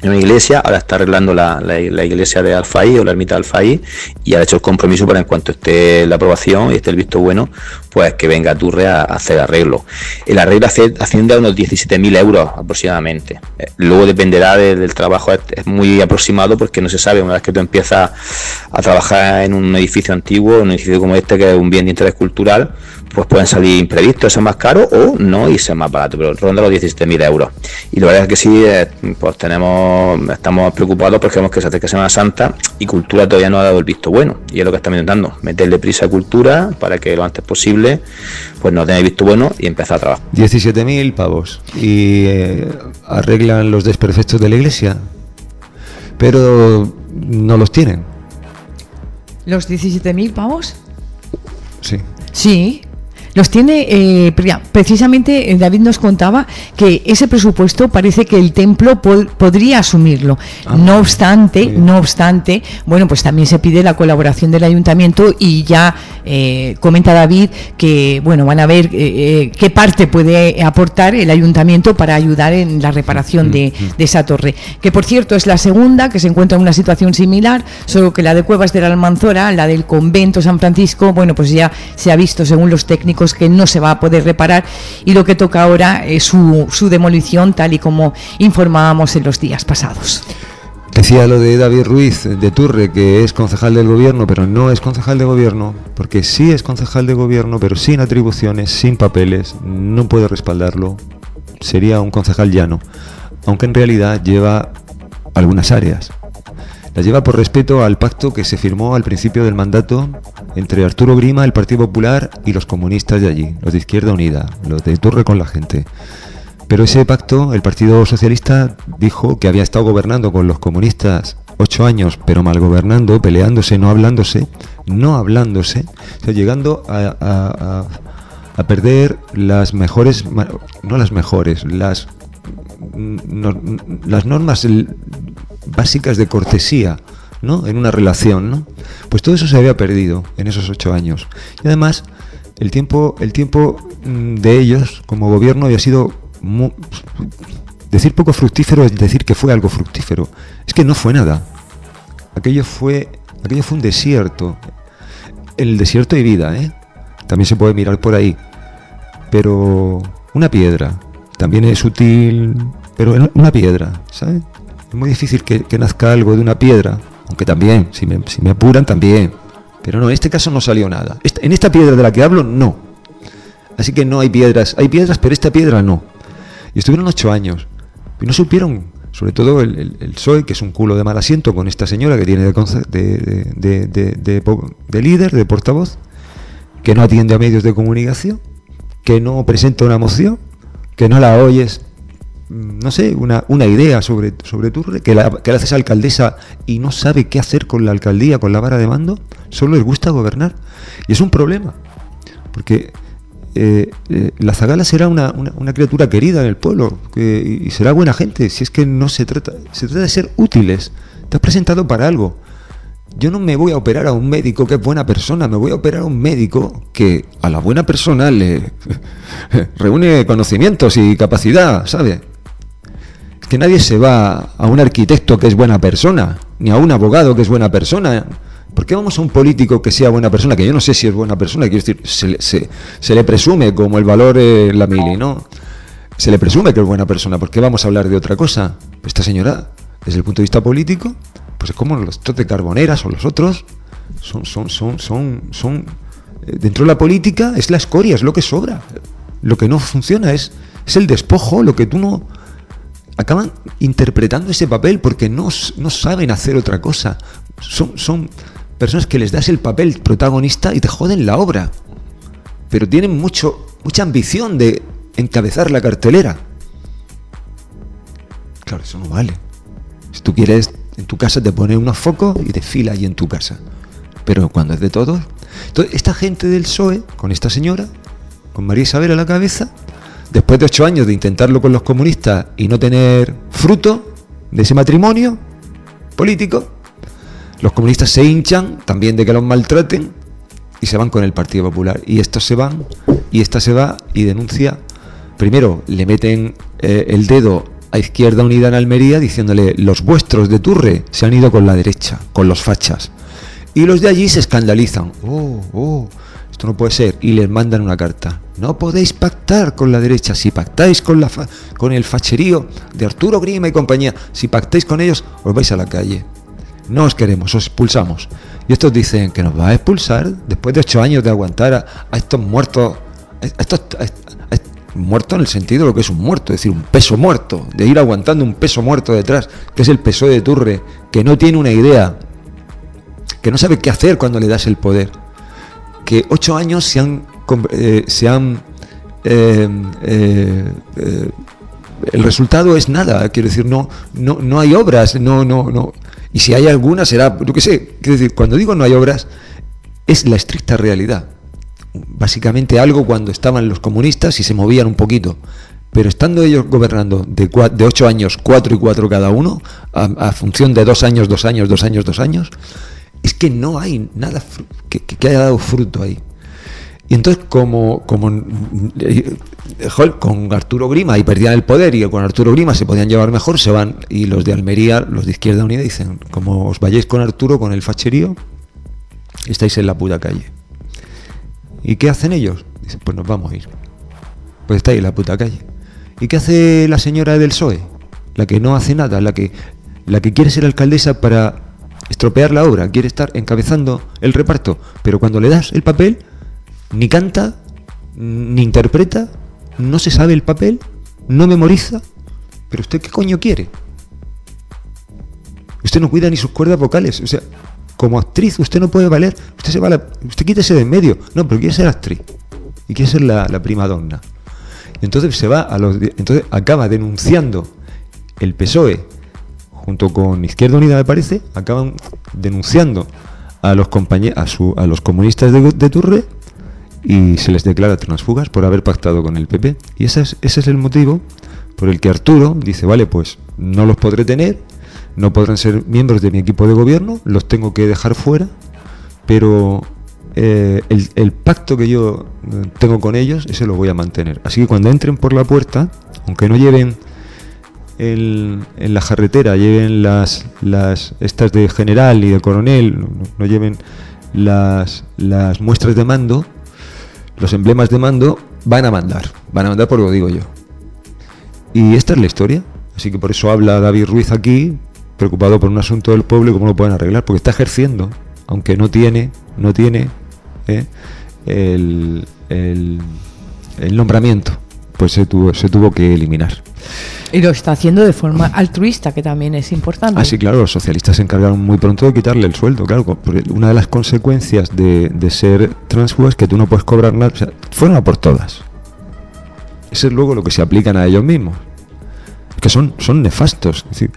una iglesia, ahora está arreglando la iglesia de Alfaí o la ermita de Alfaí, y ha hecho el compromiso para en cuanto esté la aprobación y esté el visto bueno, pues que venga a Turre a hacer arreglo. El arreglo asciende a unos 17.000 euros aproximadamente. Luego dependerá del trabajo, es muy aproximado porque no se sabe. Una vez que tú empiezas a trabajar en un edificio antiguo, un edificio como este que es un bien de interés cultural, pues pueden salir imprevistos, ser más caro o no y ser más barato, pero ronda los 17.000 euros. Y la verdad es que sí, pues estamos preocupados porque vemos que se acerca Semana Santa y Cultura todavía no ha dado el visto bueno, y es lo que estamos intentando, meterle prisa a Cultura para que lo antes posible pues nos den el visto bueno y empezar a trabajar. 17.000 pavos y arreglan los desperfectos de la iglesia, pero no los tienen. ¿Los 17.000 pavos? Sí. Sí. Los tiene, precisamente David nos contaba que ese presupuesto parece que el templo podría asumirlo. No obstante, bueno, pues también se pide la colaboración del ayuntamiento y ya comenta David que, bueno, van a ver qué parte puede aportar el ayuntamiento para ayudar en la reparación de esa torre. Que, por cierto, es la segunda que se encuentra en una situación similar, solo que la de Cuevas de la Almanzora, la del convento San Francisco, bueno, pues ya se ha visto, según los técnicos, que no se va a poder reparar, y lo que toca ahora es su demolición, tal y como informábamos en los días pasados. Decía lo de David Ruiz de Turre, que es concejal del gobierno, pero no es concejal de gobierno, porque sí es concejal de gobierno, pero sin atribuciones, sin papeles, no puede respaldarlo, sería un concejal llano, aunque en realidad lleva algunas áreas. Las lleva por respeto al pacto que se firmó al principio del mandato entre Arturo Grima, el Partido Popular, y los comunistas de allí, los de Izquierda Unida, los de Turre con la gente. Pero ese pacto, el Partido Socialista dijo que había estado gobernando con los comunistas 8 años, pero mal gobernando, peleándose, no hablándose, o sea, llegando a perder las mejores, no las mejores, las normas básicas de cortesía, ¿no?, en una relación, ¿no? Pues todo eso se había perdido en esos 8 años. Y además, el tiempo de ellos como gobierno había sido decir poco fructífero es decir que fue algo fructífero. Es que no fue nada. Aquello fue un desierto. El desierto de vida, también se puede mirar por ahí. Pero una piedra también es útil, pero una piedra, ¿sabes? Es muy difícil que nazca algo de una piedra, aunque también, si me apuran, también. Pero no, en este caso no salió nada. En esta piedra de la que hablo, no. Así que no hay piedras, pero esta piedra no. Y estuvieron 8 años. Y no supieron, sobre todo el PSOE, que es un culo de mal asiento con esta señora que tiene de líder, de portavoz, que no atiende a medios de comunicación, que no presenta una moción, que no la oyes, no sé, una idea sobre Turre, que la haces alcaldesa y no sabe qué hacer con la alcaldía, con la vara de mando, solo les gusta gobernar. Y es un problema, porque la Zagala será una criatura querida en el pueblo, y será buena gente, si es que no se trata de ser útiles. Te has presentado para algo. Yo no me voy a operar a un médico que es buena persona, me voy a operar a un médico que a la buena persona le reúne conocimientos y capacidad, ¿sabe? Es que nadie se va a un arquitecto que es buena persona, ni a un abogado que es buena persona. ¿Por qué vamos a un político que sea buena persona? Que yo no sé si es buena persona, quiero decir, se le presume como el valor la mili, ¿no? Se le presume que es buena persona. ¿Por qué vamos a hablar de otra cosa? Esta señora, desde el punto de vista político, pues es como los de Carboneras o los otros, son dentro de la política es la escoria, es lo que sobra. Lo que no funciona es el despojo, lo que tú no... Acaban interpretando ese papel porque no saben hacer otra cosa. Son personas que les das el papel protagonista y te joden la obra. Pero tienen mucha ambición de encabezar la cartelera. Claro, eso no vale. Si tú quieres, en tu casa te pones unos focos y desfila ahí en tu casa. Pero cuando es de todos... Entonces, esta gente del PSOE, con esta señora, con María Isabel a la cabeza, después de 8 años de intentarlo con los comunistas y no tener fruto de ese matrimonio político, los comunistas se hinchan también de que los maltraten y se van con el Partido Popular. Y estos se van, y esta se va y denuncia. Primero le meten el dedo a Izquierda Unida en Almería diciéndole: los vuestros de Turre se han ido con la derecha, con los fachas. Y los de allí se escandalizan. Esto no puede ser. Y les mandan una carta: no podéis pactar con la derecha. Si pactáis con el facherío de Arturo Grima y compañía, si pactáis con ellos, os vais a la calle. No os queremos, os expulsamos. Y estos dicen: que nos va a expulsar después de 8 años de aguantar a estos muertos. Muerto en el sentido de lo que es un muerto, es decir, un peso muerto, de ir aguantando un peso muerto detrás, que es el PSOE de Turre, que no tiene una idea, que no sabe qué hacer cuando le das el poder, que 8 años el resultado es nada, quiero decir, no hay obras, no, y si hay alguna será, yo qué sé, quiero decir, cuando digo no hay obras, es la estricta realidad. Básicamente algo cuando estaban los comunistas y se movían un poquito, pero estando ellos gobernando de 8 años, 4 y 4 cada uno, a función de 2 años, 2 años, 2 años, 2 años, es que no hay nada que haya dado fruto ahí. Y entonces con Arturo Grima y perdían el poder, y con Arturo Grima se podían llevar mejor, se van, y los de Almería, los de Izquierda Unida, dicen: como os vayáis con Arturo, con el facherío, estáis en la puta calle. ¿Y qué hacen ellos? Dicen: pues nos vamos a ir. Pues estáis en la puta calle. ¿Y qué hace la señora del PSOE? La que no hace nada, la que quiere ser alcaldesa para estropear la obra, quiere estar encabezando el reparto, pero cuando le das el papel, ni canta, ni interpreta, no se sabe el papel, no memoriza. ¿Pero usted qué coño quiere? Usted no cuida ni sus cuerdas vocales, o sea, como actriz usted no puede valer, usted quítese de en medio. No, pero quiere ser actriz y quiere ser la primadonna. Y entonces entonces acaba denunciando el PSOE junto con Izquierda Unida, me parece, acaban denunciando a los a los comunistas de Turre, y se les declara transfugas por haber pactado con el PP. Y ese es el motivo por el que Arturo dice: vale, pues no los podré tener, no podrán ser miembros de mi equipo de gobierno, los tengo que dejar fuera, pero el pacto que yo tengo con ellos, ese lo voy a mantener. Así que cuando entren por la puerta, aunque no lleven en la jarretera, lleven las estas de general y de coronel, no lleven las muestras de mando, los emblemas de mando, van a mandar por lo digo yo. Y esta es la historia. Así que por eso habla David Ruiz aquí, preocupado por un asunto del pueblo y cómo lo pueden arreglar, porque está ejerciendo, aunque no tiene el nombramiento, pues se tuvo que eliminar. Y lo está haciendo de forma altruista, que también es importante. Ah, sí, claro, los socialistas se encargaron muy pronto de quitarle el sueldo, claro. Una de las consecuencias de ser transfuga es que tú no puedes cobrar nada, o sea, fueron a por todas. Eso es luego lo que se aplican a ellos mismos, que son nefastos, es decir,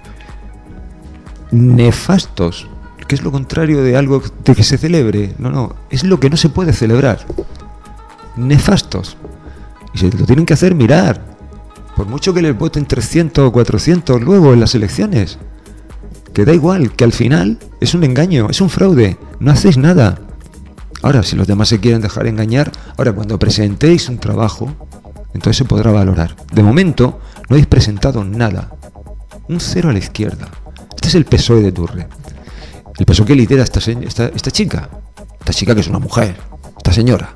nefastos, que es lo contrario de algo de que se celebre. No, es lo que no se puede celebrar. Nefastos. Y se lo tienen que hacer mirar. Por mucho que les voten 300 o 400 luego en las elecciones, que da igual, que al final es un engaño, es un fraude, no hacéis nada. Ahora, si los demás se quieren dejar engañar, ahora cuando presentéis un trabajo, entonces se podrá valorar. De momento, no habéis presentado nada. Un 0 a la izquierda. Este es el PSOE de Turre. El PSOE que lidera esta chica. Esta chica que es una mujer. Esta señora.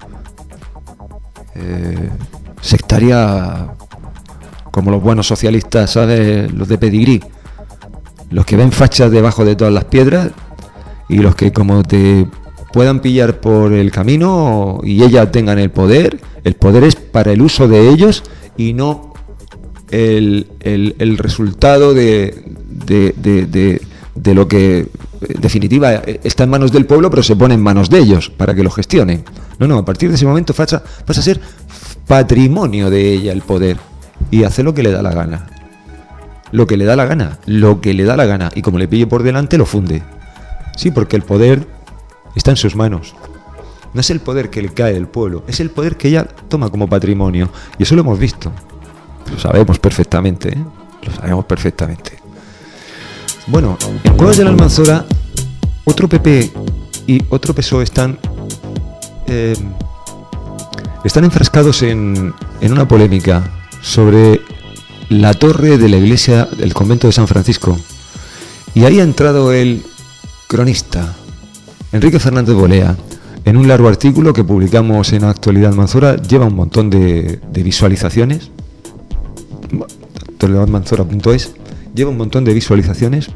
Sectaria, como los buenos socialistas, ¿sabes? Los de pedigrí. Los que ven fachas debajo de todas las piedras, y los que, como te puedan pillar por el camino y ellas tengan el poder es para el uso de ellos y no el resultado de lo que en definitiva está en manos del pueblo, pero se pone en manos de ellos para que lo gestionen. No, a partir de ese momento pasa a ser patrimonio de ella el poder, y hace lo que le da la gana. Lo que le da la gana, y como le pille por delante lo funde. Sí, porque el poder está en sus manos. No es el poder que le cae del pueblo, es el poder que ella toma como patrimonio. Y eso lo hemos visto. Lo sabemos perfectamente, ¿eh? Lo sabemos perfectamente. Bueno, en Cuevas de la Almanzora, otro PP y otro PSOE están enfrascados en una polémica sobre la torre de la iglesia del convento de San Francisco. Y ahí ha entrado el cronista Enrique Fernández Bolea en un largo artículo que publicamos en Actualidad Manzora. Lleva un montón de visualizaciones. actualidadmanzora.es lleva un montón de visualizaciones.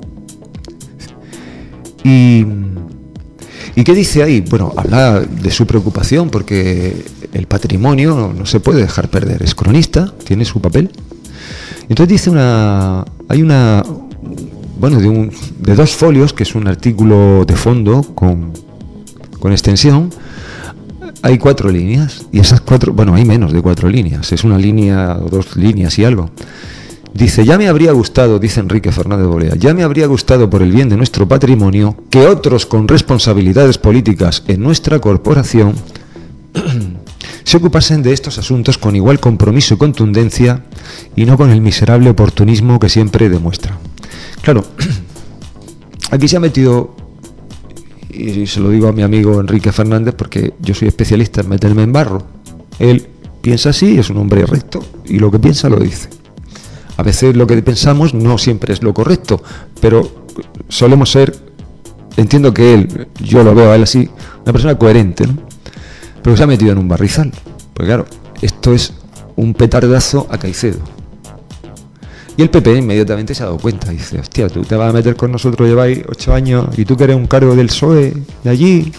¿Y qué dice ahí? Bueno, habla de su preocupación porque el patrimonio no se puede dejar perder. Es cronista, tiene su papel. Entonces dice de 2 folios, que es un artículo de fondo con extensión, hay 4 líneas. Y esas 4, hay menos de 4 líneas. Es una línea o 2 líneas y algo. Dice, ya me habría gustado, dice Enrique Fernández Bolea, ya me habría gustado por el bien de nuestro patrimonio que otros con responsabilidades políticas en nuestra corporación se ocupasen de estos asuntos con igual compromiso y contundencia y no con el miserable oportunismo que siempre demuestra. Claro, aquí se ha metido, y se lo digo a mi amigo Enrique Fernández porque yo soy especialista en meterme en barro. Él piensa así, es un hombre recto y lo que piensa lo dice. A veces lo que pensamos no siempre es lo correcto, pero solemos ser, entiendo que él, yo lo veo a él así, una persona coherente, ¿no? Pero se ha metido en un barrizal, porque claro, esto es un petardazo a Caicedo. Y el PP inmediatamente se ha dado cuenta, dice, hostia, tú te vas a meter con nosotros, lleváis 8 años, y tú que eres un cargo del PSOE de allí,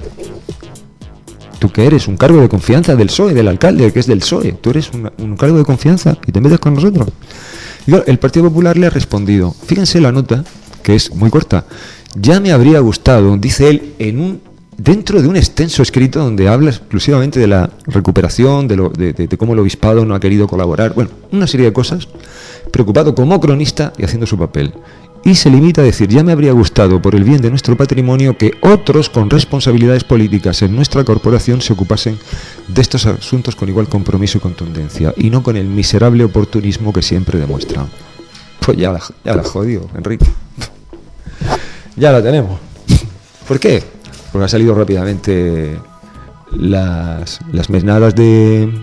tú que eres un cargo de confianza del PSOE, del alcalde que es del PSOE, tú eres un cargo de confianza y te metes con nosotros. Y claro, el Partido Popular le ha respondido, fíjense la nota, que es muy corta, ya me habría gustado, dice él, dentro de un extenso escrito donde habla exclusivamente de la recuperación, de cómo el obispado no ha querido colaborar, bueno, una serie de cosas, preocupado como cronista y haciendo su papel. Y se limita a decir, ya me habría gustado por el bien de nuestro patrimonio que otros con responsabilidades políticas en nuestra corporación se ocupasen de estos asuntos con igual compromiso y contundencia y no con el miserable oportunismo que siempre demuestran. Pues ya la jodió, Enrique. Ya la tenemos. ¿Por qué? Porque ha salido rápidamente las mesnadas del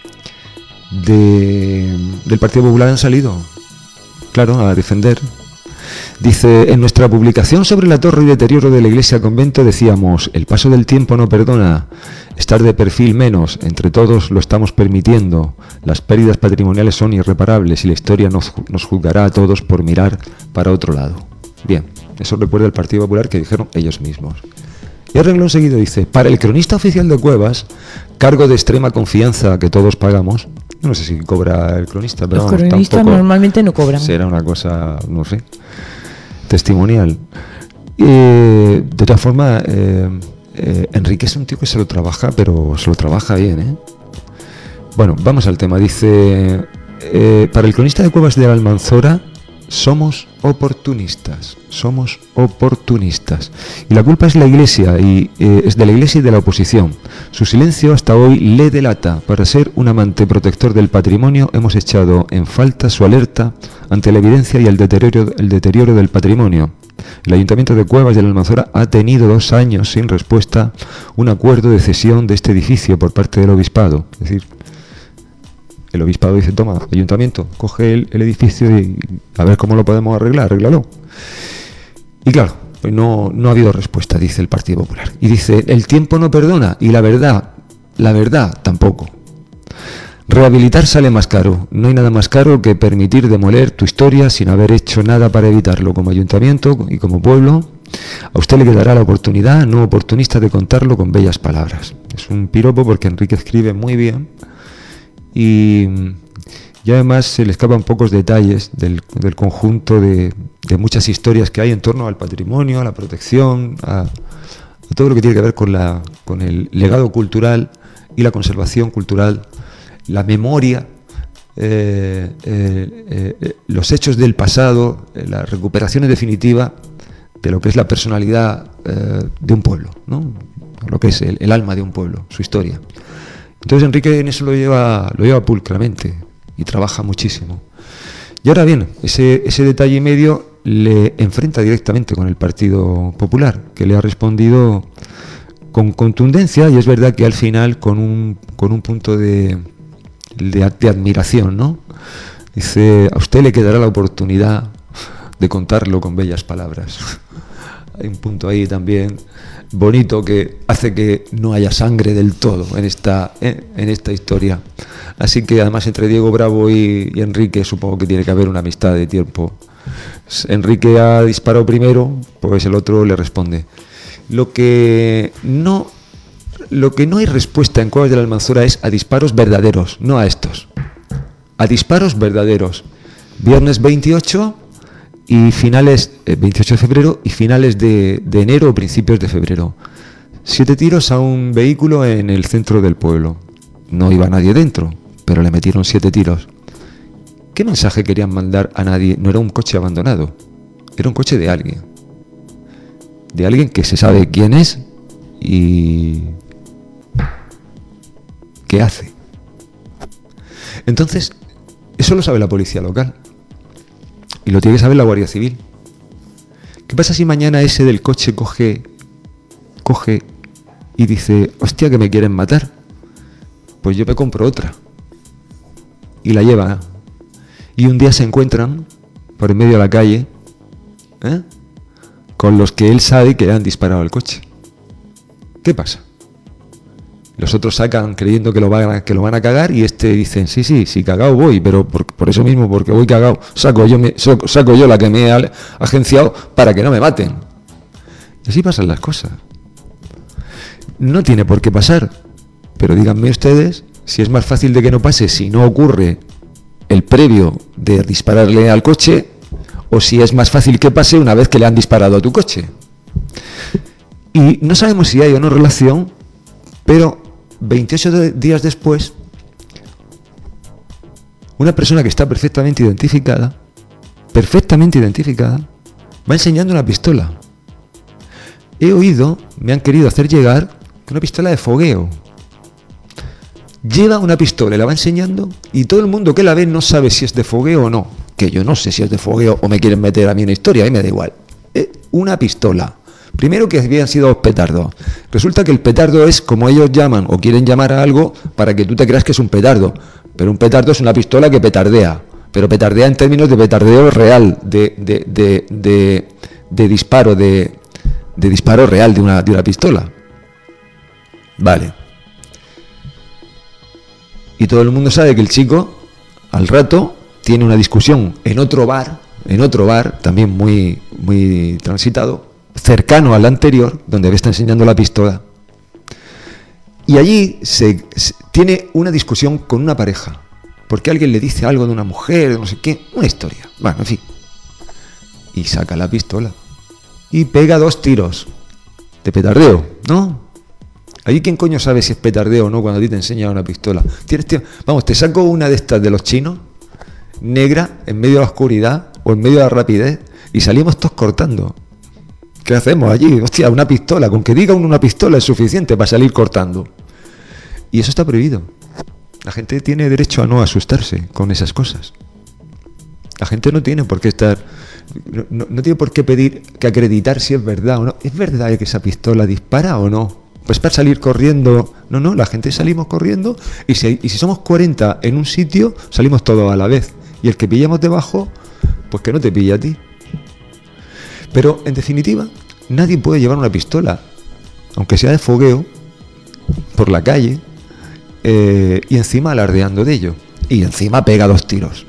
Partido Popular han salido, claro, a defender. Dice, en nuestra publicación sobre la torre y deterioro de la iglesia convento decíamos, el paso del tiempo no perdona, estar de perfil menos, entre todos lo estamos permitiendo, las pérdidas patrimoniales son irreparables y la historia nos juzgará a todos por mirar para otro lado. Bien, eso recuerda el Partido Popular que dijeron ellos mismos. Y el renglón seguido dice, para el cronista oficial de Cuevas, cargo de extrema confianza que todos pagamos, no sé si cobra el cronista, pero los cronistas normalmente no cobran. Será una cosa, no sé, testimonial. De todas formas, Enrique es un tío que se lo trabaja, pero se lo trabaja bien, ¿eh? Bueno, vamos al tema. Dice, para el cronista de Cuevas de la Almanzora, somos oportunistas. Y la culpa es la Iglesia, y es de la Iglesia y de la oposición. Su silencio hasta hoy le delata. Para ser un amante protector del patrimonio hemos echado en falta su alerta ante la evidencia y el deterioro del patrimonio. El Ayuntamiento de Cuevas de la Almanzora ha tenido 2 años sin respuesta un acuerdo de cesión de este edificio por parte del Obispado. Es decir, el Obispado dice, toma, Ayuntamiento, coge el edificio y a ver cómo lo podemos arreglar, arréglalo. Y claro, pues no ha habido respuesta, dice el Partido Popular. Y dice, el tiempo no perdona y la verdad tampoco. Rehabilitar sale más caro. No hay nada más caro que permitir demoler tu historia sin haber hecho nada para evitarlo. Como ayuntamiento y como pueblo, a usted le quedará la oportunidad no oportunista de contarlo con bellas palabras. Es un piropo porque Enrique escribe muy bien y además se le escapan pocos detalles del conjunto de muchas historias que hay en torno al patrimonio, a la protección, a todo lo que tiene que ver con el legado cultural y la conservación cultural, la memoria, los hechos del pasado, la recuperación en definitiva de lo que es la personalidad de un pueblo, ¿no? Lo que es el alma de un pueblo, su historia. Entonces Enrique en eso lo lleva pulcramente y trabaja muchísimo. Y ahora bien, ese detalle y medio le enfrenta directamente con el Partido Popular, que le ha respondido con contundencia, y es verdad que al final con un punto de admiración, ¿no? Dice, a usted le quedará la oportunidad de contarlo con bellas palabras. Hay un punto ahí también bonito que hace que no haya sangre del todo en esta historia. Así que además entre Diego Bravo y Enrique supongo que tiene que haber una amistad de tiempo. Enrique ha disparado primero, pues el otro le responde. Lo que no hay respuesta en Cuevas de la Almanzora es a disparos verdaderos, no a estos. A disparos verdaderos. Viernes 28 y finales 28 de febrero y finales de enero o principios de febrero. 7 tiros a un vehículo en el centro del pueblo. No iba nadie dentro, pero le metieron 7 tiros. ¿Qué mensaje querían mandar a nadie? No era un coche abandonado, era un coche de alguien. De alguien que se sabe quién es y qué hace. Entonces, eso lo sabe la policía local. Y lo tiene que saber la Guardia Civil. ¿Qué pasa si mañana ese del coche coge y dice, hostia, que me quieren matar? Pues yo me compro otra. Y la lleva. Y un día se encuentran por en medio de la calle con los que él sabe que le han disparado al coche. ¿Qué pasa? Los otros sacan creyendo que lo van a cagar y sí, cagado voy, pero por eso mismo, porque voy cagado, saco yo la que me he agenciado para que no me maten. Y así pasan las cosas. No tiene por qué pasar, pero díganme ustedes si es más fácil de que no pase si no ocurre el previo de dispararle al coche o si es más fácil que pase una vez que le han disparado a tu coche. Y no sabemos si hay o no relación, pero 28 días después, una persona que está perfectamente identificada, va enseñando una pistola. He oído, me han querido hacer llegar, que una pistola de fogueo. Lleva una pistola y la va enseñando y todo el mundo que la ve no sabe si es de fogueo o no. Que yo no sé si es de fogueo o me quieren meter a mí una historia, a mí me da igual. Una pistola. Primero que habían sido 2 petardos. Resulta que el petardo es como ellos llaman o quieren llamar a algo para que tú te creas que es un petardo. Pero un petardo es una pistola que petardea. Pero petardea en términos de petardeo real, de disparo, de disparo real de una pistola. Vale. Y todo el mundo sabe que el chico, al rato, tiene una discusión en otro bar, también muy, muy transitado, cercano al anterior, donde está enseñando la pistola. Y allí se tiene una discusión con una pareja, porque alguien le dice algo de una mujer, no sé qué, una historia. Bueno, en fin. Y saca la pistola y pega 2 tiros de petardeo, ¿no? Ahí quién coño sabe si es petardeo o no cuando a ti te enseñan una pistola. Vamos, te saco una de estas de los chinos, negra, en medio de la oscuridad o en medio de la rapidez, y salimos todos cortando. ¿Qué hacemos allí? Hostia, una pistola. Con que diga uno una pistola es suficiente para salir cortando. Y eso está prohibido. La gente tiene derecho a no asustarse con esas cosas. La gente no tiene por qué estar... No tiene por qué pedir que acreditar si es verdad o no. ¿Es verdad que esa pistola dispara o no? Pues para salir corriendo... No, la gente salimos corriendo y si somos 40 en un sitio, salimos todos a la vez. Y el que pillamos debajo, pues que no te pille a ti. Pero, en definitiva, nadie puede llevar una pistola, aunque sea de fogueo, por la calle, y encima alardeando de ello. Y encima pega 2 tiros.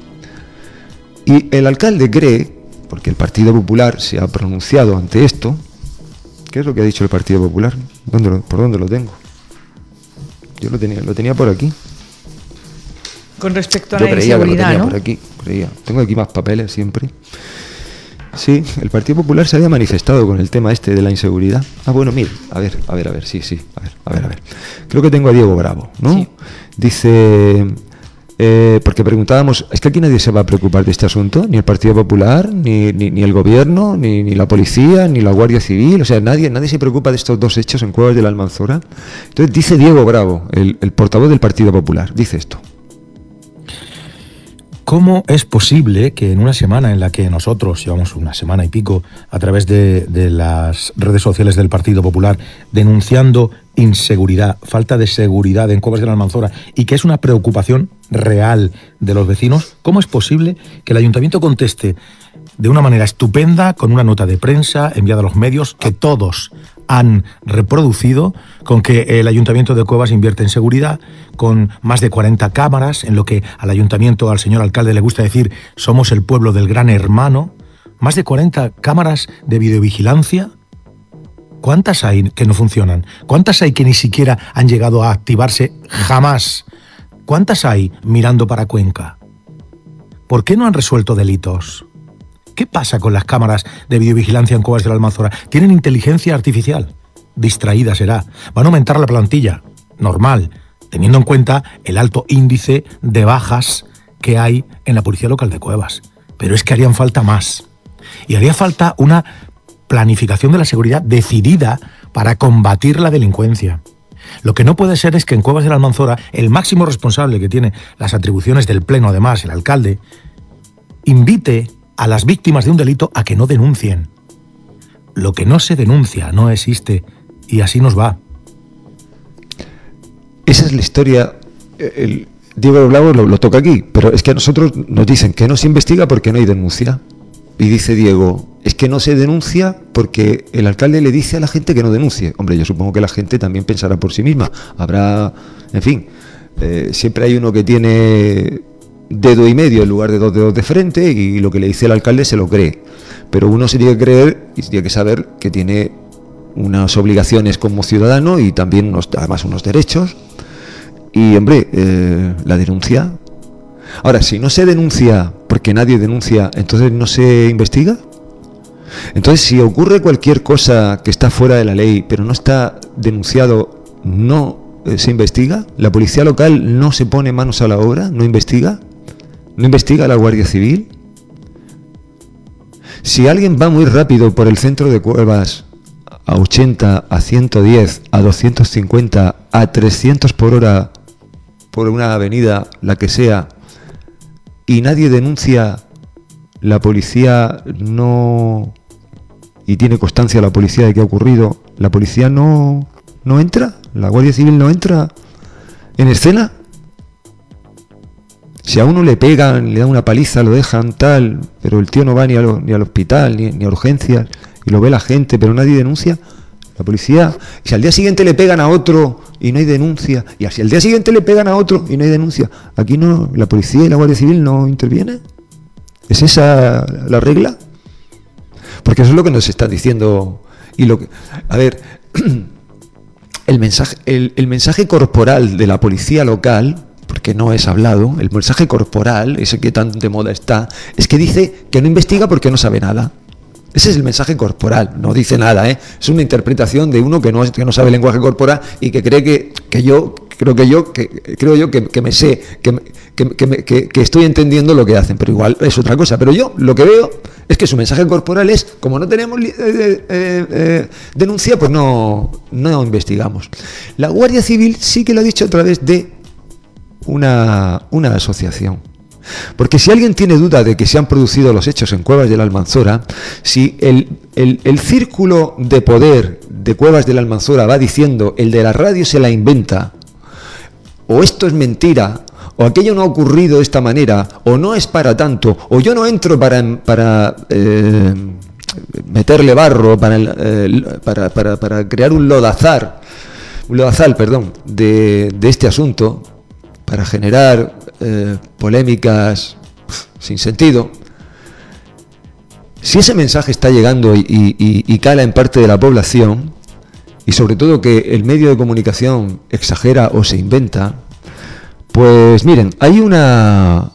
Y el alcalde cree, porque el Partido Popular se ha pronunciado ante esto... ¿Qué es lo que ha dicho el Partido Popular? ¿Por dónde lo tengo? Yo lo tenía por aquí. Con respecto a la inseguridad, ¿no? Por aquí, creía. Tengo aquí más papeles siempre. Sí, el Partido Popular se había manifestado con el tema este de la inseguridad. Ah, bueno, mira, a ver, sí, a ver. Creo que tengo a Diego Bravo, ¿no? Sí. Dice, porque preguntábamos, ¿es que aquí nadie se va a preocupar de este asunto? Ni el Partido Popular, ni el gobierno, ni la policía, ni la Guardia Civil, o sea, nadie se preocupa de estos 2 hechos en Cuevas de la Almanzora. Entonces dice Diego Bravo, el portavoz del Partido Popular, dice esto. ¿Cómo es posible que en una semana en la que nosotros llevamos una semana y pico a través de las redes sociales del Partido Popular denunciando inseguridad, falta de seguridad en Cuevas de la Almanzora y que es una preocupación real de los vecinos, cómo es posible que el Ayuntamiento conteste de una manera estupenda con una nota de prensa enviada a los medios que todos han reproducido, con que el Ayuntamiento de Cuevas invierte en seguridad, con más de 40 cámaras, en lo que al Ayuntamiento, al señor alcalde le gusta decir, somos el pueblo del gran hermano, más de 40 cámaras de videovigilancia? ¿Cuántas hay que no funcionan? ¿Cuántas hay que ni siquiera han llegado a activarse jamás? ¿Cuántas hay mirando para Cuenca? ¿Por qué no han resuelto delitos? ¿Qué pasa con las cámaras de videovigilancia en Cuevas de la Almanzora? ¿Tienen inteligencia artificial? Distraída será. ¿Van a aumentar la plantilla? Normal, teniendo en cuenta el alto índice de bajas que hay en la Policía Local de Cuevas. Pero es que harían falta más. Y haría falta una planificación de la seguridad decidida para combatir la delincuencia. Lo que no puede ser es que en Cuevas de la Almanzora el máximo responsable que tiene las atribuciones del Pleno, además, el alcalde, invite a las víctimas de un delito a que no denuncien. Lo que no se denuncia no existe y así nos va. Esa es la historia. Diego Bravo lo toca aquí, pero es que a nosotros nos dicen que no se investiga porque no hay denuncia. Y dice Diego, es que no se denuncia porque el alcalde le dice a la gente que no denuncie. Hombre, yo supongo que la gente también pensará por sí misma. Habrá, en fin, siempre hay uno que tiene dedo y medio en lugar de 2 dedos de frente y lo que le dice el alcalde se lo cree. Pero uno se tiene que creer y tiene que saber que tiene unas obligaciones como ciudadano y también además unos derechos. Y, hombre, la denuncia. Ahora, si no se denuncia porque nadie denuncia, entonces no se investiga. Entonces, si ocurre cualquier cosa que está fuera de la ley, pero no está denunciado, no se investiga. La policía local no se pone manos a la obra, no investiga. No investiga la Guardia Civil. Si alguien va muy rápido por el centro de Cuevas a 80, a 110, a 250, a 300 por hora por una avenida, la que sea, y nadie denuncia, la policía no... y tiene constancia la policía de que ha ocurrido, la policía no entra, la Guardia Civil no entra en escena. Si a uno le pegan, le dan una paliza, lo dejan tal, pero el tío no va ni al hospital, ni a urgencias, y lo ve la gente, pero nadie denuncia, la policía. Si al día siguiente le pegan a otro y no hay denuncia, y si al día siguiente le pegan a otro y no hay denuncia, aquí no, la policía y la Guardia Civil no intervienen. ¿Es esa la regla? Porque eso es lo que nos están diciendo. Y lo que, a ver, el mensaje corporal de la policía local, porque no es hablado, el mensaje corporal, ese que tan de moda está, es que dice que no investiga porque no sabe nada. Ese es el mensaje corporal, no dice nada, ¿eh? Es una interpretación de uno que no sabe lenguaje corporal y que cree que me sé, que estoy entendiendo lo que hacen, pero igual es otra cosa. Pero yo lo que veo es que su mensaje corporal es, como no tenemos denuncia, pues no investigamos. La Guardia Civil sí que lo ha dicho a través de una asociación. Porque si alguien tiene duda de que se han producido los hechos en Cuevas de la Almanzora, si el círculo de poder de Cuevas de la Almanzora va diciendo, el de la radio se la inventa, o esto es mentira, o aquello no ha ocurrido de esta manera, o no es para tanto, o yo no entro para meterle barro, para crear un lodazal, de este asunto, para generar polémicas sin sentido. Si ese mensaje está llegando y cala en parte de la población, y sobre todo que el medio de comunicación exagera o se inventa, pues miren, hay una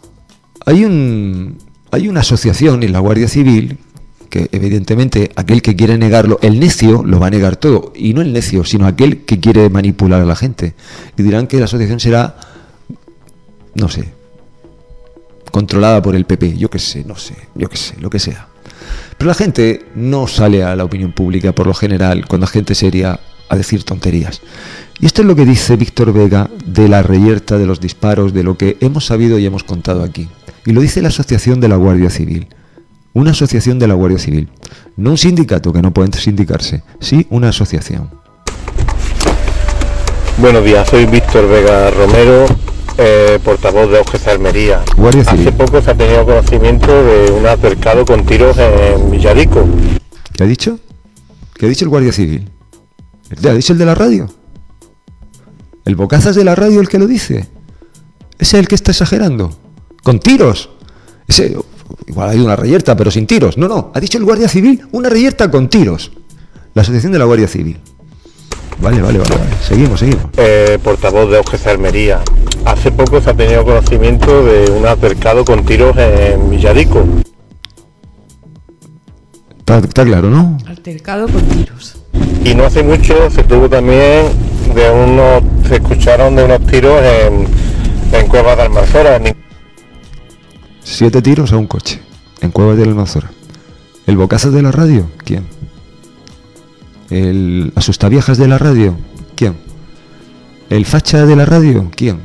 asociación en la Guardia Civil que evidentemente aquel que quiere negarlo, el necio lo va a negar todo, y no el necio, sino aquel que quiere manipular a la gente, y dirán que la asociación será, no sé, controlada por el PP, yo qué sé, lo que sea. Pero la gente no sale a la opinión pública, por lo general, cuando es gente seria, a decir tonterías. Y esto es lo que dice Víctor Vega de la reyerta, de los disparos, de lo que hemos sabido y hemos contado aquí. Y lo dice la Asociación de la Guardia Civil. Una asociación de la Guardia Civil. No un sindicato, que no pueden sindicarse. Sí, una asociación. Buenos días, soy Víctor Vega Romero, portavoz de OGC Almería. Guardia Civil. Hace poco se ha tenido conocimiento de un altercado con tiros en Villadico. ¿Qué ha dicho? ¿Qué ha dicho el Guardia Civil? ¿Ha dicho el de la radio? ¿El bocazas de la radio el que lo dice? ¿Ese es el que está exagerando? ¿Con tiros? Ese, igual hay una reyerta, pero sin tiros. No, ha dicho el Guardia Civil una reyerta con tiros. La Asociación de la Guardia Civil. Vale. Seguimos. Portavoz de OGC Almería. Hace poco se ha tenido conocimiento de un altercado con tiros en Villadico. Está claro, ¿no? Altercado con tiros. Y no hace mucho se tuvo también se escucharon de unos tiros en Cuevas de Almanzora. 7 tiros a un coche en Cuevas de Almanzora. ¿El bocazas de la radio? ¿Quién? ¿El asustaviejas de la radio? ¿Quién? ¿El facha de la radio? ¿Quién?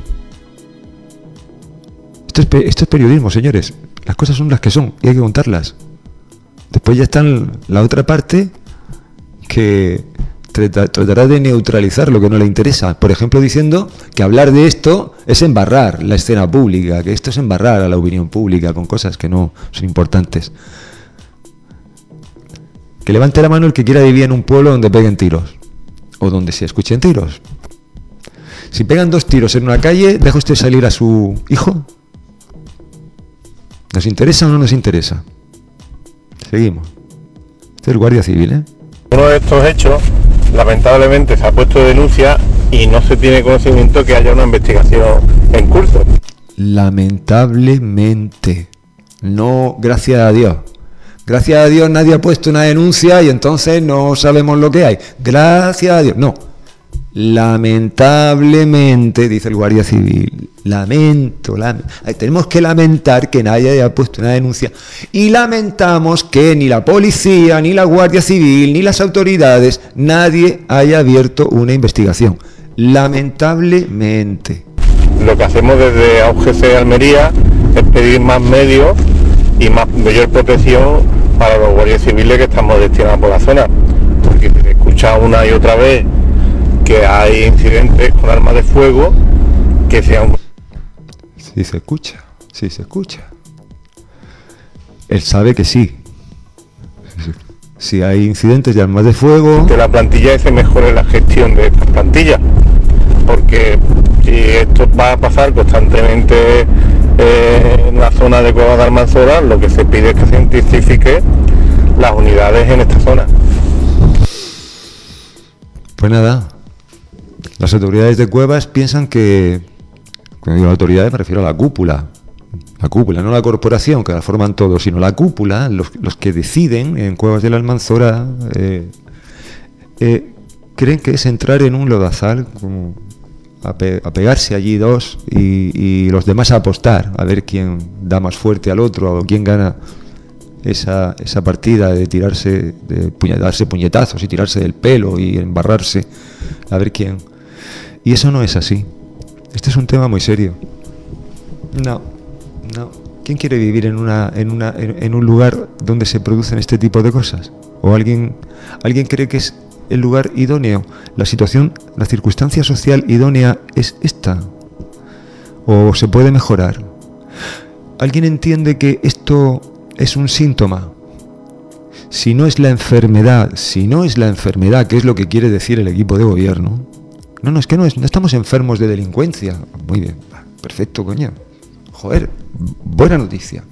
Esto es periodismo, señores. Las cosas son las que son y hay que contarlas. Después ya está la otra parte que tratará de neutralizar lo que no le interesa. Por ejemplo, diciendo que hablar de esto es embarrar la escena pública, que esto es embarrar a la opinión pública con cosas que no son importantes. Que levante la mano el que quiera vivir en un pueblo donde peguen tiros o donde se escuchen tiros. Si pegan 2 tiros en una calle, ¿deja usted salir a su hijo? ¿Nos interesa o no nos interesa? Seguimos. Este es el Guardia Civil, ¿eh? Uno de estos hechos, lamentablemente, se ha puesto denuncia y no se tiene conocimiento que haya una investigación en curso. Lamentablemente. No, gracias a Dios. Gracias a Dios nadie ha puesto una denuncia y entonces no sabemos lo que hay. Gracias a Dios. No. Lamentablemente, dice el Guardia Civil. Tenemos que lamentar que nadie haya puesto una denuncia. Y lamentamos que ni la policía, ni la Guardia Civil, ni las autoridades, nadie haya abierto una investigación. Lamentablemente. Lo que hacemos desde OGC Almería es pedir más medios y mayor protección para los guardias civiles que estamos destinados por la zona, porque se escucha una y otra vez que hay incidentes con armas de fuego que sean... Sí se escucha. Él sabe que sí. Si hay incidentes de armas de fuego... Que la plantilla se mejore la gestión de estas plantillas, porque si esto va a pasar constantemente en la zona de Cuevas de Almanzora, lo que se pide es que se intensifique las unidades en esta zona. Pues nada, las autoridades de Cuevas piensan que, cuando digo autoridades me refiero a la cúpula, no la corporación que la forman todos, sino la cúpula, los que deciden en Cuevas de la Almanzora, creen que es entrar en un lodazal, como a pegarse allí 2 y los demás a apostar, a ver quién da más fuerte al otro o quién gana esa partida de darse puñetazos y tirarse del pelo y embarrarse, a ver quién. Y eso no es así. Este es un tema muy serio. No. ¿Quién quiere vivir en un lugar donde se producen este tipo de cosas? ¿O alguien cree que es el lugar idóneo? La circunstancia social idónea es esta. ¿O se puede mejorar? ¿Alguien entiende que esto es un síntoma? Si no es la enfermedad, que es lo que quiere decir el equipo de gobierno. No estamos enfermos de delincuencia. Muy bien, perfecto, coño. Joder, buena noticia.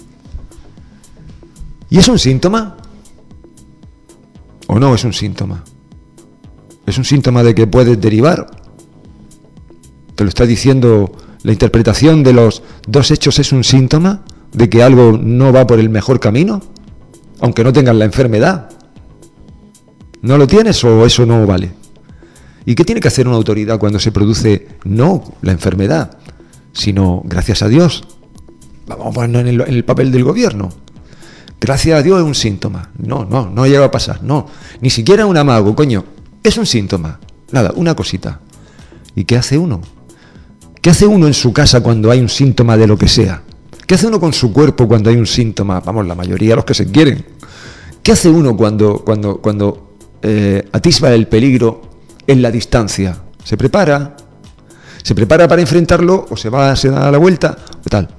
¿Y es un síntoma? ¿O no es un síntoma? ¿Es un síntoma de que puedes derivar? ¿Te lo está diciendo la interpretación de los 2 hechos es un síntoma de que algo no va por el mejor camino? Aunque no tengas la enfermedad. ¿No lo tienes o eso no vale? ¿Y qué tiene que hacer una autoridad cuando se produce no la enfermedad, sino, gracias a Dios? Vamos a ponernos en el papel del gobierno. Gracias a Dios es un síntoma. No llega a pasar, no. Ni siquiera un amago, coño. Es un síntoma. Nada, una cosita. ¿Y qué hace uno? ¿Qué hace uno en su casa cuando hay un síntoma de lo que sea? ¿Qué hace uno con su cuerpo cuando hay un síntoma? Vamos, la mayoría de los que se quieren. ¿Qué hace uno cuando atisba el peligro en la distancia? ¿Se prepara? ¿Se prepara para enfrentarlo o se da la vuelta? ¿O tal?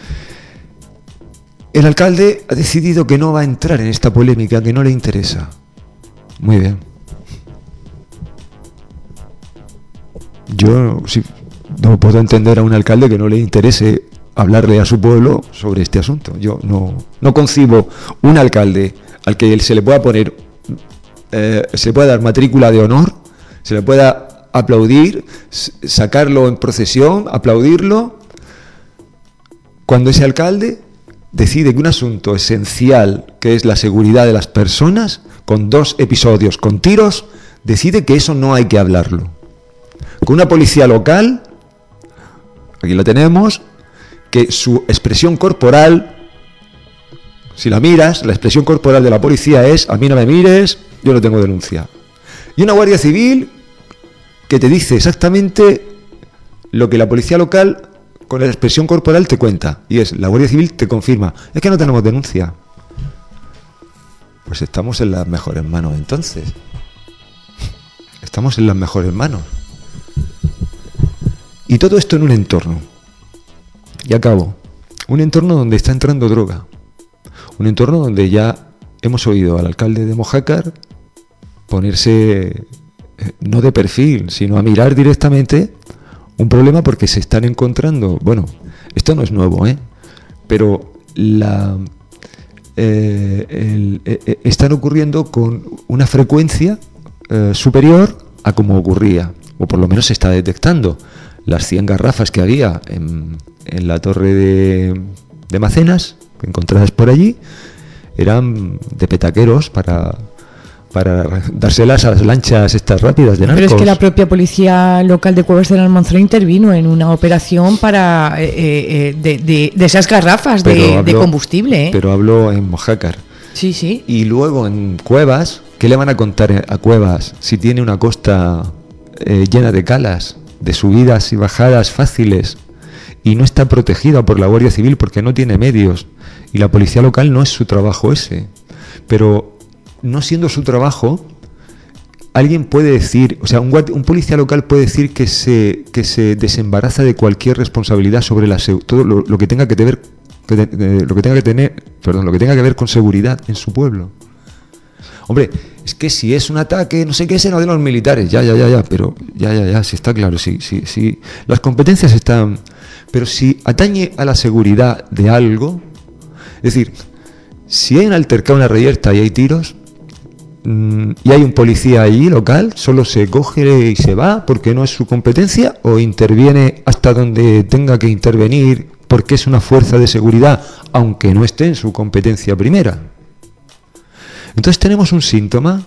El alcalde ha decidido que no va a entrar en esta polémica, que no le interesa. Muy bien. Yo sí, no puedo entender a un alcalde que no le interese hablarle a su pueblo sobre este asunto. Yo no concibo un alcalde al que se le pueda poner, se le pueda dar matrícula de honor, se le pueda aplaudir, sacarlo en procesión, aplaudirlo, cuando ese alcalde decide que un asunto esencial, que es la seguridad de las personas, con 2 episodios con tiros, decide que eso no hay que hablarlo. Con una policía local, aquí la tenemos, que su expresión corporal, si la miras, la expresión corporal de la policía es: a mí no me mires, yo no tengo denuncia. Y una guardia civil que te dice exactamente lo que la policía local con la expresión corporal te cuenta, y es: la guardia civil te confirma, es que no tenemos denuncia. Pues estamos en las mejores manos entonces. Estamos en las mejores manos. Y todo esto en un entorno, y acabo, un entorno donde está entrando droga, un entorno donde ya hemos oído al alcalde de Mojácar ponerse, no de perfil, sino a mirar directamente un problema, porque se están encontrando, bueno, esto no es nuevo, pero están ocurriendo con una frecuencia superior a como ocurría, o por lo menos se está detectando. Las 100 garrafas que había en la torre de Macenas, encontradas por allí, eran de petaqueros para dárselas a las lanchas estas rápidas de narcos. Pero es que la propia policía local de Cuevas del Almanzora intervino en una operación para de esas garrafas de combustible. Pero hablo en Mojácar. Sí, sí. Y luego en Cuevas, ¿qué le van a contar a Cuevas si tiene una costa llena de calas, de subidas y bajadas fáciles, y no está protegida por la Guardia Civil porque no tiene medios? Y la policía local no es su trabajo ese. Pero no siendo su trabajo, alguien puede decir, o sea, un policía local puede decir que se desembaraza de cualquier responsabilidad sobre todo lo que tenga que ver lo que tenga que ver con seguridad en su pueblo. Hombre, es que si es un ataque, no sé qué, será de los militares, pero si está claro, sí, las competencias están, pero si atañe a la seguridad de algo, es decir, si hay un altercado, una reyerta y hay tiros, y hay un policía allí local, solo se coge y se va porque no es su competencia, o interviene hasta donde tenga que intervenir porque es una fuerza de seguridad, aunque no esté en su competencia primera. Entonces tenemos un síntoma,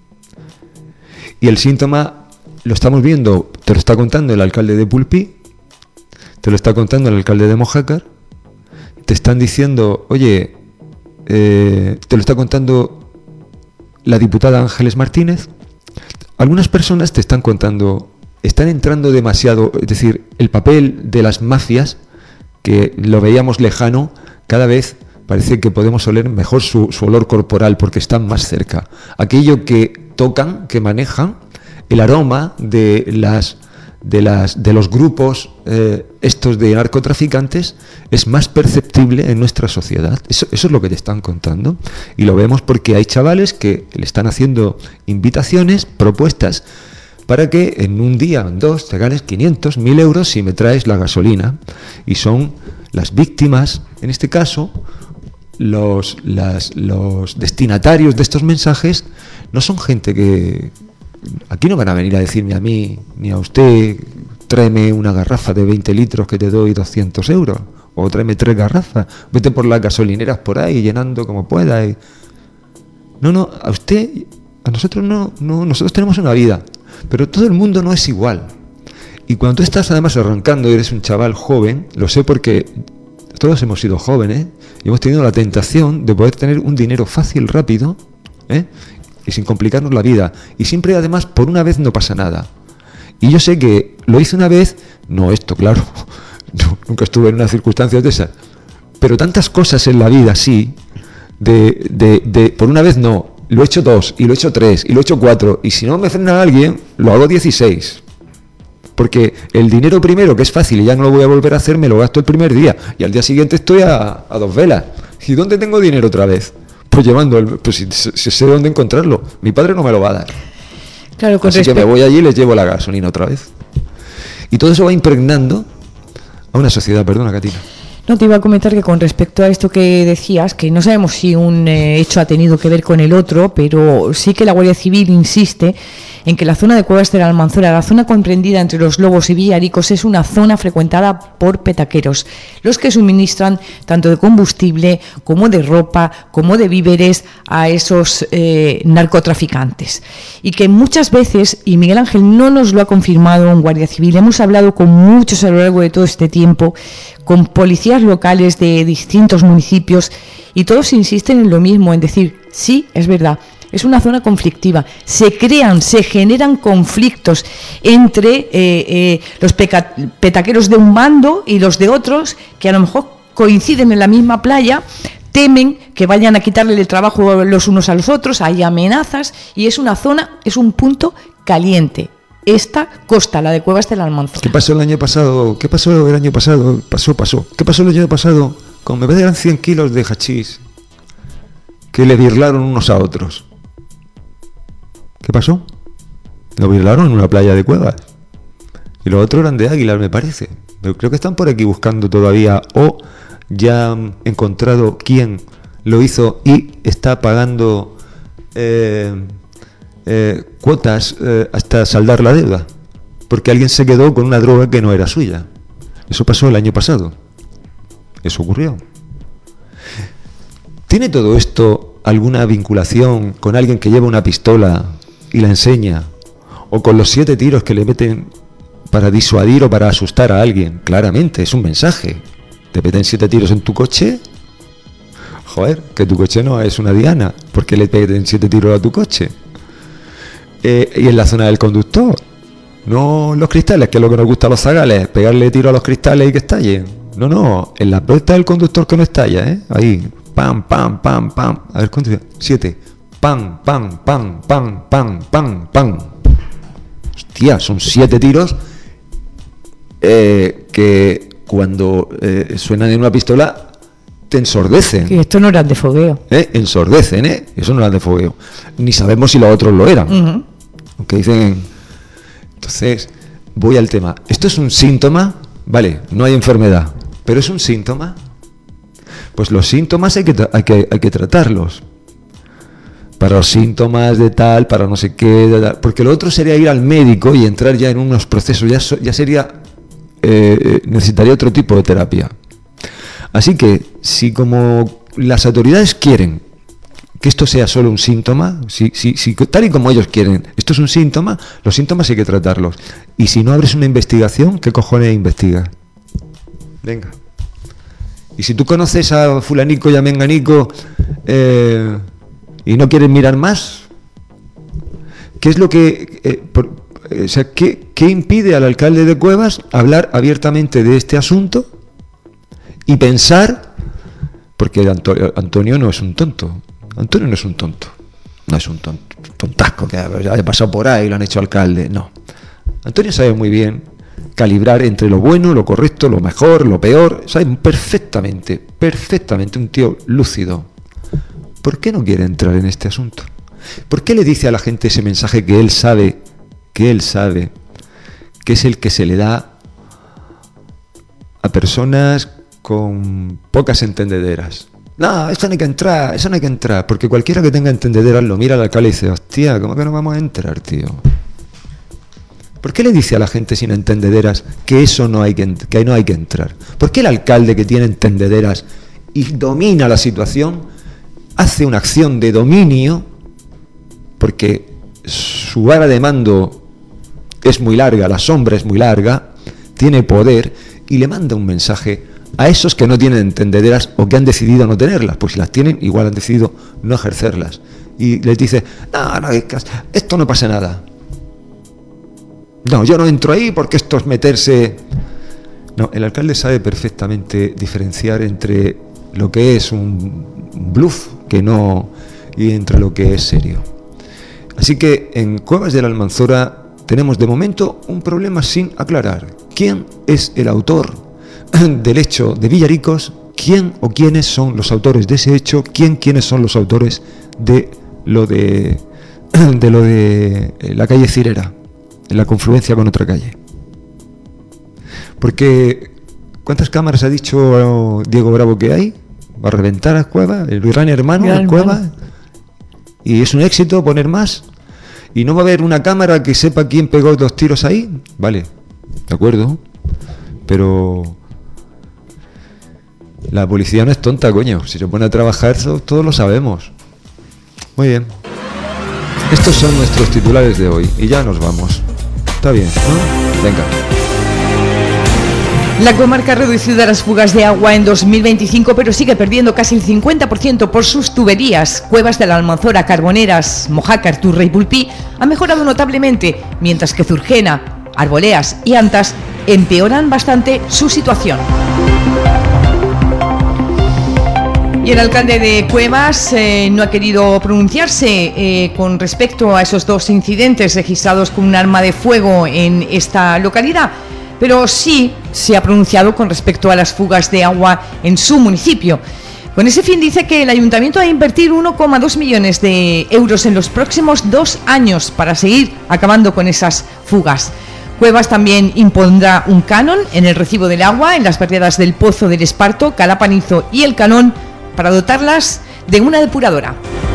y el síntoma lo estamos viendo, te lo está contando el alcalde de Pulpí, te lo está contando el alcalde de Mojácar, te están diciendo, oye, te lo está contando la diputada Ángeles Martínez. Algunas personas te están contando, están entrando demasiado, es decir, el papel de las mafias, que lo veíamos lejano, cada vez parece que podemos oler mejor su olor corporal porque están más cerca. Aquello que tocan, que manejan, el aroma de los grupos estos de narcotraficantes es más perceptible en nuestra sociedad. Eso es lo que te están contando, y lo vemos porque hay chavales que le están haciendo invitaciones, propuestas, para que en un día, en 2, te ganes 500, 1000 euros si me traes la gasolina. Y son las víctimas, en este caso, los destinatarios de estos mensajes, no son gente que... Aquí no van a venir a decirme a mí, ni a usted, tráeme una garrafa de 20 litros que te doy 200 euros, o tráeme 3 garrafas, vete por las gasolineras por ahí llenando como pueda. No, a usted, a nosotros no, nosotros tenemos una vida, pero todo el mundo no es igual. Y cuando tú estás además arrancando y eres un chaval joven, lo sé porque todos hemos sido jóvenes y hemos tenido la tentación de poder tener un dinero fácil, rápido, y sin complicarnos la vida. Y siempre, además, por una vez no pasa nada. Y yo sé que lo hice una vez, no esto, claro, no, nunca estuve en una circunstancia de esas, pero tantas cosas en la vida, sí, por una vez no, lo he hecho 2, y lo he hecho 3, y lo he hecho 4, y si no me frena alguien, lo hago 16. Porque el dinero primero, que es fácil y ya no lo voy a volver a hacer, me lo gasto el primer día, y al día siguiente estoy a 2 velas. ¿Y dónde tengo dinero otra vez? Pues llevando, pues si sé dónde encontrarlo. Mi padre no me lo va a dar. Claro, así que me voy allí y les llevo la gasolina otra vez. Y todo eso va impregnando a una sociedad. Perdona, Katina. No, te iba a comentar que con respecto a esto que decías, que no sabemos si un hecho ha tenido que ver con el otro, pero sí que la Guardia Civil insiste en que la zona de Cuevas de la Almanzora, la zona comprendida entre Los Lobos y Villaricos, es una zona frecuentada por petaqueros, los que suministran tanto de combustible como de ropa, como de víveres a esos narcotraficantes. Y que muchas veces, y Miguel Ángel no nos lo ha confirmado en Guardia Civil, hemos hablado con muchos a lo largo de todo este tiempo, con policías locales de distintos municipios, y todos insisten en lo mismo, en decir, sí, es verdad, es una zona conflictiva, se generan conflictos entre los petaqueros de un bando y los de otros, que a lo mejor coinciden en la misma playa, temen que vayan a quitarle el trabajo los unos a los otros, hay amenazas, y es una zona, es un punto caliente. Esta costa, la de Cuevas de la Almanzora. ¿Qué pasó el año pasado? ¿Qué pasó el año pasado? Pasó. ¿Qué pasó el año pasado? Con me parece que eran 100 kilos de hachís que le birlaron unos a otros. ¿Qué pasó? Lo birlaron en una playa de Cuevas. Y los otros eran de Águilas, me parece. Pero creo que están por aquí buscando todavía, o ya han encontrado quién lo hizo y está pagando cuotas hasta saldar la deuda, porque alguien se quedó con una droga que no era suya. Eso pasó el año pasado. Eso ocurrió. ¿Tiene todo esto alguna vinculación con alguien que lleva una pistola y la enseña, o con los 7 tiros que le meten para disuadir o para asustar a alguien? Claramente, es un mensaje. Te meten 7 tiros en tu coche. Joder, que tu coche no es una diana, porque le meten 7 tiros a tu coche. Y en la zona del conductor, no los cristales, que es lo que nos gusta a los zagales, pegarle tiro a los cristales y que estallen. No, en la puerta del conductor que no estalla, ahí, pam, pam, pam, pam. A ver, ¿cuánto? 7, pam, pam, pam, pam, pam, pam, pam. Hostia, son 7 tiros que cuando suenan en una pistola te ensordecen. Que esto no eran de fogueo. Ensordecen, eso no eran de fogueo. Ni sabemos si los otros lo eran. Uh-huh. Aunque dicen. Entonces, voy al tema. ¿Esto es un síntoma? Vale, no hay enfermedad, pero es un síntoma. Pues los síntomas hay que tratarlos. Para los síntomas de tal, para no sé qué, de tal, porque lo otro sería ir al médico y entrar ya en unos procesos, ya sería, necesitaría otro tipo de terapia. Así que, si como las autoridades quieren que esto sea solo un síntoma, si tal y como ellos quieren, esto es un síntoma, los síntomas hay que tratarlos. Y si no abres una investigación, ¿qué cojones investigas? Venga. Y si tú conoces a fulanico y a menganico y no quieres mirar más, ¿qué es lo que... ¿qué impide al alcalde de Cuevas hablar abiertamente de este asunto y pensar? Porque Antonio no es un tonto. Antonio no es un tonto. No es un tontasco que haya pasado por ahí y lo han hecho alcalde. No. Antonio sabe muy bien calibrar entre lo bueno, lo correcto, lo mejor, lo peor. Sabe perfectamente, un tío lúcido. ¿Por qué no quiere entrar en este asunto? ¿Por qué le dice a la gente ese mensaje que él sabe, que es el que se le da a personas con pocas entendederas? No, eso no hay que entrar, porque cualquiera que tenga entendederas lo mira al alcalde y dice, hostia, ¿cómo que no vamos a entrar, tío? ¿Por qué le dice a la gente sin entendederas que eso no hay que entrar? ¿Por qué el alcalde que tiene entendederas y domina la situación hace una acción de dominio, porque su vara de mando es muy larga, la sombra es muy larga, tiene poder, y le manda un mensaje a esos que no tienen entendederas o que han decidido no tenerlas? Pues si las tienen, igual han decidido no ejercerlas. y les dice, no, esto no pasa nada. No, yo no entro ahí porque esto es meterse... No, el alcalde sabe perfectamente diferenciar entre lo que es un bluff y entre lo que es serio. Así que en Cuevas de la Almanzora tenemos de momento un problema sin aclarar. ¿Quién es el autor del hecho de Villaricos? ¿Quién o quiénes son los autores de ese hecho? ¿Quiénes son los autores de lo de la calle Cirera, en la confluencia con otra calle? Porque ¿cuántas cámaras ha dicho Diego Bravo que hay? Va a reventar las cuevas, el Gran Hermano, las cuevas, y es un éxito poner más. Y no va a haber una cámara que sepa quién pegó los tiros ahí. Vale, de acuerdo, pero la policía no es tonta, coño. Si se pone a trabajar, todos lo sabemos. Muy bien. Estos son nuestros titulares de hoy y ya nos vamos. Está bien, ¿no? Venga. La comarca ha reducido las fugas de agua en 2025, pero sigue perdiendo casi el 50% por sus tuberías. Cuevas de la Almanzora, Carboneras, Mojácar, Turre y Pulpí han mejorado notablemente, mientras que Zurgena, Arboleas y Antas empeoran bastante su situación. Y el alcalde de Cuevas no ha querido pronunciarse con respecto a esos dos incidentes registrados con un arma de fuego en esta localidad, pero sí se ha pronunciado con respecto a las fugas de agua en su municipio. Con ese fin dice que el ayuntamiento va a invertir 1,2 millones de euros en los próximos 2 años para seguir acabando con esas fugas. Cuevas también impondrá un canon en el recibo del agua en las barriadas del Pozo del Esparto, Calapanizo y El Canón para dotarlas de una depuradora.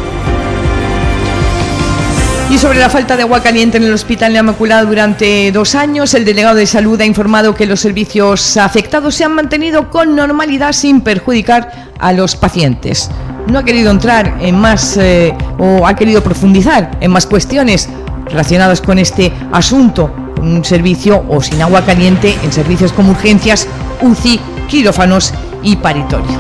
Y sobre la falta de agua caliente en el Hospital de la Inmaculada durante 2 años, el delegado de Salud ha informado que los servicios afectados se han mantenido con normalidad sin perjudicar a los pacientes. No ha querido entrar en más o ha querido profundizar en más cuestiones relacionadas con este asunto. Un servicio o sin agua caliente en servicios como urgencias, UCI, quirófanos y paritorio.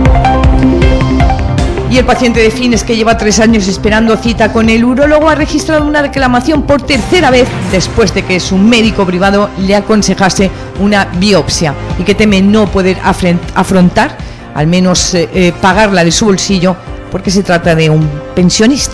Y el paciente de Fines, que lleva 3 años esperando cita con el urólogo, ha registrado una reclamación por tercera vez después de que su médico privado le aconsejase una biopsia y que teme no poder afrontar, al menos pagarla de su bolsillo, porque se trata de un pensionista.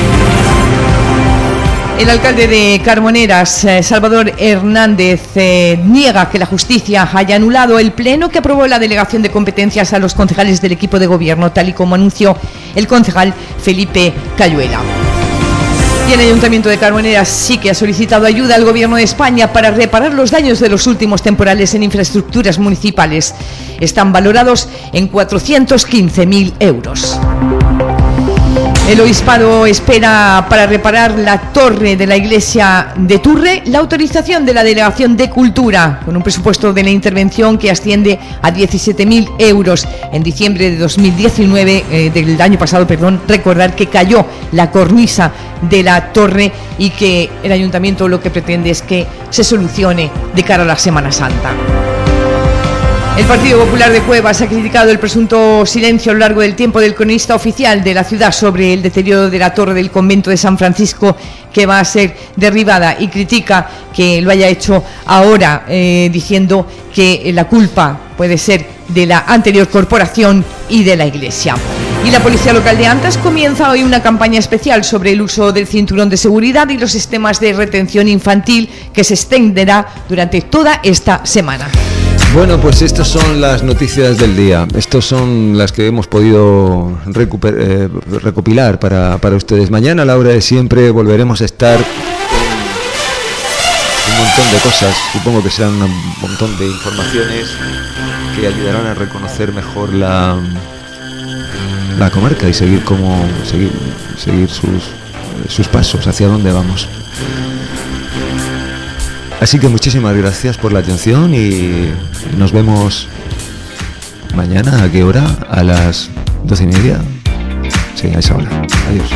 El alcalde de Carboneras, Salvador Hernández, niega que la justicia haya anulado el pleno que aprobó la delegación de competencias a los concejales del equipo de gobierno, tal y como anunció el concejal Felipe Cayuela. Y el Ayuntamiento de Carboneras sí que ha solicitado ayuda al Gobierno de España para reparar los daños de los últimos temporales en infraestructuras municipales. Están valorados en 415.000 euros. El obispado espera para reparar la torre de la iglesia de Turre la autorización de la Delegación de Cultura, con un presupuesto de la intervención que asciende a 17.000 euros. En diciembre de 2019, del año pasado, recordar que cayó la cornisa de la torre y que el ayuntamiento lo que pretende es que se solucione de cara a la Semana Santa. El Partido Popular de Cuevas ha criticado el presunto silencio a lo largo del tiempo del cronista oficial de la ciudad sobre el deterioro de la torre del convento de San Francisco, que va a ser derribada, y critica que lo haya hecho ahora, diciendo que la culpa puede ser de la anterior corporación y de la Iglesia. Y la Policía Local de Antas comienza hoy una campaña especial sobre el uso del cinturón de seguridad y los sistemas de retención infantil, que se extenderá durante toda esta semana. Bueno, pues estas son las noticias del día. Estas son las que hemos podido recopilar para ustedes. Mañana a la hora de siempre volveremos a estar con un montón de cosas. Supongo que serán un montón de informaciones que ayudarán a reconocer mejor la comarca y seguir sus pasos, hacia dónde vamos. Así que muchísimas gracias por la atención y nos vemos mañana. ¿A qué hora? A las 12:30. Sí, a esa hora. Adiós.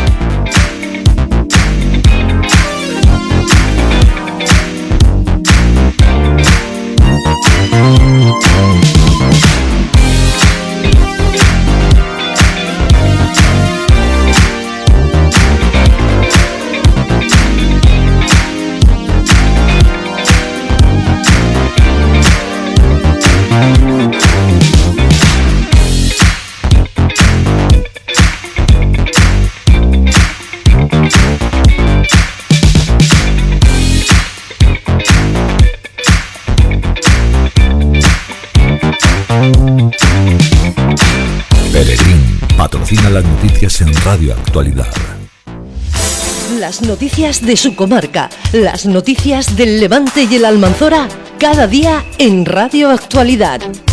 Patrocina las noticias en Radio Actualidad. Las noticias de su comarca, las noticias del Levante y el Almanzora, cada día en Radio Actualidad.